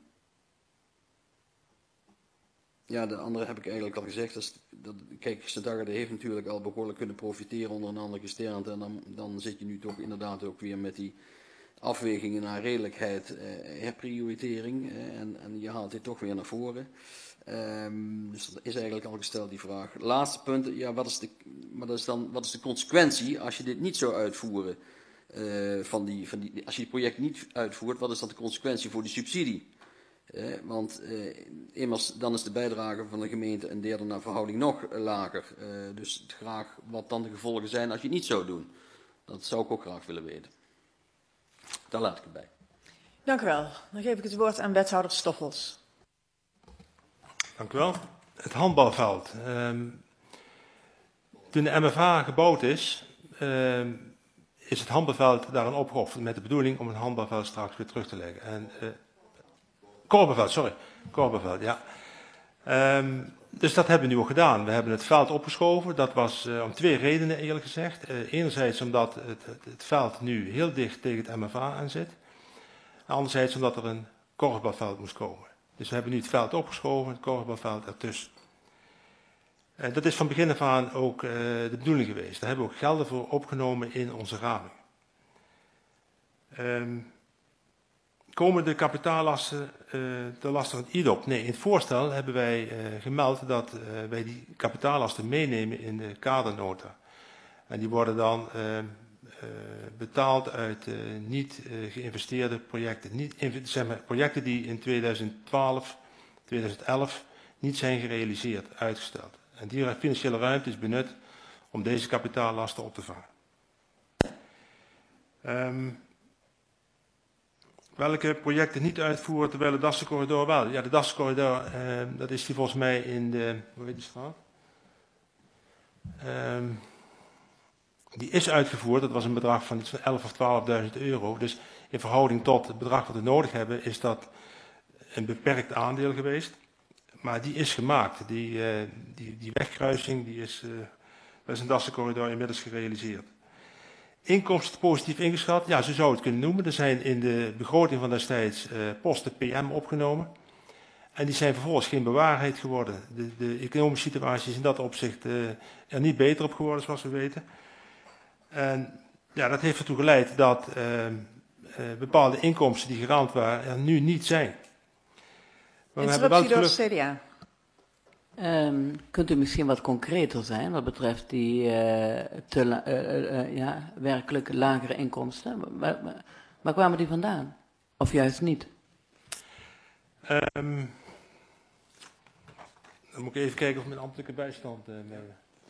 ja, de andere heb ik eigenlijk al gezegd. Dat is, dat, kijk, Sint-Agatha heeft natuurlijk al behoorlijk kunnen profiteren onder een andere gesternte. En dan, dan zit je nu toch inderdaad ook weer met die afwegingen naar redelijkheid, eh, herprioritering. Eh, en, en je haalt dit toch weer naar voren. Um, dus dat is eigenlijk al gesteld, die vraag. Laatste punt, ja, wat is de, maar dat is dan, wat is de consequentie als je dit niet zou uitvoeren? Uh, van die, van die, als je het project niet uitvoert, wat is dan de consequentie voor die subsidie? Uh, want uh, immers, dan is de bijdrage van de gemeente een derde naar verhouding nog lager. Uh, dus graag wat dan de gevolgen zijn als je het niet zou doen. Dat zou ik ook graag willen weten. Daar laat ik het bij. Dank u wel. Dan geef ik het woord aan wethouder Stoffels. Dank u wel. Het handbalveld. Um, toen de M F A gebouwd is, um, is het handbalveld daarin opgeofferd met de bedoeling om het handbalveld straks weer terug te leggen. En, uh, korpenveld, sorry. Korpenveld, ja. Um, dus dat hebben we nu ook gedaan. We hebben het veld opgeschoven. Dat was uh, om twee redenen eerlijk gezegd. Uh, enerzijds omdat het, het, het veld nu heel dicht tegen het M F A aan zit. En anderzijds omdat er een korfbalveld moest komen. Dus we hebben nu het veld opgeschoven, het korfbalveld ertussen. En dat is van begin af aan ook uh, de bedoeling geweest. Daar hebben we ook gelden voor opgenomen in onze raming. Um, komen de kapitaallasten uh, de lasten van I D O P? Nee, in het voorstel hebben wij uh, gemeld dat uh, wij die kapitaallasten meenemen in de kadernota. En die worden dan uh, uh, betaald uit uh, niet uh, geïnvesteerde projecten. Niet, zeg maar, projecten die in tweeduizend twaalf, tweeduizend elf niet zijn gerealiseerd, uitgesteld. En die financiële ruimte is benut om deze kapitaallasten op te vangen. Um, welke projecten niet uitvoeren terwijl de Dassencorridor wel? Ja, de Dassencorridor, uh, dat is die volgens mij in de, hoe heet die straat? Um, die is uitgevoerd, dat was een bedrag van iets van elf of twaalfduizend euro. Dus in verhouding tot het bedrag wat we nodig hebben, is dat een beperkt aandeel geweest. Maar die is gemaakt. Die, uh, die, die wegkruising, die is, uh, dat is een Dassencorridor inmiddels gerealiseerd. Inkomsten positief ingeschat, ja, zo zou je het kunnen noemen. Er zijn in de begroting van destijds uh, posten P M opgenomen. En die zijn vervolgens geen bewaarheid geworden. De, de economische situatie is in dat opzicht uh, er niet beter op geworden, zoals we weten. En ja, dat heeft ertoe geleid dat uh, uh, bepaalde inkomsten die geraamd waren er nu niet zijn. Maar we hebben wel door het C D A. Um, kunt u misschien wat concreter zijn wat betreft die uh, te la, uh, uh, ja, werkelijk lagere inkomsten? Waar, waar, waar kwamen die vandaan? Of juist niet? Um, dan moet ik even kijken of mijn ambtelijke bijstand... Uh, mee...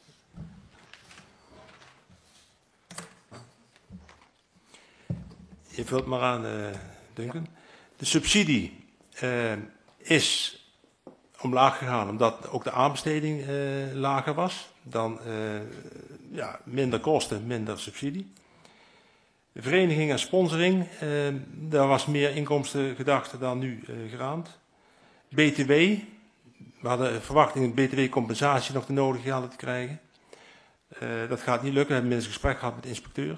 Je vult maar aan, uh, Duncan. De subsidie uh, is omlaag gegaan omdat ook de aanbesteding uh, lager was. Dan uh, ja, minder kosten, minder subsidie. De vereniging en sponsoring, uh, daar was meer inkomsten gedacht dan nu uh, geraamd. B T W, we hadden verwachting een B T W-compensatie nog de nodige gelden te krijgen. Uh, dat gaat niet lukken, we hebben inmiddels een gesprek gehad met de inspecteur.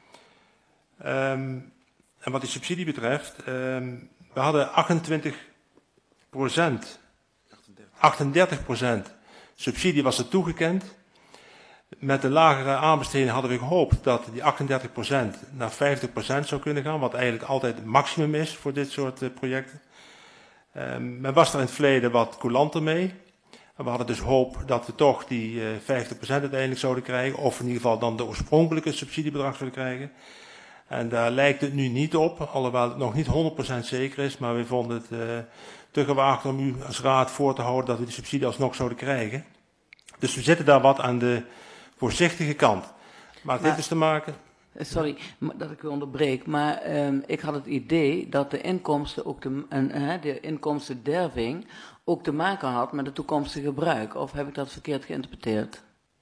Um, en wat die subsidie betreft, um, we hadden achtentwintig procent, achtendertig procent subsidie was er toegekend. Met de lagere aanbesteding hadden we gehoopt dat die achtendertig procent naar vijftig procent zou kunnen gaan, wat eigenlijk altijd het maximum is voor dit soort uh, projecten. Um, men was er in het verleden wat coulanter mee. En we hadden dus hoop dat we toch die uh, vijftig procent uiteindelijk zouden krijgen, of in ieder geval dan de oorspronkelijke subsidiebedrag zouden krijgen. En daar lijkt het nu niet op, alhoewel het nog niet honderd procent zeker is, maar we vonden het uh, te gewaagd om u als raad voor te houden dat we die subsidie alsnog zouden krijgen. Dus we zitten daar wat aan de voorzichtige kant. Maar het heeft dus te maken... Sorry dat ik u onderbreek, maar um, ik had het idee dat de inkomsten, ook de, uh, de inkomstenderving ook te maken had met het toekomstige gebruik. Of heb ik dat verkeerd geïnterpreteerd?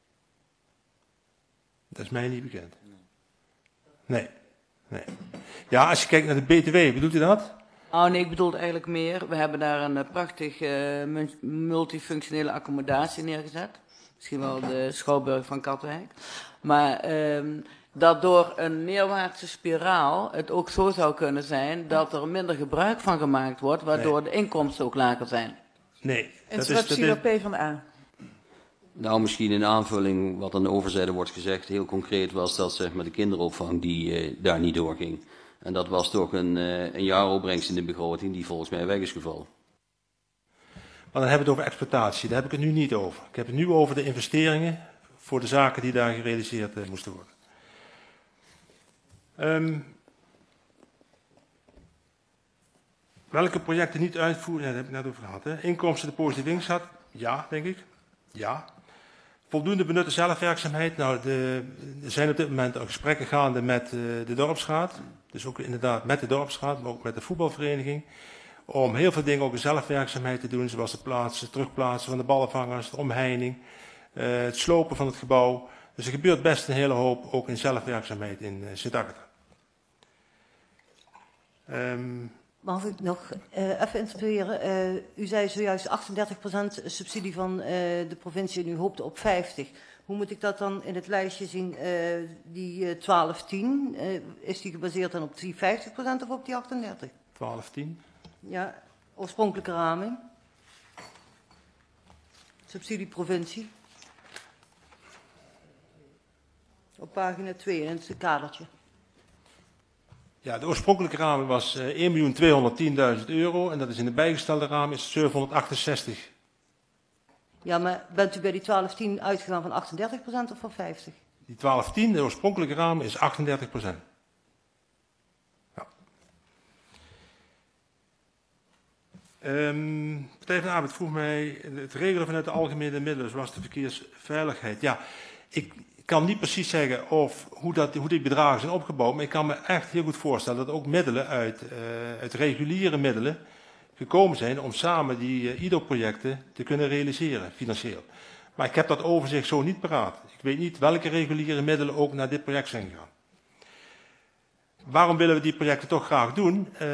Dat is mij niet bekend. Nee. nee. Ja, als je kijkt naar de B T W, bedoelt u dat? Oh nee, ik bedoel het eigenlijk meer. We hebben daar een uh, prachtig uh, multifunctionele accommodatie neergezet. Misschien wel de Schouwburg van Katwijk. Maar um, dat door een neerwaartse spiraal het ook zo zou kunnen zijn dat er minder gebruik van gemaakt wordt, waardoor nee. de inkomsten ook lager zijn. Nee. Interruptie door P van de A. Nou, misschien in aanvulling wat aan de overzijde wordt gezegd, heel concreet was dat zeg maar de kinderopvang die uh, daar niet doorging. En dat was toch een, uh, een jaaropbrengst in de begroting die volgens mij weg is gevallen. Maar dan hebben we het over exploitatie, daar heb ik het nu niet over. Ik heb het nu over de investeringen voor de zaken die daar gerealiseerd uh, moesten worden. Um, welke projecten niet uitvoeren, ja, daar heb ik net over gehad. Hè. Inkomsten de positieve inzet, ja, denk ik. Ja. Voldoende benutte zelfwerkzaamheid. Nou, de, er zijn op dit moment al gesprekken gaande met uh, de dorpsraad. Dus ook inderdaad met de dorpsraad, maar ook met de voetbalvereniging. Om heel veel dingen ook in zelfwerkzaamheid te doen. Zoals het plaatsen, terugplaatsen van de ballenvangers, de omheining, uh, het slopen van het gebouw. Dus er gebeurt best een hele hoop ook in zelfwerkzaamheid in uh, Sint-Agatha. Um, Mag ik nog uh, even interpelleren? Uh, u zei zojuist achtendertig procent subsidie van uh, de provincie en u hoopte op vijftig. Hoe moet ik dat dan in het lijstje zien? Uh, die uh, twaalf tien, uh, is die gebaseerd dan op die vijftig procent of op die achtendertig? twaalf tien. Ja, oorspronkelijke raming. Subsidie provincie. Op pagina twee in het kadertje. Ja, de oorspronkelijke raming was uh, één miljoen tweehonderdtienduizend euro en dat is in de bijgestelde raming is zevenhonderdachtenzestig. Ja, maar bent u bij die twaalf tien uitgegaan van achtendertig procent of van vijftig? Die twaalf tien, de oorspronkelijke raming, is achtendertig procent. Ja. Um, Partij van de Arbeid vroeg mij het regelen vanuit de algemene middelen, zoals de verkeersveiligheid. Ja, ik... Ik kan niet precies zeggen of, hoe, dat, hoe die bedragen zijn opgebouwd, maar ik kan me echt heel goed voorstellen dat ook middelen uit, uh, uit reguliere middelen gekomen zijn om samen die uh, I D O-projecten te kunnen realiseren, financieel. Maar ik heb dat overzicht zo niet paraat. Ik weet niet welke reguliere middelen ook naar dit project zijn gegaan. Waarom willen we die projecten toch graag doen? Uh,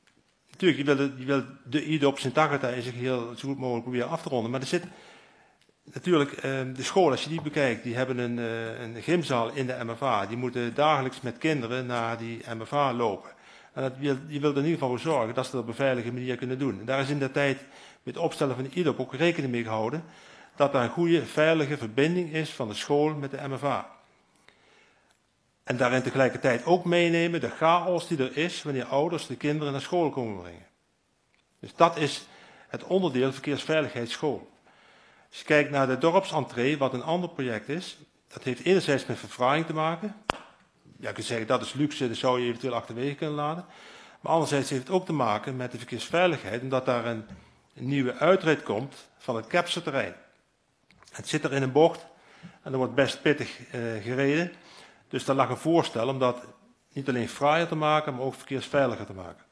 natuurlijk, je wil, je wil de I D O op Sint-Agatha in zich heel zo goed mogelijk proberen af te ronden, maar er zit... natuurlijk, uh, de school, als je die bekijkt, die hebben een, uh, een gymzaal in de M F A. Die moeten dagelijks met kinderen naar die M F A lopen. En dat wil, je wilt er in ieder geval voor zorgen dat ze dat op een veilige manier kunnen doen. En daar is in de tijd met het opstellen van de I D O P ook rekening mee gehouden dat daar een goede, veilige verbinding is van de school met de M F A. En daarin tegelijkertijd ook meenemen de chaos die er is wanneer ouders de kinderen naar school komen brengen. Dus dat is het onderdeel verkeersveiligheidsschool. Als je kijkt naar de dorpsentree, wat een ander project is, dat heeft enerzijds met verfraging te maken. Ja, je kunt zeggen dat is luxe, dat zou je eventueel achterwege kunnen laten. Maar anderzijds heeft het ook te maken met de verkeersveiligheid, omdat daar een, een nieuwe uitrit komt van het Kepserterrein. Het zit er in een bocht en er wordt best pittig uh, gereden. Dus daar lag een voorstel om dat niet alleen fraaier te maken, maar ook verkeersveiliger te maken.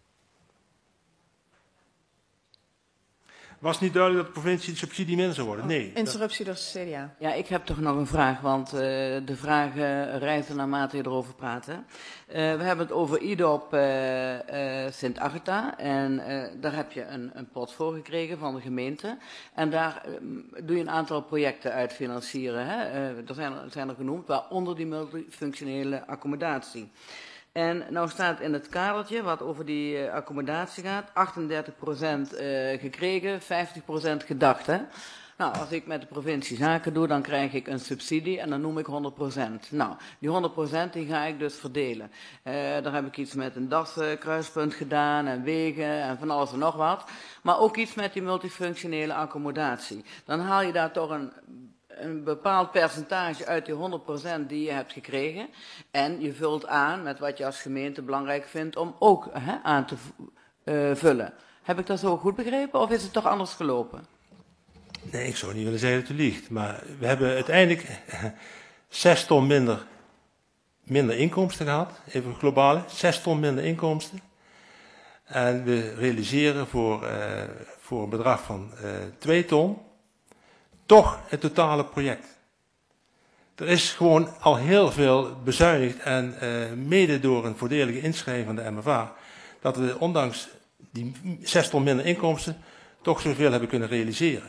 Was niet duidelijk dat de provincie de subsidie minder zou worden? Nee. Interruptie door de C D A. Ja, ik heb toch nog een vraag, want uh, de vragen rijzen naarmate je erover praat. Hè. Uh, we hebben het over I D O P uh, uh, Sint Agatha en uh, daar heb je een, een pot voor gekregen van de gemeente. En daar uh, doe je een aantal projecten uit financieren. Hè. Uh, er, zijn er zijn er genoemd, waaronder die multifunctionele accommodatie. En nou staat in het kadertje, wat over die uh, accommodatie gaat, achtendertig procent uh, gekregen, vijftig procent gedacht. Hè? Nou, als ik met de provincie zaken doe, dan krijg ik een subsidie en dan noem ik honderd procent. Nou, die honderd procent die ga ik dus verdelen. Uh, daar heb ik iets met een daskruispunt gedaan en wegen en van alles en nog wat. Maar ook iets met die multifunctionele accommodatie. Dan haal je daar toch een... een bepaald percentage uit die honderd procent die je hebt gekregen. En je vult aan met wat je als gemeente belangrijk vindt om ook hè, aan te uh, vullen. Heb ik dat zo goed begrepen of is het toch anders gelopen? Nee, ik zou niet willen zeggen dat u liegt. Maar we hebben uiteindelijk zes ton minder, minder inkomsten gehad. Even globale, zes ton minder inkomsten. En we realiseren voor, uh, voor een bedrag van uh, twee ton... toch het totale project. Er is gewoon al heel veel bezuinigd en uh, mede door een voordelige inschrijving van de M F A, dat we ondanks die zes ton minder inkomsten toch zoveel hebben kunnen realiseren.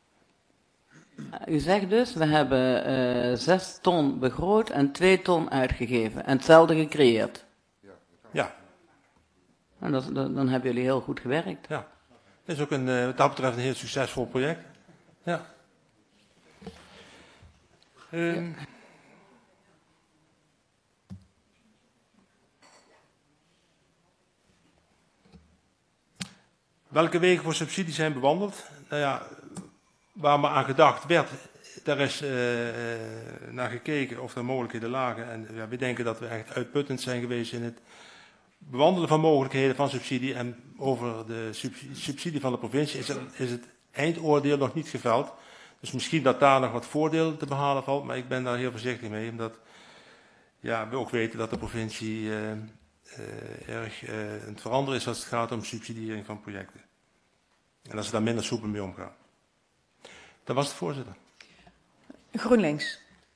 U zegt dus, we hebben uh, zes ton begroot en twee ton uitgegeven en hetzelfde gecreëerd. Ja. En dat, dat, dan hebben jullie heel goed gewerkt. Ja. Het is ook een, uh, wat dat betreft een heel succesvol project. Ja. Um, welke wegen voor subsidie zijn bewandeld? Nou ja, waar maar aan gedacht werd, daar is uh, naar gekeken of er mogelijkheden lagen. En ja, we denken dat we echt uitputtend zijn geweest in het bewandelen van mogelijkheden van subsidie. En over de subsidie, subsidie van de provincie is, er, is het eindoordeel nog niet geveld. Dus misschien dat daar nog wat voordeel te behalen valt, maar ik ben daar heel voorzichtig mee, omdat ja, we ook weten dat de provincie uh, uh, erg uh, aan het veranderen is als het gaat om subsidiëring van projecten. En dat ze daar minder soepel mee omgaan. Dat was het, voorzitter. GroenLinks.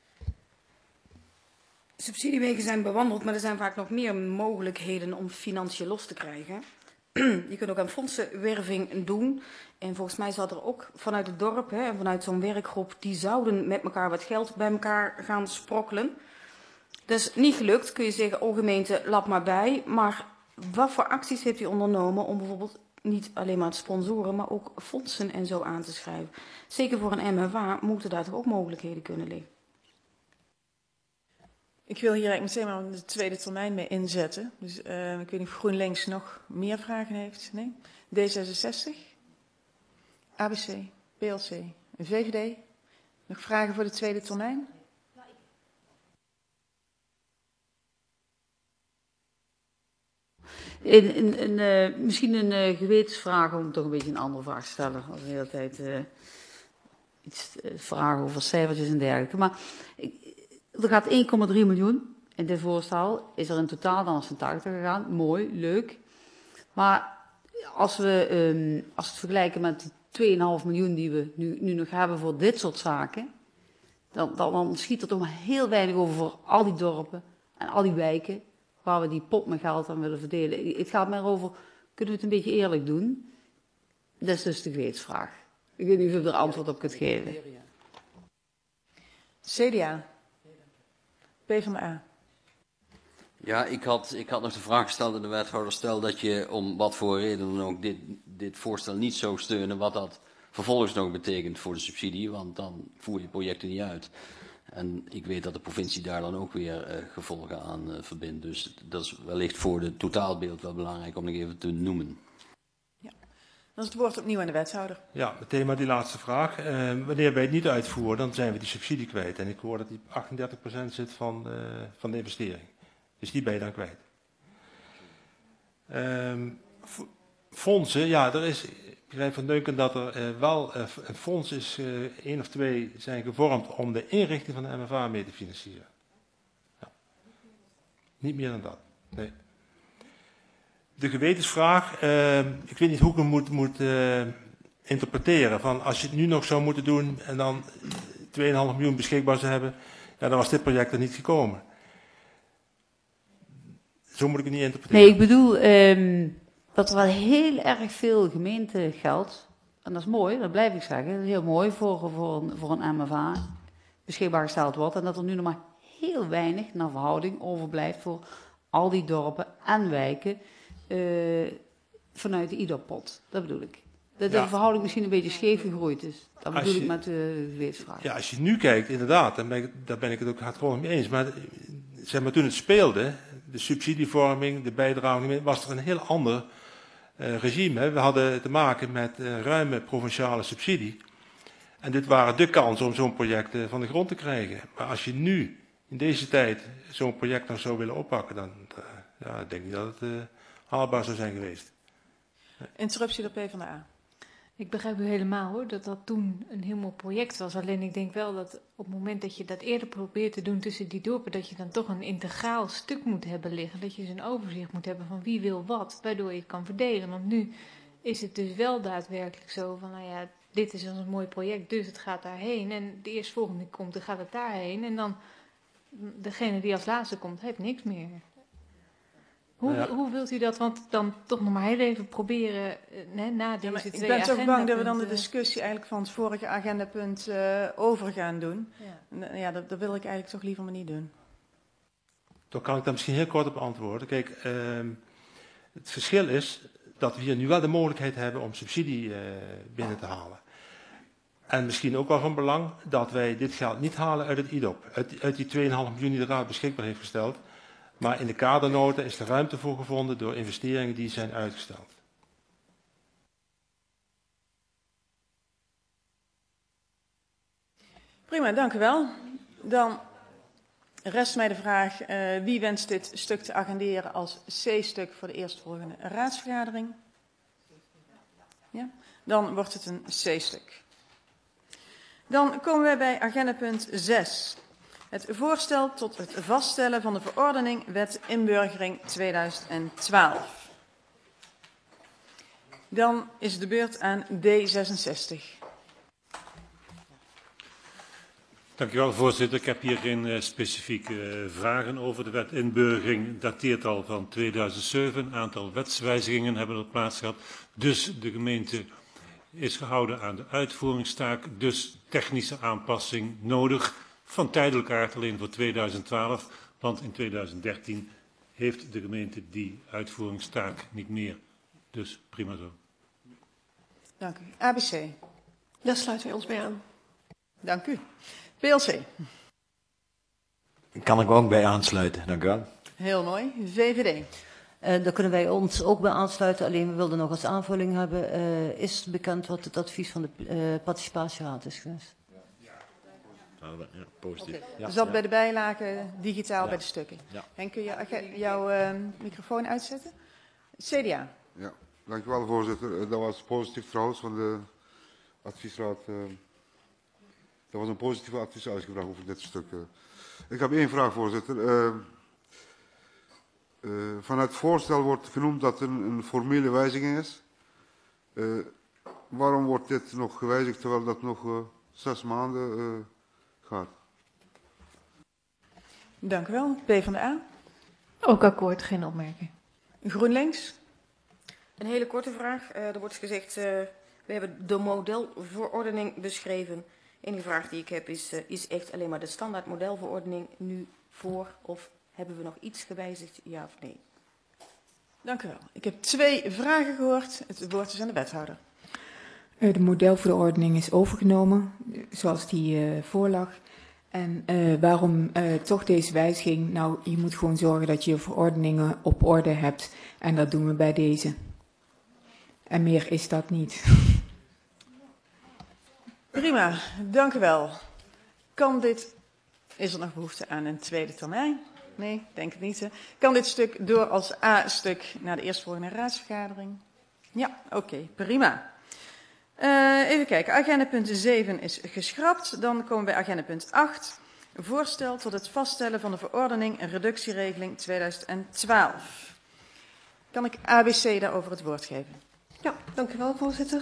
Subsidiewegen zijn bewandeld, maar er zijn vaak nog meer mogelijkheden om financiën los te krijgen. Je kunt ook aan fondsenwerving doen. En volgens mij zat er ook vanuit het dorp hè, en vanuit zo'n werkgroep, die zouden met elkaar wat geld bij elkaar gaan sprokkelen. Dat is niet gelukt, kun je zeggen, oh gemeente, lap maar bij. Maar wat voor acties heeft u ondernomen om bijvoorbeeld niet alleen maar het sponsoren, maar ook fondsen en zo aan te schrijven? Zeker voor een M F A moeten daar toch ook mogelijkheden kunnen liggen? Ik wil hier eigenlijk meteen maar de tweede termijn mee inzetten. Dus uh, ik weet niet of GroenLinks nog meer vragen heeft. Nee? D zesenzestig, A B C, P L C, V V D. Nog vragen voor de tweede termijn? In, in, in, uh, misschien een uh, gewetensvraag om toch een beetje een andere vraag te stellen. Als de hele tijd uh, iets uh, vragen over cijfertjes en dergelijke. Maar ik, er gaat één komma drie miljoen in dit voorstel. Is er in totaal dan als tachtig gegaan. Mooi, leuk. Maar als we, um, als we het vergelijken met die twee komma vijf miljoen die we nu, nu nog hebben voor dit soort zaken. Dan, dan, dan schiet er toch maar heel weinig over voor al die dorpen en al die wijken. Waar we die pot met geld aan willen verdelen. Het gaat maar over, kunnen we het een beetje eerlijk doen? Dat is dus de gewetensvraag. Ik weet niet of je er antwoord op kunt geven. C D A. PvdA. Ja, ik had, ik had nog de vraag gesteld aan de wethouder. Stel dat je om wat voor reden dan ook dit, dit voorstel niet zou steunen, wat dat vervolgens nog betekent voor de subsidie, want dan voer je projecten niet uit. En ik weet dat de provincie daar dan ook weer uh, gevolgen aan uh, verbindt. Dus dat is wellicht voor het totaalbeeld wel belangrijk om nog even te noemen. Ja. Dan is het woord opnieuw aan de wethouder. Ja, meteen maar die laatste vraag. Uh, wanneer wij het niet uitvoeren, dan zijn we die subsidie kwijt. En ik hoor dat die achtendertig procent zit van, uh, van de investering. Dus die ben je dan kwijt. Um, fondsen, ja, er is, ik begrijp van Duncan dat er uh, wel uh, een fonds is, uh, één of twee zijn gevormd om de inrichting van de M F A mee te financieren. Ja. Niet meer dan dat, nee. De gewetensvraag, uh, ik weet niet hoe ik hem moet, moet uh, interpreteren. Van als je het nu nog zou moeten doen en dan twee komma vijf miljoen beschikbaar zou hebben, ja, dan was dit project er niet gekomen. Zo moet ik het niet interpreteren. Nee, ik bedoel um, dat er wel heel erg veel gemeentegeld, en dat is mooi, dat blijf ik zeggen, dat is heel mooi voor, voor, een, voor een M F A beschikbaar gesteld wordt. En dat er nu nog maar heel weinig naar verhouding overblijft voor al die dorpen en wijken uh, vanuit de I D O P-pot. Dat bedoel ik. Dat de ja. verhouding misschien een beetje scheef gegroeid is. Dat bedoel je, ik met de gewetensvraag. Ja, als je nu kijkt, inderdaad, dan ben ik, daar ben ik het ook hardgrondig mee eens. Maar, zeg maar toen het speelde, de subsidievorming, de bijdrage, was er een heel ander uh, regime. Hè. We hadden te maken met uh, ruime provinciale subsidie. En dit waren de kansen om zo'n project uh, van de grond te krijgen. Maar als je nu, in deze tijd, zo'n project nog zou willen oppakken, dan uh, ja, ik denk niet dat het uh, haalbaar zou zijn geweest. Nee. Interruptie door PvdA. Ik begrijp u helemaal hoor, dat dat toen een heel mooi project was. Alleen ik denk wel dat op het moment dat je dat eerder probeert te doen tussen die dorpen, dat je dan toch een integraal stuk moet hebben liggen. Dat je dus een overzicht moet hebben van wie wil wat, waardoor je het kan verdelen. Want nu is het dus wel daadwerkelijk zo van, nou ja, dit is een mooi project, dus het gaat daarheen. En de eerstvolgende die komt, dan gaat het daarheen. En dan, degene die als laatste komt, heeft niks meer. Hoe, ja. hoe wilt u dat? Want dan toch nog maar heel even proberen nee, na deze ja, twee Ik ben toch bang dat we dan de discussie eigenlijk van het vorige agendapunt uh, over gaan doen. Ja, en, ja dat, dat wil ik eigenlijk toch liever maar niet doen. Toch kan ik daar misschien heel kort op antwoorden. Kijk, uh, het verschil is dat we hier nu wel de mogelijkheid hebben om subsidie uh, binnen te halen. En misschien ook wel van belang dat wij dit geld niet halen uit het I D O P. Uit, uit die twee komma vijf miljoen die de Raad beschikbaar heeft gesteld. Maar in de kadernota is er ruimte voor gevonden door investeringen die zijn uitgesteld. Prima, dank u wel. Dan rest mij de vraag, uh, wie wenst dit stuk te agenderen als C-stuk voor de eerstvolgende raadsvergadering? Ja, dan wordt het een C-stuk. Dan komen wij bij agendapunt zes. Het voorstel tot het vaststellen van de verordening Wet Inburgering tweeduizend twaalf. Dan is de beurt aan D zesenzestig. Dank u wel, voorzitter. Ik heb hier geen uh, specifieke uh, vragen over. De wet inburgering dateert al van tweeduizend zeven. Een aantal wetswijzigingen hebben er plaats gehad. Dus de gemeente is gehouden aan de uitvoeringstaak. Dus technische aanpassing nodig. Van tijdelijke aard alleen voor tweeduizend twaalf. Want in tweeduizend dertien heeft de gemeente die uitvoeringstaak niet meer. Dus prima zo. Dank u. A B C. Daar sluiten wij ons bij aan. Dank u. P L C. Kan ik ook bij aansluiten, dank u wel. Heel mooi. V V D. Uh, daar kunnen wij ons ook bij aansluiten, alleen we wilden nog als aanvulling hebben, uh, is bekend wat het advies van de uh, participatieraad is geweest? Ja, ja positief. Okay. Ja, dus dat ja. bij de bijlagen, digitaal ja. bij de stukken. Ja. En kun je jouw uh, microfoon uitzetten? C D A. Ja, dank u wel, voorzitter. Uh, dat was positief trouwens van de adviesraad. Uh, dat was een positieve advies uitgebracht over dit stuk. Uh. Ik heb één vraag, voorzitter. Uh, Uh, vanuit het voorstel wordt genoemd dat er een, een formele wijziging is. Uh, waarom wordt dit nog gewijzigd terwijl dat nog uh, zes maanden uh, gaat? Dank u wel. PvdA. Ook akkoord, geen opmerking. GroenLinks. Een hele korte vraag. Uh, er wordt gezegd, uh, We hebben de modelverordening beschreven. De enige vraag die ik heb is, uh, is echt alleen maar de standaard modelverordening nu voor of hebben we nog iets gewijzigd, ja of nee? Dank u wel. Ik heb twee vragen gehoord. Het woord is aan de wethouder. De modelverordening is overgenomen, zoals die uh, voorlag. En uh, waarom uh, toch deze wijziging? Nou, je moet gewoon zorgen dat je je verordeningen op orde hebt. En dat doen we bij deze. En meer is dat niet. Prima, dank u wel. Kan dit... Is er nog behoefte aan een tweede termijn? Nee, denk het niet. Hè? Kan dit stuk door als A-stuk naar de eerstvolgende raadsvergadering? Ja, oké, okay, prima. Uh, even kijken, agenda punt zeven is geschrapt. Dan komen we bij agenda punt acht. Voorstel tot het vaststellen van de verordening en reductieregeling tweeduizend twaalf. Kan ik A B C daarover het woord geven? Ja, dank u wel, voorzitter.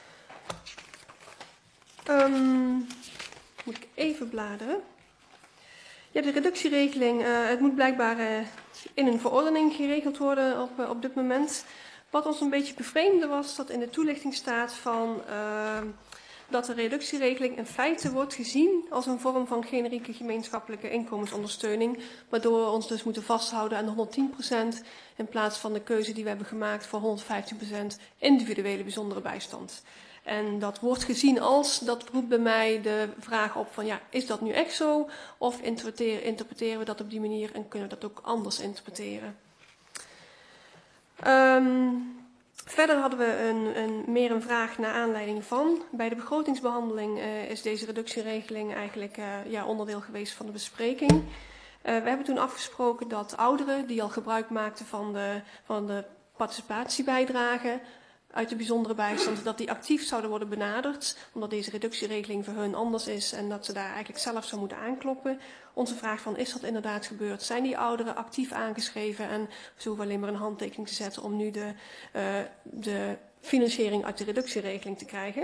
Um, moet ik even bladeren. Ja, de reductieregeling, uh, het moet blijkbaar uh, in een verordening geregeld worden op, uh, op dit moment. Wat ons een beetje bevreemde was dat in de toelichting staat van, uh, dat de reductieregeling in feite wordt gezien als een vorm van generieke gemeenschappelijke inkomensondersteuning, waardoor we ons dus moeten vasthouden aan de honderdtien procent in plaats van de keuze die we hebben gemaakt voor honderdvijftien procent individuele bijzondere bijstand. En dat wordt gezien als, dat roept bij mij de vraag op van ja, is dat nu echt zo? Of interpreteren, interpreteren we dat op die manier en kunnen we dat ook anders interpreteren? Um, verder hadden we een, een, meer een vraag naar aanleiding van. Bij de begrotingsbehandeling uh, is deze reductieregeling eigenlijk uh, ja, onderdeel geweest van de bespreking. Uh, we hebben toen afgesproken dat ouderen die al gebruik maakten van de, van de participatiebijdrage uit de bijzondere bijstand, dat die actief zouden worden benaderd, omdat deze reductieregeling voor hun anders is en dat ze daar eigenlijk zelf zou moeten aankloppen. Onze vraag van, is dat inderdaad gebeurd? Zijn die ouderen actief aangeschreven en ze hoeven alleen maar een handtekening te zetten om nu de, uh, de financiering uit de reductieregeling te krijgen?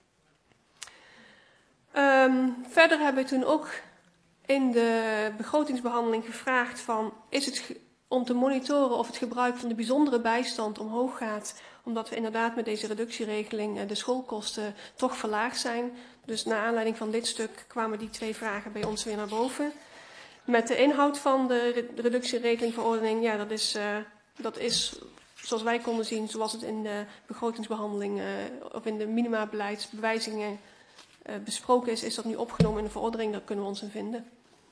Um, verder hebben we toen ook in de begrotingsbehandeling gevraagd van, is het ge- om te monitoren of het gebruik van de bijzondere bijstand omhoog gaat, omdat we inderdaad met deze reductieregeling de schoolkosten toch verlaagd zijn. Dus naar aanleiding van dit stuk kwamen die twee vragen bij ons weer naar boven. Met de inhoud van de reductieregelingverordening, ja, dat is, uh, dat is zoals wij konden zien, zoals het in de begrotingsbehandeling uh, of in de minimabeleidsbewijzingen uh, besproken is, is dat nu opgenomen in de verordening. Daar kunnen we ons in vinden.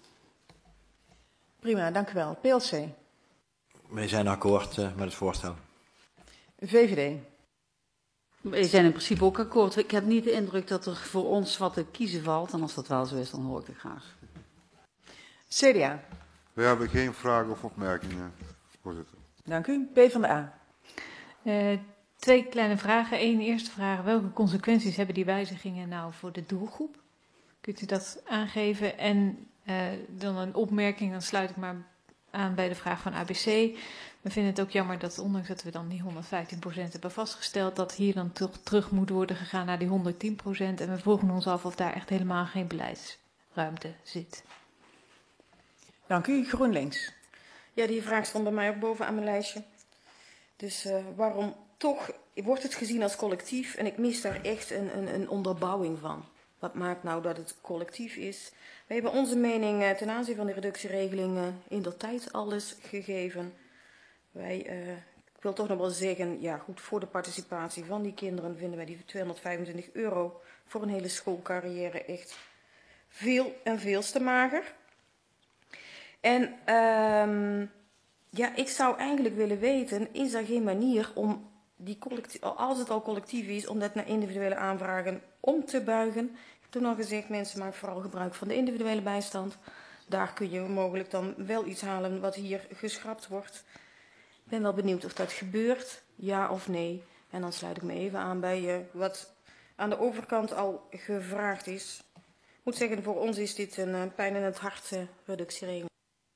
Prima, dank u wel. P L C. Wij zijn akkoord uh, met het voorstel. V V D. We zijn in principe ook akkoord. Ik heb niet de indruk dat er voor ons wat te kiezen valt. En als dat wel zo is, dan hoor ik het graag. C D A. We hebben geen vragen of opmerkingen, voorzitter. Dank u. P van de A. Uh, twee kleine vragen. Eén eerste vraag. Welke consequenties hebben die wijzigingen nou voor de doelgroep? Kunt u dat aangeven? En uh, dan een opmerking, dan sluit ik maar aan bij de vraag van A B C. We vinden het ook jammer dat, ondanks dat we dan die honderdvijftien procent hebben vastgesteld, dat hier dan toch terug moet worden gegaan naar die honderdtien procent. En we vroegen ons af of daar echt helemaal geen beleidsruimte zit. Dank u. GroenLinks. Ja, die vraag stond bij mij ook bovenaan mijn lijstje. Dus uh, waarom toch wordt het gezien als collectief? En ik mis daar echt een, een, een onderbouwing van. Wat maakt nou dat het collectief is? We hebben onze mening uh, ten aanzien van de reductieregeling uh, in de tijd alles gegeven. Wij, uh, ik wil toch nog wel zeggen, ja goed, voor de participatie van die kinderen vinden wij die tweehonderdvijfentwintig euro voor een hele schoolcarrière echt veel en veel te mager. En um, ja, ik zou eigenlijk willen weten, is er geen manier om die collectief, als het al collectief is, om dat naar individuele aanvragen om te buigen? Ik heb toen al gezegd, mensen maken vooral gebruik van de individuele bijstand. Daar kun je mogelijk dan wel iets halen wat hier geschrapt wordt. Ik ben wel benieuwd of dat gebeurt, ja of nee. En dan sluit ik me even aan bij uh, wat aan de overkant al gevraagd is. Ik moet zeggen, voor ons is dit een uh, pijn in het hart uh, reductieregeling.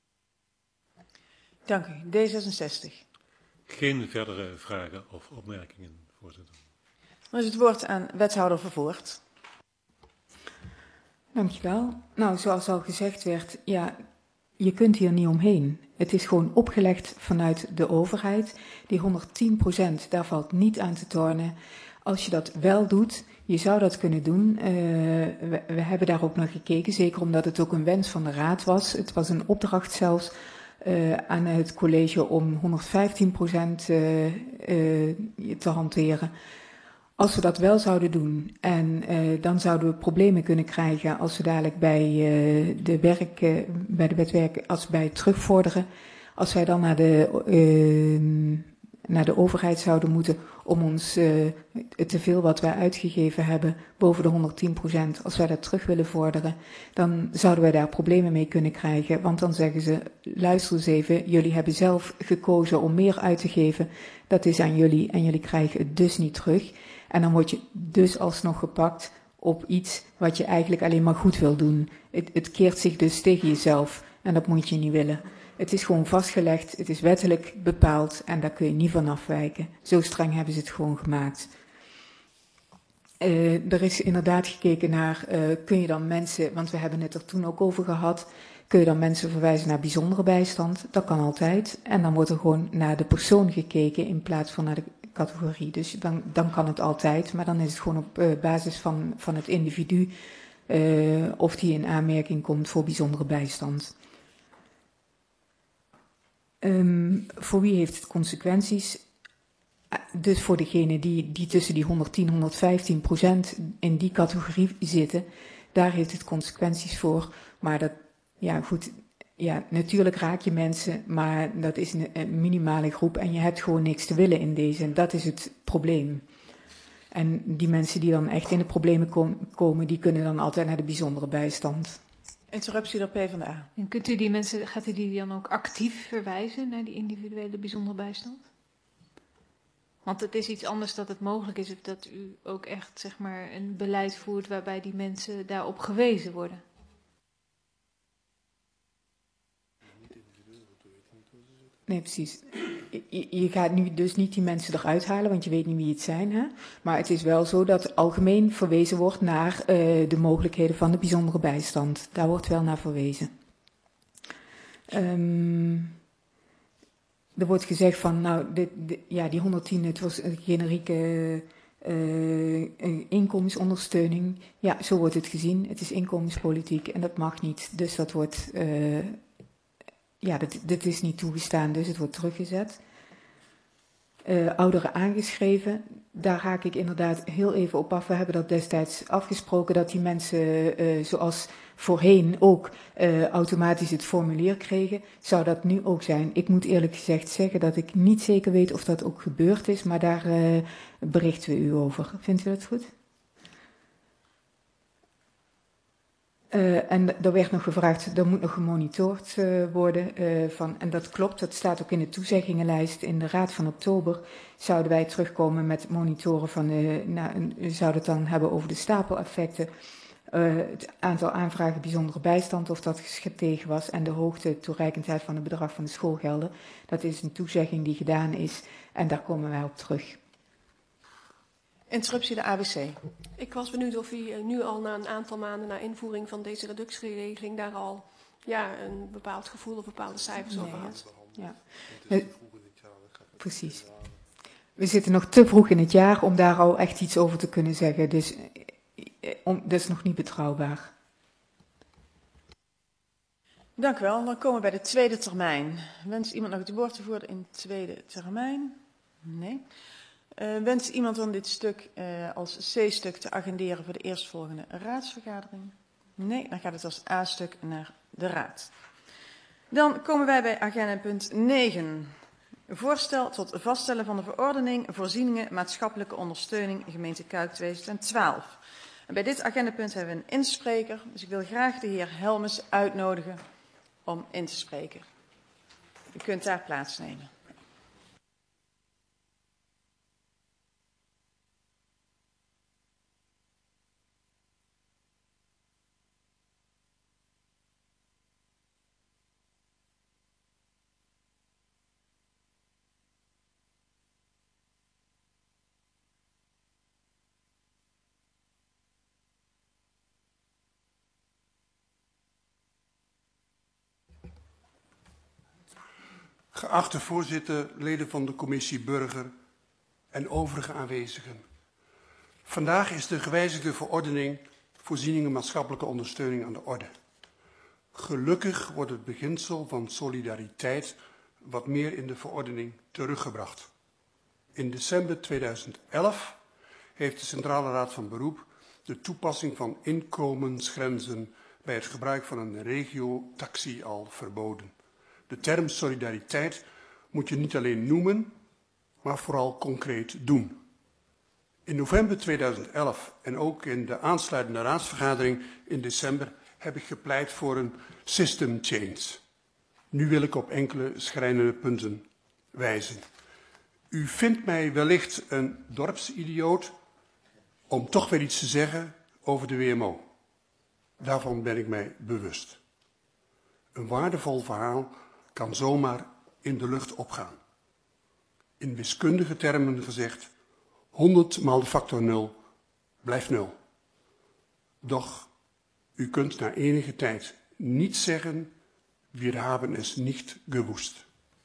Dank u. D zesenzestig. Geen verdere vragen of opmerkingen, voorzitter. Dan is het woord aan wethouder Vervoort. Dankjewel. Nou, zoals al gezegd werd, ja, je kunt hier niet omheen. Het is gewoon opgelegd vanuit de overheid. Die honderdtien procent, daar valt niet aan te tornen. Als je dat wel doet, je zou dat kunnen doen. Uh, we, we hebben daar ook naar gekeken, zeker omdat het ook een wens van de Raad was. Het was een opdracht zelfs uh, aan het college om honderdvijftien procent uh, uh, te hanteren. Als we dat wel zouden doen, en uh, dan zouden we problemen kunnen krijgen als we dadelijk bij uh, de werk, uh, bij de wetwerk, als bij terugvorderen, als wij dan naar de, uh, naar de overheid zouden moeten om ons uh, het teveel wat wij uitgegeven hebben boven de honderdtien procent, als wij dat terug willen vorderen, dan zouden wij daar problemen mee kunnen krijgen. Want dan zeggen ze, luister eens even, jullie hebben zelf gekozen om meer uit te geven, dat is aan jullie en jullie krijgen het dus niet terug. En dan word je dus alsnog gepakt op iets wat je eigenlijk alleen maar goed wil doen. Het, het keert zich dus tegen jezelf en dat moet je niet willen. Het is gewoon vastgelegd, het is wettelijk bepaald en daar kun je niet van afwijken. Zo streng hebben ze het gewoon gemaakt. Uh, er is inderdaad gekeken naar, uh, kun je dan mensen, want we hebben het er toen ook over gehad, kun je dan mensen verwijzen naar bijzondere bijstand? Dat kan altijd. En dan wordt er gewoon naar de persoon gekeken in plaats van naar de categorie. Dus dan, dan kan het altijd, maar dan is het gewoon op uh, basis van, van het individu uh, of die in aanmerking komt voor bijzondere bijstand. Um, voor wie heeft het consequenties? Dus voor degene die, die tussen die honderdtien, honderdvijftien procent in die categorie zitten, daar heeft het consequenties voor. Maar dat, ja goed, ja, natuurlijk raak je mensen, maar dat is een, een minimale groep en je hebt gewoon niks te willen in deze. En dat is het probleem. En die mensen die dan echt in de problemen kom, komen, die kunnen dan altijd naar de bijzondere bijstand. Interruptie door PvdA. En kunt u die mensen, gaat u die dan ook actief verwijzen naar die individuele bijzondere bijstand? Want het is iets anders dat het mogelijk is, of dat u ook echt zeg maar een beleid voert waarbij die mensen daarop gewezen worden. Nee, precies. Je, je gaat nu dus niet die mensen eruit halen, want je weet niet wie het zijn. Hè? Maar het is wel zo dat algemeen verwezen wordt naar uh, de mogelijkheden van de bijzondere bijstand. Daar wordt wel naar verwezen. Um, er wordt gezegd van, nou, dit, dit, ja, die honderdtien, het was een generieke uh, inkomensondersteuning. Ja, zo wordt het gezien. Het is inkomenspolitiek en dat mag niet. Dus dat wordt... Uh, Ja, dit, dit is niet toegestaan, dus het wordt teruggezet. Uh, ouderen aangeschreven, daar haak ik inderdaad heel even op af. We hebben dat destijds afgesproken dat die mensen, uh, zoals voorheen ook, uh, automatisch het formulier kregen. Zou dat nu ook zijn? Ik moet eerlijk gezegd zeggen dat ik niet zeker weet of dat ook gebeurd is, maar daar uh, berichten we u over. Vindt u dat goed? Uh, en er werd nog gevraagd, er moet nog gemonitord uh, worden. Uh, van, en dat klopt, dat staat ook in de toezeggingenlijst. In de Raad van Oktober zouden wij terugkomen met monitoren van, uh, nou, we zouden het dan hebben over de stapeleffecten. Uh, het aantal aanvragen bijzondere bijstand, of dat gestegen was. En de hoogte, toereikendheid van het bedrag van de schoolgelden. Dat is een toezegging die gedaan is en daar komen wij op terug. Interruptie de A B C. Ik was benieuwd of u nu al na een aantal maanden na invoering van deze reductieregeling daar al ja, een bepaald gevoel of bepaalde cijfers nee, over had. Ja. Uh, precies. We zitten nog te vroeg in het jaar om daar al echt iets over te kunnen zeggen. Dus uh, om, dat is nog niet betrouwbaar. Dank u wel. Dan komen we bij de tweede termijn. Wenst iemand nog het woord te voeren in tweede termijn? Nee. Uh, wenst iemand dan dit stuk uh, als C-stuk te agenderen voor de eerstvolgende raadsvergadering? Nee, dan gaat het als A-stuk naar de raad. Dan komen wij bij agenda punt negen. Voorstel tot vaststellen van de verordening voorzieningen maatschappelijke ondersteuning gemeente Kuik tweeduizend twaalf. En bij dit agendapunt hebben we een inspreker, dus ik wil graag de heer Helmes uitnodigen om in te spreken. U kunt daar plaatsnemen. Geachte voorzitter, leden van de commissie Burger en overige aanwezigen. Vandaag is de gewijzigde verordening voorzieningen maatschappelijke ondersteuning aan de orde. Gelukkig wordt het beginsel van solidariteit wat meer in de verordening teruggebracht. In december tweeduizend elf heeft de Centrale Raad van Beroep de toepassing van inkomensgrenzen bij het gebruik van een regiotaxi al verboden. De term solidariteit moet je niet alleen noemen, maar vooral concreet doen. In november tweeduizend elf en ook in de aansluitende raadsvergadering in december heb ik gepleit voor een system change. Nu wil ik op enkele schrijnende punten wijzen. U vindt mij wellicht een dorpsidioot om toch weer iets te zeggen over de W M O. Daarvan ben ik mij bewust. Een waardevol verhaal kan zomaar in de lucht opgaan. In wiskundige termen gezegd, honderd maal de factor nul blijft nul. Doch u kunt na enige tijd niet zeggen, wir haben es nicht gewusst.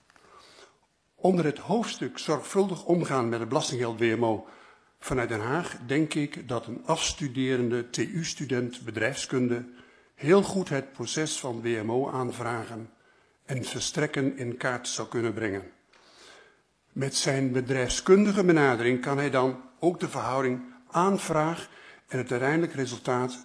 Onder het hoofdstuk zorgvuldig omgaan met het belastinggeld W M O vanuit Den Haag denk ik dat een afstuderende T U-student bedrijfskunde heel goed het proces van W M O aanvragen en verstrekken in kaart zou kunnen brengen. Met zijn bedrijfskundige benadering kan hij dan ook de verhouding aanvraag en het uiteindelijk resultaat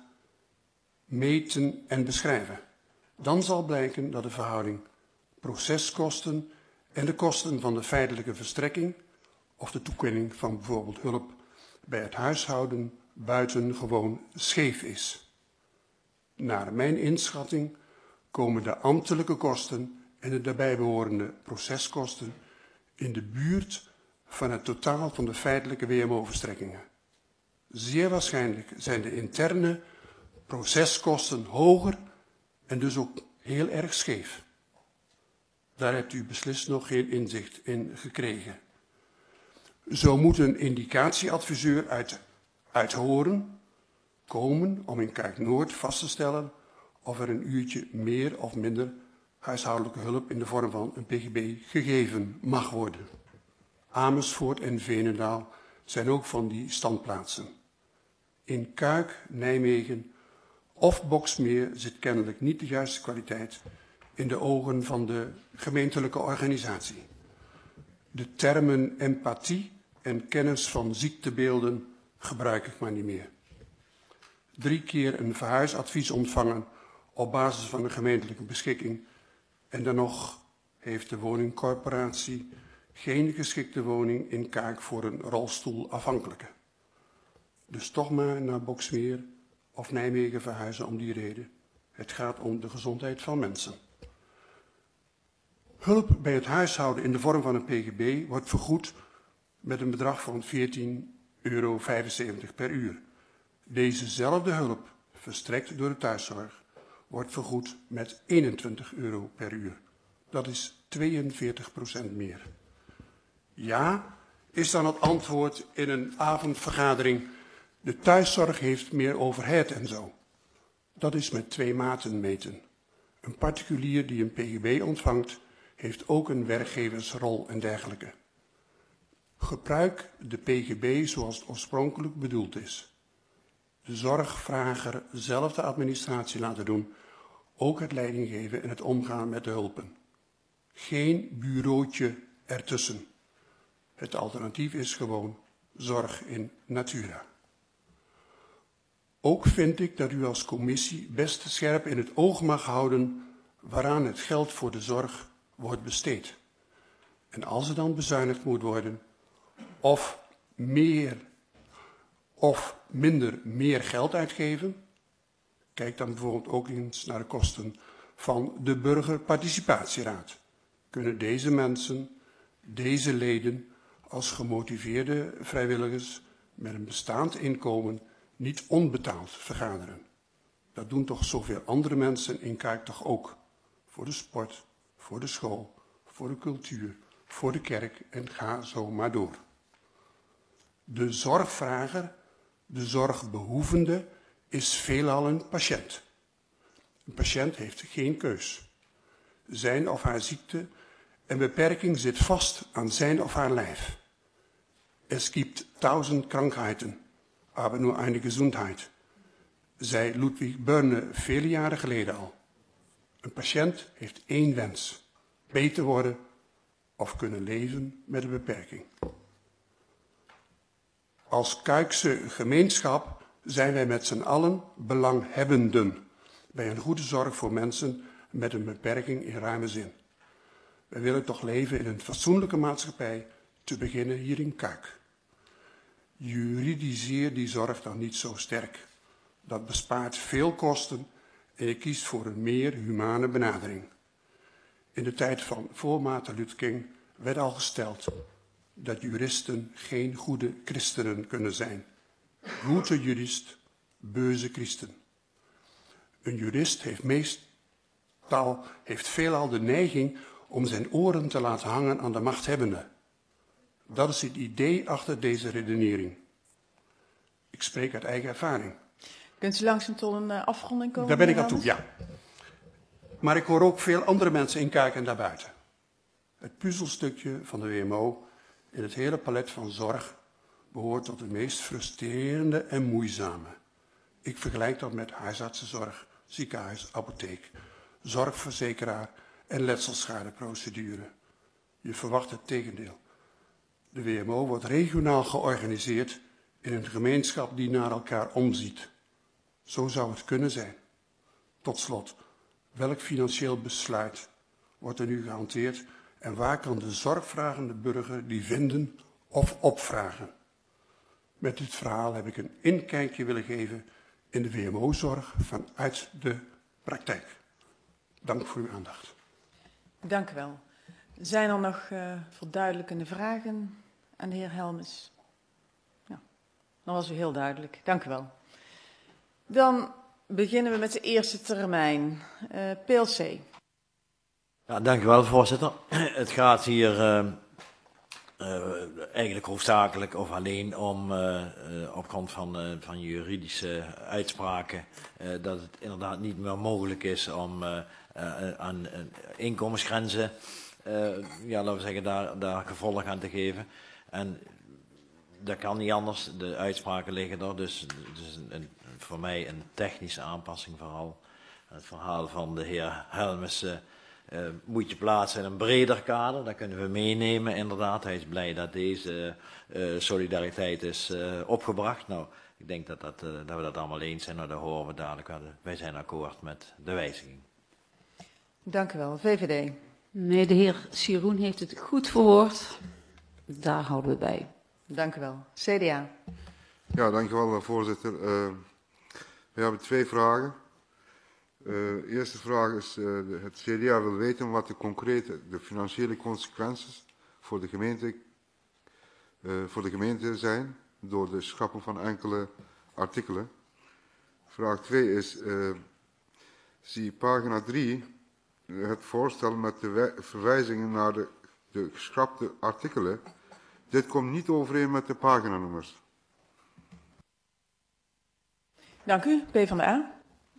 meten en beschrijven. Dan zal blijken dat de verhouding proceskosten en de kosten van de feitelijke verstrekking of de toekenning van bijvoorbeeld hulp bij het huishouden buitengewoon scheef is. Naar mijn inschatting komen de ambtelijke kosten en de daarbij behorende proceskosten in de buurt van het totaal van de feitelijke W M O-verstrekkingen. Zeer waarschijnlijk zijn de interne proceskosten hoger en dus ook heel erg scheef. Daar hebt u beslist nog geen inzicht in gekregen. Zo moet een indicatieadviseur uit, uit Horen komen om in Kuik-Noord vast te stellen of er een uurtje meer of minder huishoudelijke hulp in de vorm van een P G B gegeven mag worden. Amersfoort en Veenendaal zijn ook van die standplaatsen. In Kuik, Nijmegen of Boxmeer zit kennelijk niet de juiste kwaliteit in de ogen van de gemeentelijke organisatie. De termen empathie en kennis van ziektebeelden gebruik ik maar niet meer. Drie keer een verhuisadvies ontvangen op basis van een gemeentelijke beschikking en dan nog heeft de woningcorporatie geen geschikte woning in Kaak voor een rolstoelafhankelijke. Dus toch maar naar Boxmeer of Nijmegen verhuizen om die reden. Het gaat om de gezondheid van mensen. Hulp bij het huishouden in de vorm van een P G B wordt vergoed met een bedrag van veertien euro vijfenzeventig per uur. Dezezelfde hulp, verstrekt door de thuiszorg, wordt vergoed met eenentwintig euro per uur. Dat is tweeënveertig procent meer. Ja, is dan het antwoord in een avondvergadering, de thuiszorg heeft meer overhead en zo. Dat is met twee maten meten. Een particulier die een P G B ontvangt, heeft ook een werkgeversrol en dergelijke. Gebruik de P G B zoals het oorspronkelijk bedoeld is. De zorgvrager zelf de administratie laten doen, ook het leiding geven en het omgaan met de hulpen. Geen bureautje ertussen. Het alternatief is gewoon zorg in natura. Ook vind ik dat u als commissie best scherp in het oog mag houden waaraan het geld voor de zorg wordt besteed. En als er dan bezuinigd moet worden, of meer of minder meer geld uitgeven, kijk dan bijvoorbeeld ook eens naar de kosten van de burgerparticipatieraad. Kunnen deze mensen, deze leden, als gemotiveerde vrijwilligers met een bestaand inkomen niet onbetaald vergaderen? Dat doen toch zoveel andere mensen in Kaak toch ook. Voor de sport, voor de school, voor de cultuur, voor de kerk en ga zo maar door. De zorgvrager, de zorgbehoevende, is veelal een patiënt. Een patiënt heeft geen keus. Zijn of haar ziekte en beperking zit vast aan zijn of haar lijf. Es gibt tausend Krankheiten, aber nur eine Gesundheit, zei Ludwig Börne vele jaren geleden al. Een patiënt heeft één wens: beter worden of kunnen leven met een beperking. Als Kuikse gemeenschap zijn wij met z'n allen belanghebbenden bij een goede zorg voor mensen met een beperking in ruime zin. Wij willen toch leven in een fatsoenlijke maatschappij, te beginnen hier in Kuik. Juridiseer die zorg dan niet zo sterk. Dat bespaart veel kosten en je kiest voor een meer humane benadering. In de tijd van voor Maarten Luther King werd al gesteld dat juristen geen goede christenen kunnen zijn. Gute jurist, böse christen. Een jurist heeft meestal, heeft veelal de neiging om zijn oren te laten hangen aan de machthebbende. Dat is het idee achter deze redenering. Ik spreek uit eigen ervaring. Kunt u langzaam tot een uh, afronding komen? Daar ben ik aan toe, ja. Maar ik hoor ook veel andere mensen inkijken daarbuiten. Het puzzelstukje van de W M O in het hele palet van zorg behoort tot de meest frustrerende en moeizame. Ik vergelijk dat met huisartsenzorg, ziekenhuis, apotheek, zorgverzekeraar en letselschadeprocedure. Je verwacht het tegendeel. De W M O wordt regionaal georganiseerd in een gemeenschap die naar elkaar omziet. Zo zou het kunnen zijn. Tot slot, welk financieel besluit wordt er nu gehanteerd en waar kan de zorgvragende burger die vinden of opvragen? Met dit verhaal heb ik een inkijkje willen geven in de W M O-zorg vanuit de praktijk. Dank voor uw aandacht. Dank u wel. Zijn er nog uh, verduidelijkende vragen aan de heer Helmes? Ja, dat was u heel duidelijk. Dank u wel. Dan beginnen we met de eerste termijn. Uh, P L C. Ja, dank u wel, voorzitter. Het gaat hier uh, uh, eigenlijk hoofdzakelijk of alleen om, uh, uh, op grond van, uh, van juridische uitspraken, uh, dat het inderdaad niet meer mogelijk is om uh, uh, aan uh, inkomensgrenzen, uh, ja, laten we zeggen, daar, daar gevolg aan te geven. En dat kan niet anders, de uitspraken liggen er, dus het is een, een, voor mij een technische aanpassing vooral. Het verhaal van de heer Helmes uh, uh, moet je plaatsen in een breder kader, dat kunnen we meenemen inderdaad. Hij is blij dat deze uh, solidariteit is uh, opgebracht. Nou, ik denk dat, dat, uh, dat we dat allemaal eens zijn, nou, dat horen we dadelijk. Wij zijn akkoord met de wijziging. Dank u wel. V V D. Nee, de heer Siroen heeft het goed verwoord. Daar houden we bij. Dank u wel. C D A. Ja, dank u wel, voorzitter. Uh, we hebben twee vragen. De uh, eerste vraag is, uh, de, het C D A wil weten wat de concrete, de financiële consequenties voor de gemeente, uh, voor de gemeente zijn door de schrapping van enkele artikelen. Vraag twee is, uh, zie pagina drie, uh, het voorstel met de verwijzingen naar de, de geschrapte artikelen. Dit komt niet overeen met de paginanummers. Dank u. PvdA.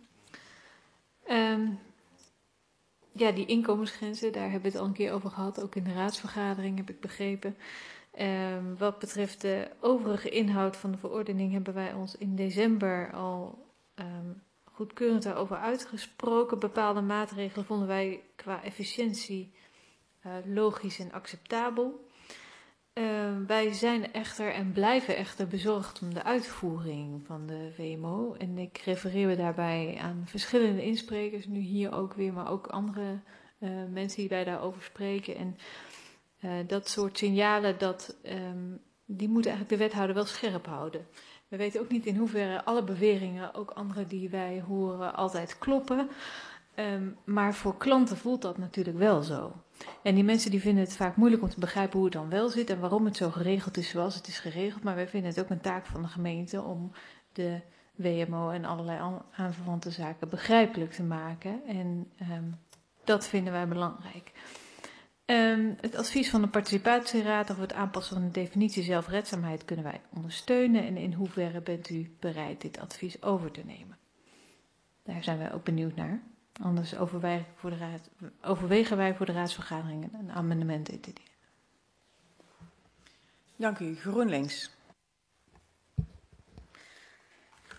Um, ja, die inkomensgrenzen, daar hebben we het al een keer over gehad. Ook in de raadsvergadering heb ik begrepen. Um, wat betreft de overige inhoud van de verordening hebben wij ons in december al um, goedkeurend daarover uitgesproken. Bepaalde maatregelen vonden wij qua efficiëntie uh, logisch en acceptabel. Uh, wij zijn echter en blijven echter bezorgd om de uitvoering van de W M O. En ik refereer me daarbij aan verschillende insprekers, nu hier ook weer, maar ook andere uh, mensen die wij daarover spreken. En uh, dat soort signalen, dat, um, die moet eigenlijk de wethouder wel scherp houden. We weten ook niet in hoeverre alle beweringen, ook andere die wij horen, altijd kloppen. Um, maar voor klanten voelt dat natuurlijk wel zo. En die mensen die vinden het vaak moeilijk om te begrijpen hoe het dan wel zit en waarom het zo geregeld is zoals het is geregeld. Maar wij vinden het ook een taak van de gemeente om de W M O en allerlei aanverwante zaken begrijpelijk te maken. En um, dat vinden wij belangrijk. Um, het advies van de participatieraad over het aanpassen van de definitie zelfredzaamheid kunnen wij ondersteunen. En in hoeverre bent u bereid dit advies over te nemen? Daar zijn wij ook benieuwd naar. Anders overwegen, voor de raad, overwegen wij voor de raadsvergadering een amendement in te dienen. Dank u. GroenLinks.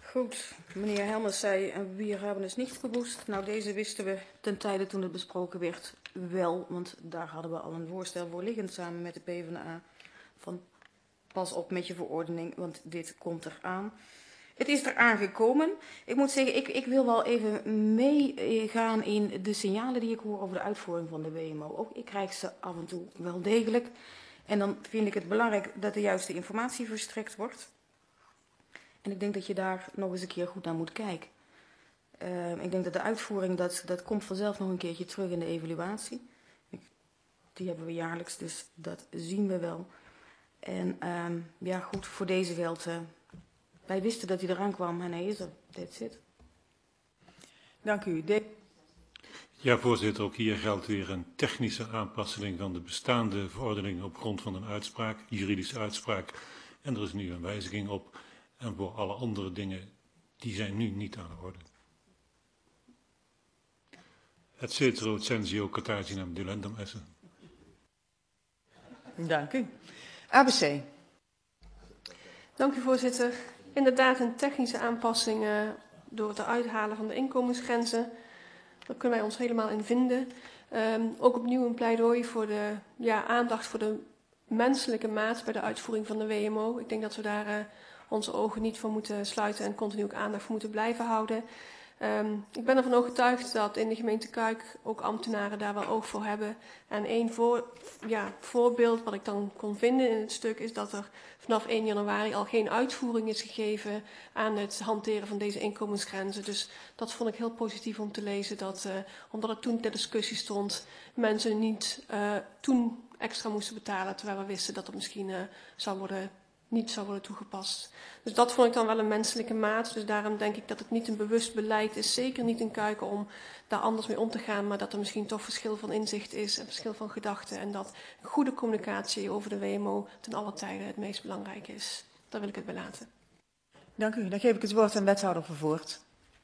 Goed, meneer Helmers zei, en we hebben het niet geboost. Nou, deze wisten we ten tijde toen het besproken werd wel, want daar hadden we al een voorstel voor liggend samen met de PvdA. Van pas op met je verordening, want dit komt eraan. Het is eraan gekomen. Ik moet zeggen, ik, ik wil wel even meegaan in de signalen die ik hoor over de uitvoering van de W M O. Ook ik krijg ze af en toe wel degelijk. En dan vind ik het belangrijk dat de juiste informatie verstrekt wordt. En ik denk dat je daar nog eens een keer goed naar moet kijken. Uh, ik denk dat de uitvoering, dat, dat komt vanzelf nog een keertje terug in de evaluatie. Die hebben we jaarlijks, dus dat zien we wel. En um, ja, goed, voor deze geldt... Uh, wij wisten dat hij eraan kwam en hij is er. That's it. Dank u. De Ja, voorzitter, ook hier geldt weer een technische aanpassing van de bestaande verordening op grond van een uitspraak, juridische uitspraak. En er is nu een wijziging op. En voor alle andere dingen, die zijn nu niet aan de orde. Et cetera, censio, cataginam, delendum esse. Dank u. A B C. Dank u, voorzitter. Inderdaad, een technische aanpassing uh, door het eruit halen van de inkomensgrenzen. Daar kunnen wij ons helemaal in vinden. Um, ook opnieuw een pleidooi voor de ja, aandacht voor de menselijke maat bij de uitvoering van de W M O. Ik denk dat we daar uh, onze ogen niet voor moeten sluiten en continu ook aandacht voor moeten blijven houden. Um, ik ben ervan overtuigd dat in de gemeente Kuik ook ambtenaren daar wel oog voor hebben. En één voor, ja, voorbeeld wat ik dan kon vinden in het stuk is dat er vanaf één januari al geen uitvoering is gegeven aan het hanteren van deze inkomensgrenzen. Dus dat vond ik heel positief om te lezen, dat, uh, omdat het toen ter discussie stond, mensen niet uh, toen extra moesten betalen, terwijl we wisten dat het misschien uh, zou worden, niet zou worden toegepast. Dus dat vond ik dan wel een menselijke maat. Dus daarom denk ik dat het niet een bewust beleid is, zeker niet in Kuiken, om daar anders mee om te gaan, maar dat er misschien toch verschil van inzicht is en verschil van gedachten en dat goede communicatie over de W M O ten alle tijde het meest belangrijk is. Daar wil ik het bij laten. Dank u. Dan geef ik het woord aan wethouder Vervoort.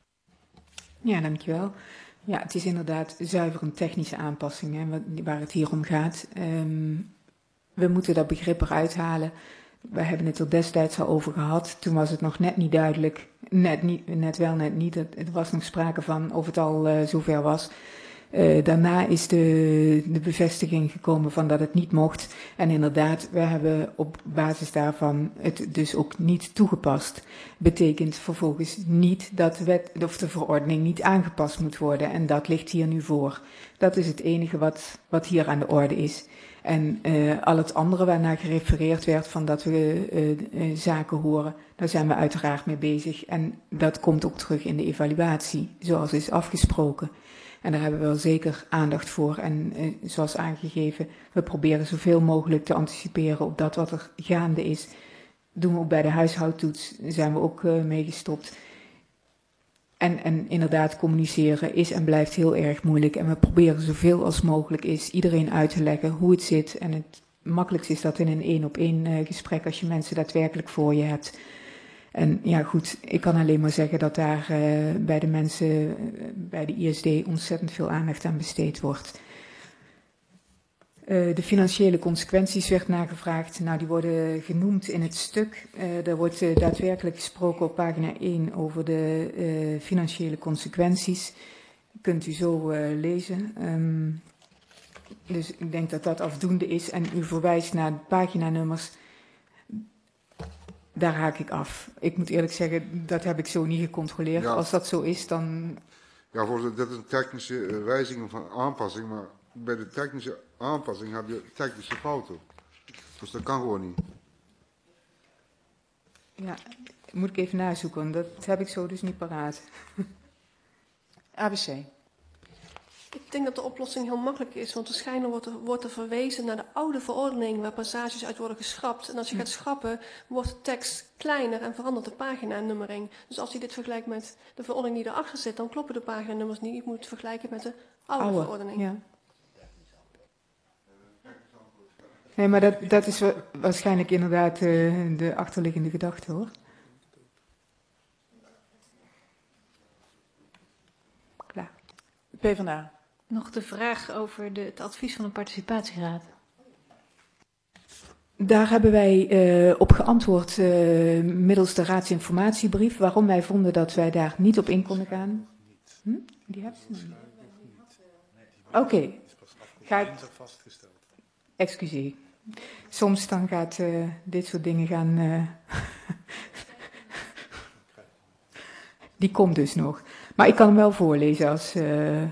Ja, dankjewel. Ja, het is inderdaad zuiver een technische aanpassing, hè, waar het hier om gaat. Um, we moeten dat begrip eruit halen. We hebben het er destijds al over gehad. Toen was het nog net niet duidelijk. Net, niet, net wel, net niet. Er was nog sprake van of het al uh, zover was. Uh, daarna is de, de bevestiging gekomen van dat het niet mocht. En inderdaad, we hebben op basis daarvan het dus ook niet toegepast. Betekent vervolgens niet dat de wet of de verordening niet aangepast moet worden. En dat ligt hier nu voor. Dat is het enige wat, wat hier aan de orde is. En uh, al het andere waarnaar gerefereerd werd van dat we uh, uh, zaken horen, daar zijn we uiteraard mee bezig. En dat komt ook terug in de evaluatie, zoals is afgesproken. En daar hebben we wel zeker aandacht voor. En uh, zoals aangegeven, we proberen zoveel mogelijk te anticiperen op dat wat er gaande is. Doen we ook bij de huishoudtoets, zijn we ook uh, mee gestopt. En, en inderdaad, communiceren is en blijft heel erg moeilijk. En we proberen zoveel als mogelijk is iedereen uit te leggen hoe het zit. En het makkelijkst is dat in een één-op-één uh, gesprek als je mensen daadwerkelijk voor je hebt. En ja goed, ik kan alleen maar zeggen dat daar uh, bij de mensen, uh, bij de I S D ontzettend veel aandacht aan besteed wordt. Uh, de financiële consequenties werd nagevraagd. Nou, die worden genoemd in het stuk. Uh, er wordt uh, daadwerkelijk gesproken op pagina één over de uh, financiële consequenties. Kunt u zo uh, lezen. Um, dus ik denk dat dat afdoende is. En u verwijst naar de paginanummers. Daar haak ik af. Ik moet eerlijk zeggen, dat heb ik zo niet gecontroleerd. Ja. Als dat zo is, dan... Ja, voorzitter, dit is een technische uh, wijziging van aanpassing, maar bij de technische aanpassing heb je technische fouten. Dus dat kan gewoon niet. Ja, moet ik even nazoeken, dat heb ik zo dus niet paraat. A B C. Ik denk dat de oplossing heel makkelijk is, want waarschijnlijk wordt er, wordt er verwezen naar de oude verordening waar passages uit worden geschrapt. En als je gaat schrappen, wordt de tekst kleiner en verandert de paginanummering. Dus als je dit vergelijkt met de verordening die erachter zit, dan kloppen de paginanummers niet. Je moet het vergelijken met de oude, oude verordening. Ja. Nee, maar dat, dat is waarschijnlijk inderdaad uh, de achterliggende gedachte, hoor. Klaar. PvdA. Nog de vraag over de, het advies van de participatieraad. Daar hebben wij uh, op geantwoord uh, middels de raadsinformatiebrief, waarom wij vonden dat wij daar niet op in konden gaan. Hm? Die hebben ze nog niet. Oké. Okay. Gaat... Excuseer. Soms dan gaat uh, dit soort dingen gaan... Uh... Die komt dus nog. Maar ik kan hem wel voorlezen als... Uh...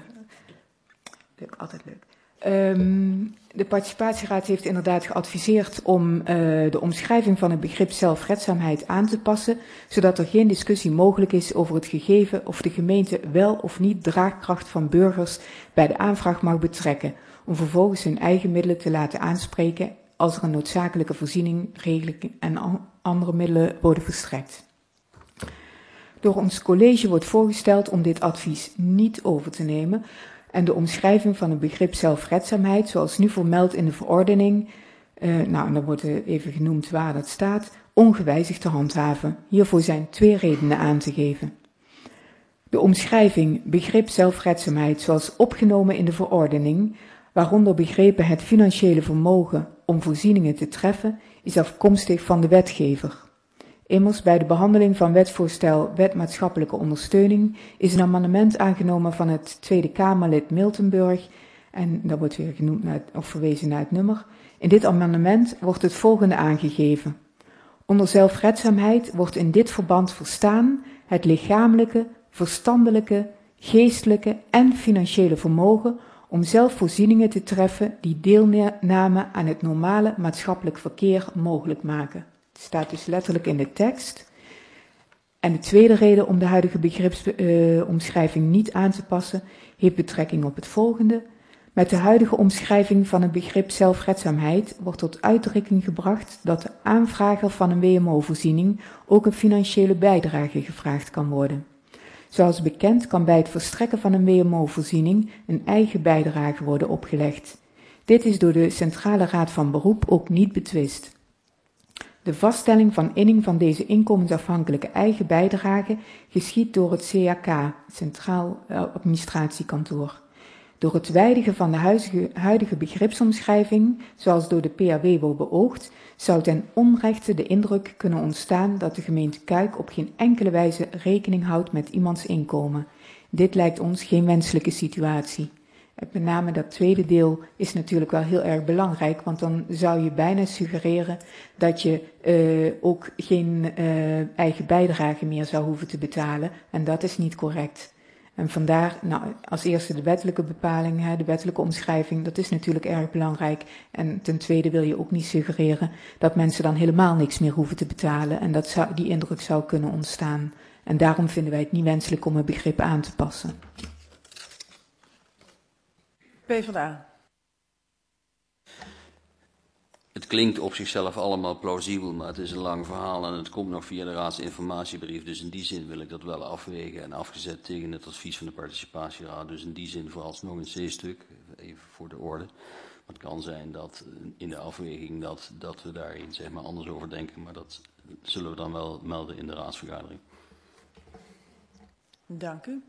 Leuk, altijd leuk. Um, de participatieraad heeft inderdaad geadviseerd om uh, de omschrijving van het begrip zelfredzaamheid aan te passen, zodat er geen discussie mogelijk is over het gegeven of de gemeente wel of niet draagkracht van burgers bij de aanvraag mag betrekken, om vervolgens hun eigen middelen te laten aanspreken als er een noodzakelijke voorziening, regeling en an- andere middelen worden verstrekt. Door ons college wordt voorgesteld om dit advies niet over te nemen en de omschrijving van het begrip zelfredzaamheid, zoals nu vermeld in de verordening, uh, nou, en dan wordt even genoemd waar dat staat, ongewijzigd te handhaven. Hiervoor zijn twee redenen aan te geven. De omschrijving begrip zelfredzaamheid, zoals opgenomen in de verordening, waaronder begrepen het financiële vermogen om voorzieningen te treffen, is afkomstig van de wetgever. Immers bij de behandeling van wetsvoorstel Wet maatschappelijke ondersteuning is een amendement aangenomen van het Tweede Kamerlid Miltenburg, en dat wordt weer genoemd naar het, of verwezen naar het nummer. In dit amendement wordt het volgende aangegeven. Onder zelfredzaamheid wordt in dit verband verstaan het lichamelijke, verstandelijke, geestelijke en financiële vermogen om zelf voorzieningen te treffen die deelname aan het normale maatschappelijk verkeer mogelijk maken. Het staat dus letterlijk in de tekst. En de tweede reden om de huidige begripsomschrijving uh, niet aan te passen, heeft betrekking op het volgende. Met de huidige omschrijving van het begrip zelfredzaamheid wordt tot uitdrukking gebracht dat de aanvrager van een W M O-voorziening ook een financiële bijdrage gevraagd kan worden. Zoals bekend kan bij het verstrekken van een W M O-voorziening een eigen bijdrage worden opgelegd. Dit is door de Centrale Raad van Beroep ook niet betwist. De vaststelling van inning van deze inkomensafhankelijke eigen bijdrage geschiedt door het C A K, Centraal Administratiekantoor. Door het wijdigen van de huidige, huidige begripsomschrijving, zoals door de P A W wordt beoogd, zou ten onrechte de indruk kunnen ontstaan dat de gemeente Cuijk op geen enkele wijze rekening houdt met iemands inkomen. Dit lijkt ons geen wenselijke situatie. En met name dat tweede deel is natuurlijk wel heel erg belangrijk, want dan zou je bijna suggereren dat je uh, ook geen uh, eigen bijdrage meer zou hoeven te betalen. En dat is niet correct. En vandaar, nou, als eerste de wettelijke bepaling, hè, de wettelijke omschrijving, dat is natuurlijk erg belangrijk. En ten tweede wil je ook niet suggereren dat mensen dan helemaal niks meer hoeven te betalen. En dat zou, die indruk zou kunnen ontstaan. En daarom vinden wij het niet wenselijk om het begrip aan te passen. PvdA. Het klinkt op zichzelf allemaal plausibel, maar het is een lang verhaal en het komt nog via de raadsinformatiebrief. Dus in die zin wil ik dat wel afwegen en afgezet tegen het advies van de participatieraad. Dus in die zin vooralsnog een C-stuk, even voor de orde. Maar het kan zijn dat in de afweging dat, dat we daar zeg maar anders over denken, maar dat zullen we dan wel melden in de raadsvergadering. Dank u.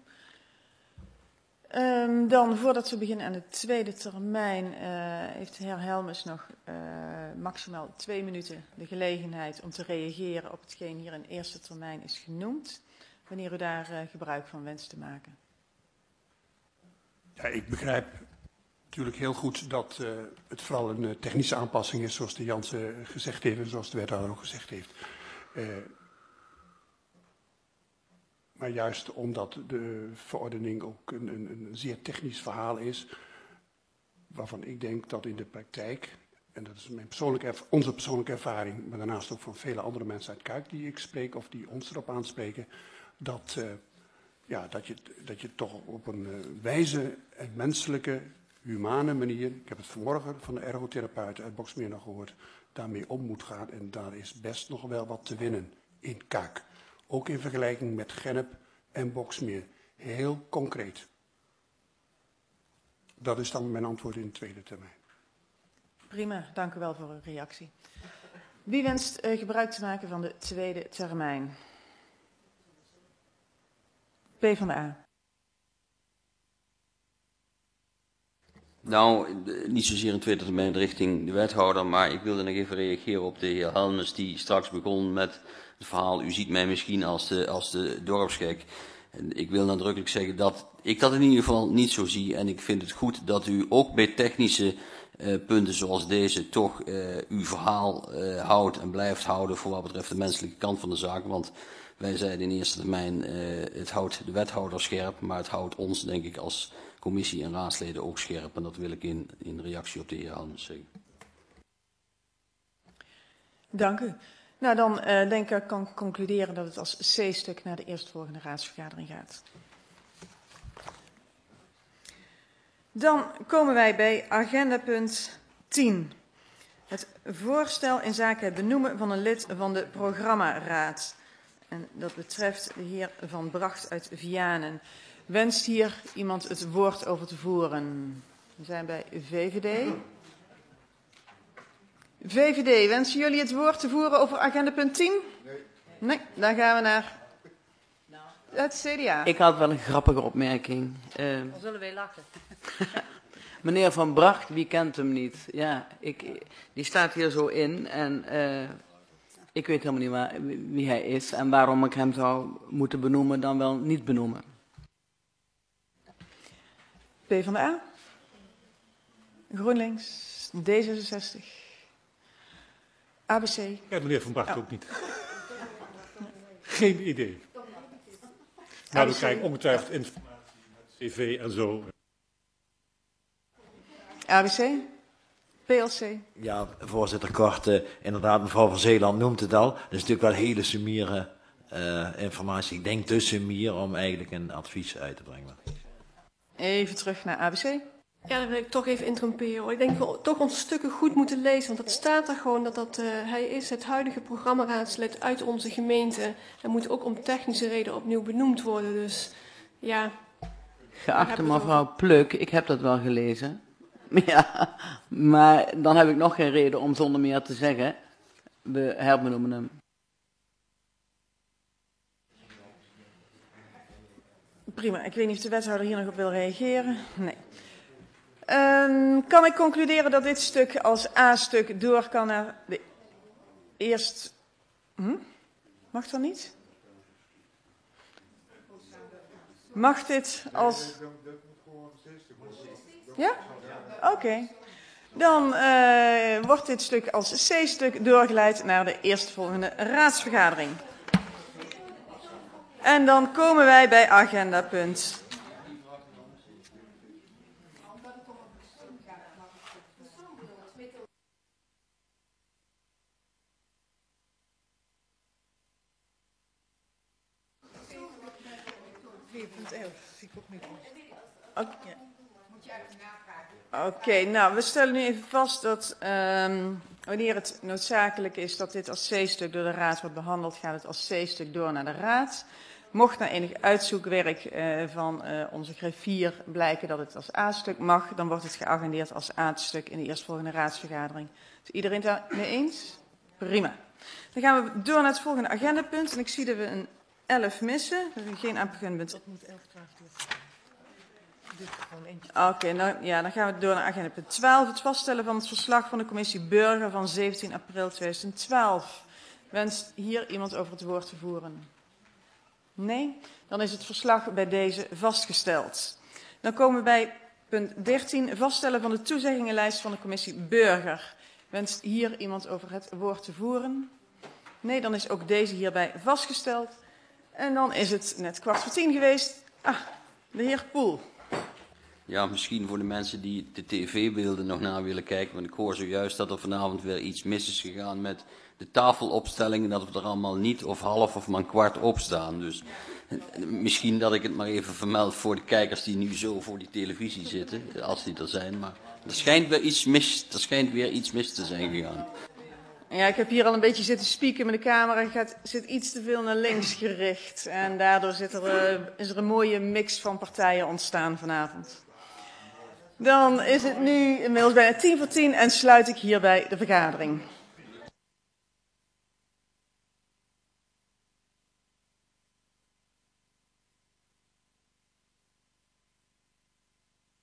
Um, dan, voordat we beginnen aan de tweede termijn, uh, heeft de heer Helmes nog uh, maximaal twee minuten de gelegenheid om te reageren op hetgeen hier in eerste termijn is genoemd, wanneer u daar uh, gebruik van wenst te maken. Ja, ik begrijp natuurlijk heel goed dat uh, het vooral een uh, technische aanpassing is, zoals de Jansen gezegd heeft en zoals de wethouder ook gezegd heeft. Uh, Maar juist omdat de verordening ook een, een, een zeer technisch verhaal is, waarvan ik denk dat in de praktijk, en dat is mijn persoonlijke, onze persoonlijke ervaring, maar daarnaast ook van vele andere mensen uit Cuijk die ik spreek of die ons erop aanspreken, dat, uh, ja, dat, je, dat je toch op een uh, wijze en menselijke, humane manier, ik heb het vanmorgen van de ergotherapeut uit Boxmeer nog gehoord, daarmee om moet gaan en daar is best nog wel wat te winnen in Cuijk. Ook in vergelijking met Gennep en Boxmeer. Heel concreet. Dat is dan mijn antwoord in de tweede termijn. Prima, dank u wel voor uw reactie. Wie wenst uh, gebruik te maken van de tweede termijn? PvdA. Nou, niet zozeer in tweede termijn richting de wethouder, maar ik wilde nog even reageren op de heer Helmers die straks begon met het verhaal, u ziet mij misschien als de, als de dorpsgek. En ik wil nadrukkelijk zeggen dat ik dat in ieder geval niet zo zie en ik vind het goed dat u ook bij technische uh, punten zoals deze toch uh, uw verhaal uh, houdt en blijft houden voor wat betreft de menselijke kant van de zaak, want wij zeiden in eerste termijn, uh, het houdt de wethouder scherp, maar het houdt ons, denk ik, als commissie en raadsleden ook scherp. En dat wil ik in, in reactie op de heer Helmers zeggen. Dank u. Nou, dan uh, denk ik, kan ik concluderen dat het als C-stuk naar de eerstvolgende raadsvergadering gaat. Dan komen wij bij agenda punt tien. Het voorstel in zaken het benoemen van een lid van de programmaraad. En dat betreft de heer Van Bracht uit Vianen. Wenst hier iemand het woord over te voeren? We zijn bij V V D. V V D, wensen jullie het woord te voeren over agenda punt tien? Nee. Nee, dan gaan we naar het C D A. Ik had wel een grappige opmerking. Uh, Dan zullen wij lachen. meneer Van Bracht, wie kent hem niet? Ja, ik, die staat hier zo in en uh, ik weet helemaal niet waar, wie hij is en waarom ik hem zou moeten benoemen dan wel niet benoemen. PvdA, GroenLinks, D zesenzestig, A B C. Ja, meneer Van Bracht oh. ook niet. Geen idee. Maar we krijgen ongetwijfeld informatie met C V en zo. A B C, P L C. Ja, voorzitter, kort. Uh, inderdaad, mevrouw Van Zeeland noemt het al. Dat is natuurlijk wel hele summiere uh, informatie. Ik denk te summier om eigenlijk een advies uit te brengen. Even terug naar A B C. Ja, dan wil ik toch even interromperen. Hoor. Ik denk dat we toch onze stukken goed moeten lezen. Want het staat er gewoon dat, dat uh, hij is het huidige programmaraadslid uit onze gemeente. En moet ook om technische reden opnieuw benoemd worden. Dus ja. Geachte mevrouw Pluk, ik heb dat wel gelezen. Ja, maar dan heb ik nog geen reden om zonder meer te zeggen. We herbenoemen hem. Prima, ik weet niet of de wethouder hier nog op wil reageren. Nee. Um, kan ik concluderen dat dit stuk als A-stuk door kan naar de eerst... Hm? Mag dat niet? Mag dit als... Ja? Oké. Okay. Dan uh, wordt dit stuk als C-stuk doorgeleid naar de eerstvolgende raadsvergadering. En dan komen wij bij agenda punt. Oké, okay, nou, we stellen nu even vast dat um, wanneer het noodzakelijk is dat dit als C-stuk door de Raad wordt behandeld, gaat het als C-stuk door naar de Raad. Mocht na enig uitzoekwerk uh, van uh, onze griffier blijken dat het als A-stuk mag, dan wordt het geagendeerd als A-stuk in de eerstvolgende raadsvergadering. Is iedereen het daarmee eens? Prima. Dan gaan we door naar het volgende agendapunt. En ik zie dat we een elf missen. Dat we geen aanbeginnend. Dat moet elf, twaalf, dertien. Oké, okay, nou, ja, dan gaan we door naar agenda punt twaalf. Het vaststellen van het verslag van de commissie Burger van zeventien april tweeduizend twaalf. Wenst hier iemand over het woord te voeren? Nee? Dan is het verslag bij deze vastgesteld. Dan komen we bij punt dertien. Vaststellen van de toezeggingenlijst van de commissie Burger. Wenst hier iemand over het woord te voeren? Nee, dan is ook deze hierbij vastgesteld. En dan is het net kwart voor tien geweest. Ah, de heer Poel. Ja, misschien voor de mensen die de tv-beelden nog na willen kijken. Want ik hoor zojuist dat er vanavond weer iets mis is gegaan met de tafelopstellingen. Dat we er allemaal niet of half of maar een kwart op staan. Dus misschien dat ik het maar even vermeld voor de kijkers die nu zo voor die televisie zitten. Als die er zijn. Maar er schijnt weer iets mis, er schijnt weer iets mis te zijn gegaan. Ja, ik heb hier al een beetje zitten spieken, maar de camera gaat, zit iets te veel naar links gericht. En daardoor zit er, uh, is er een mooie mix van partijen ontstaan vanavond. Dan is het nu inmiddels bijna tien voor tien en sluit ik hierbij de vergadering.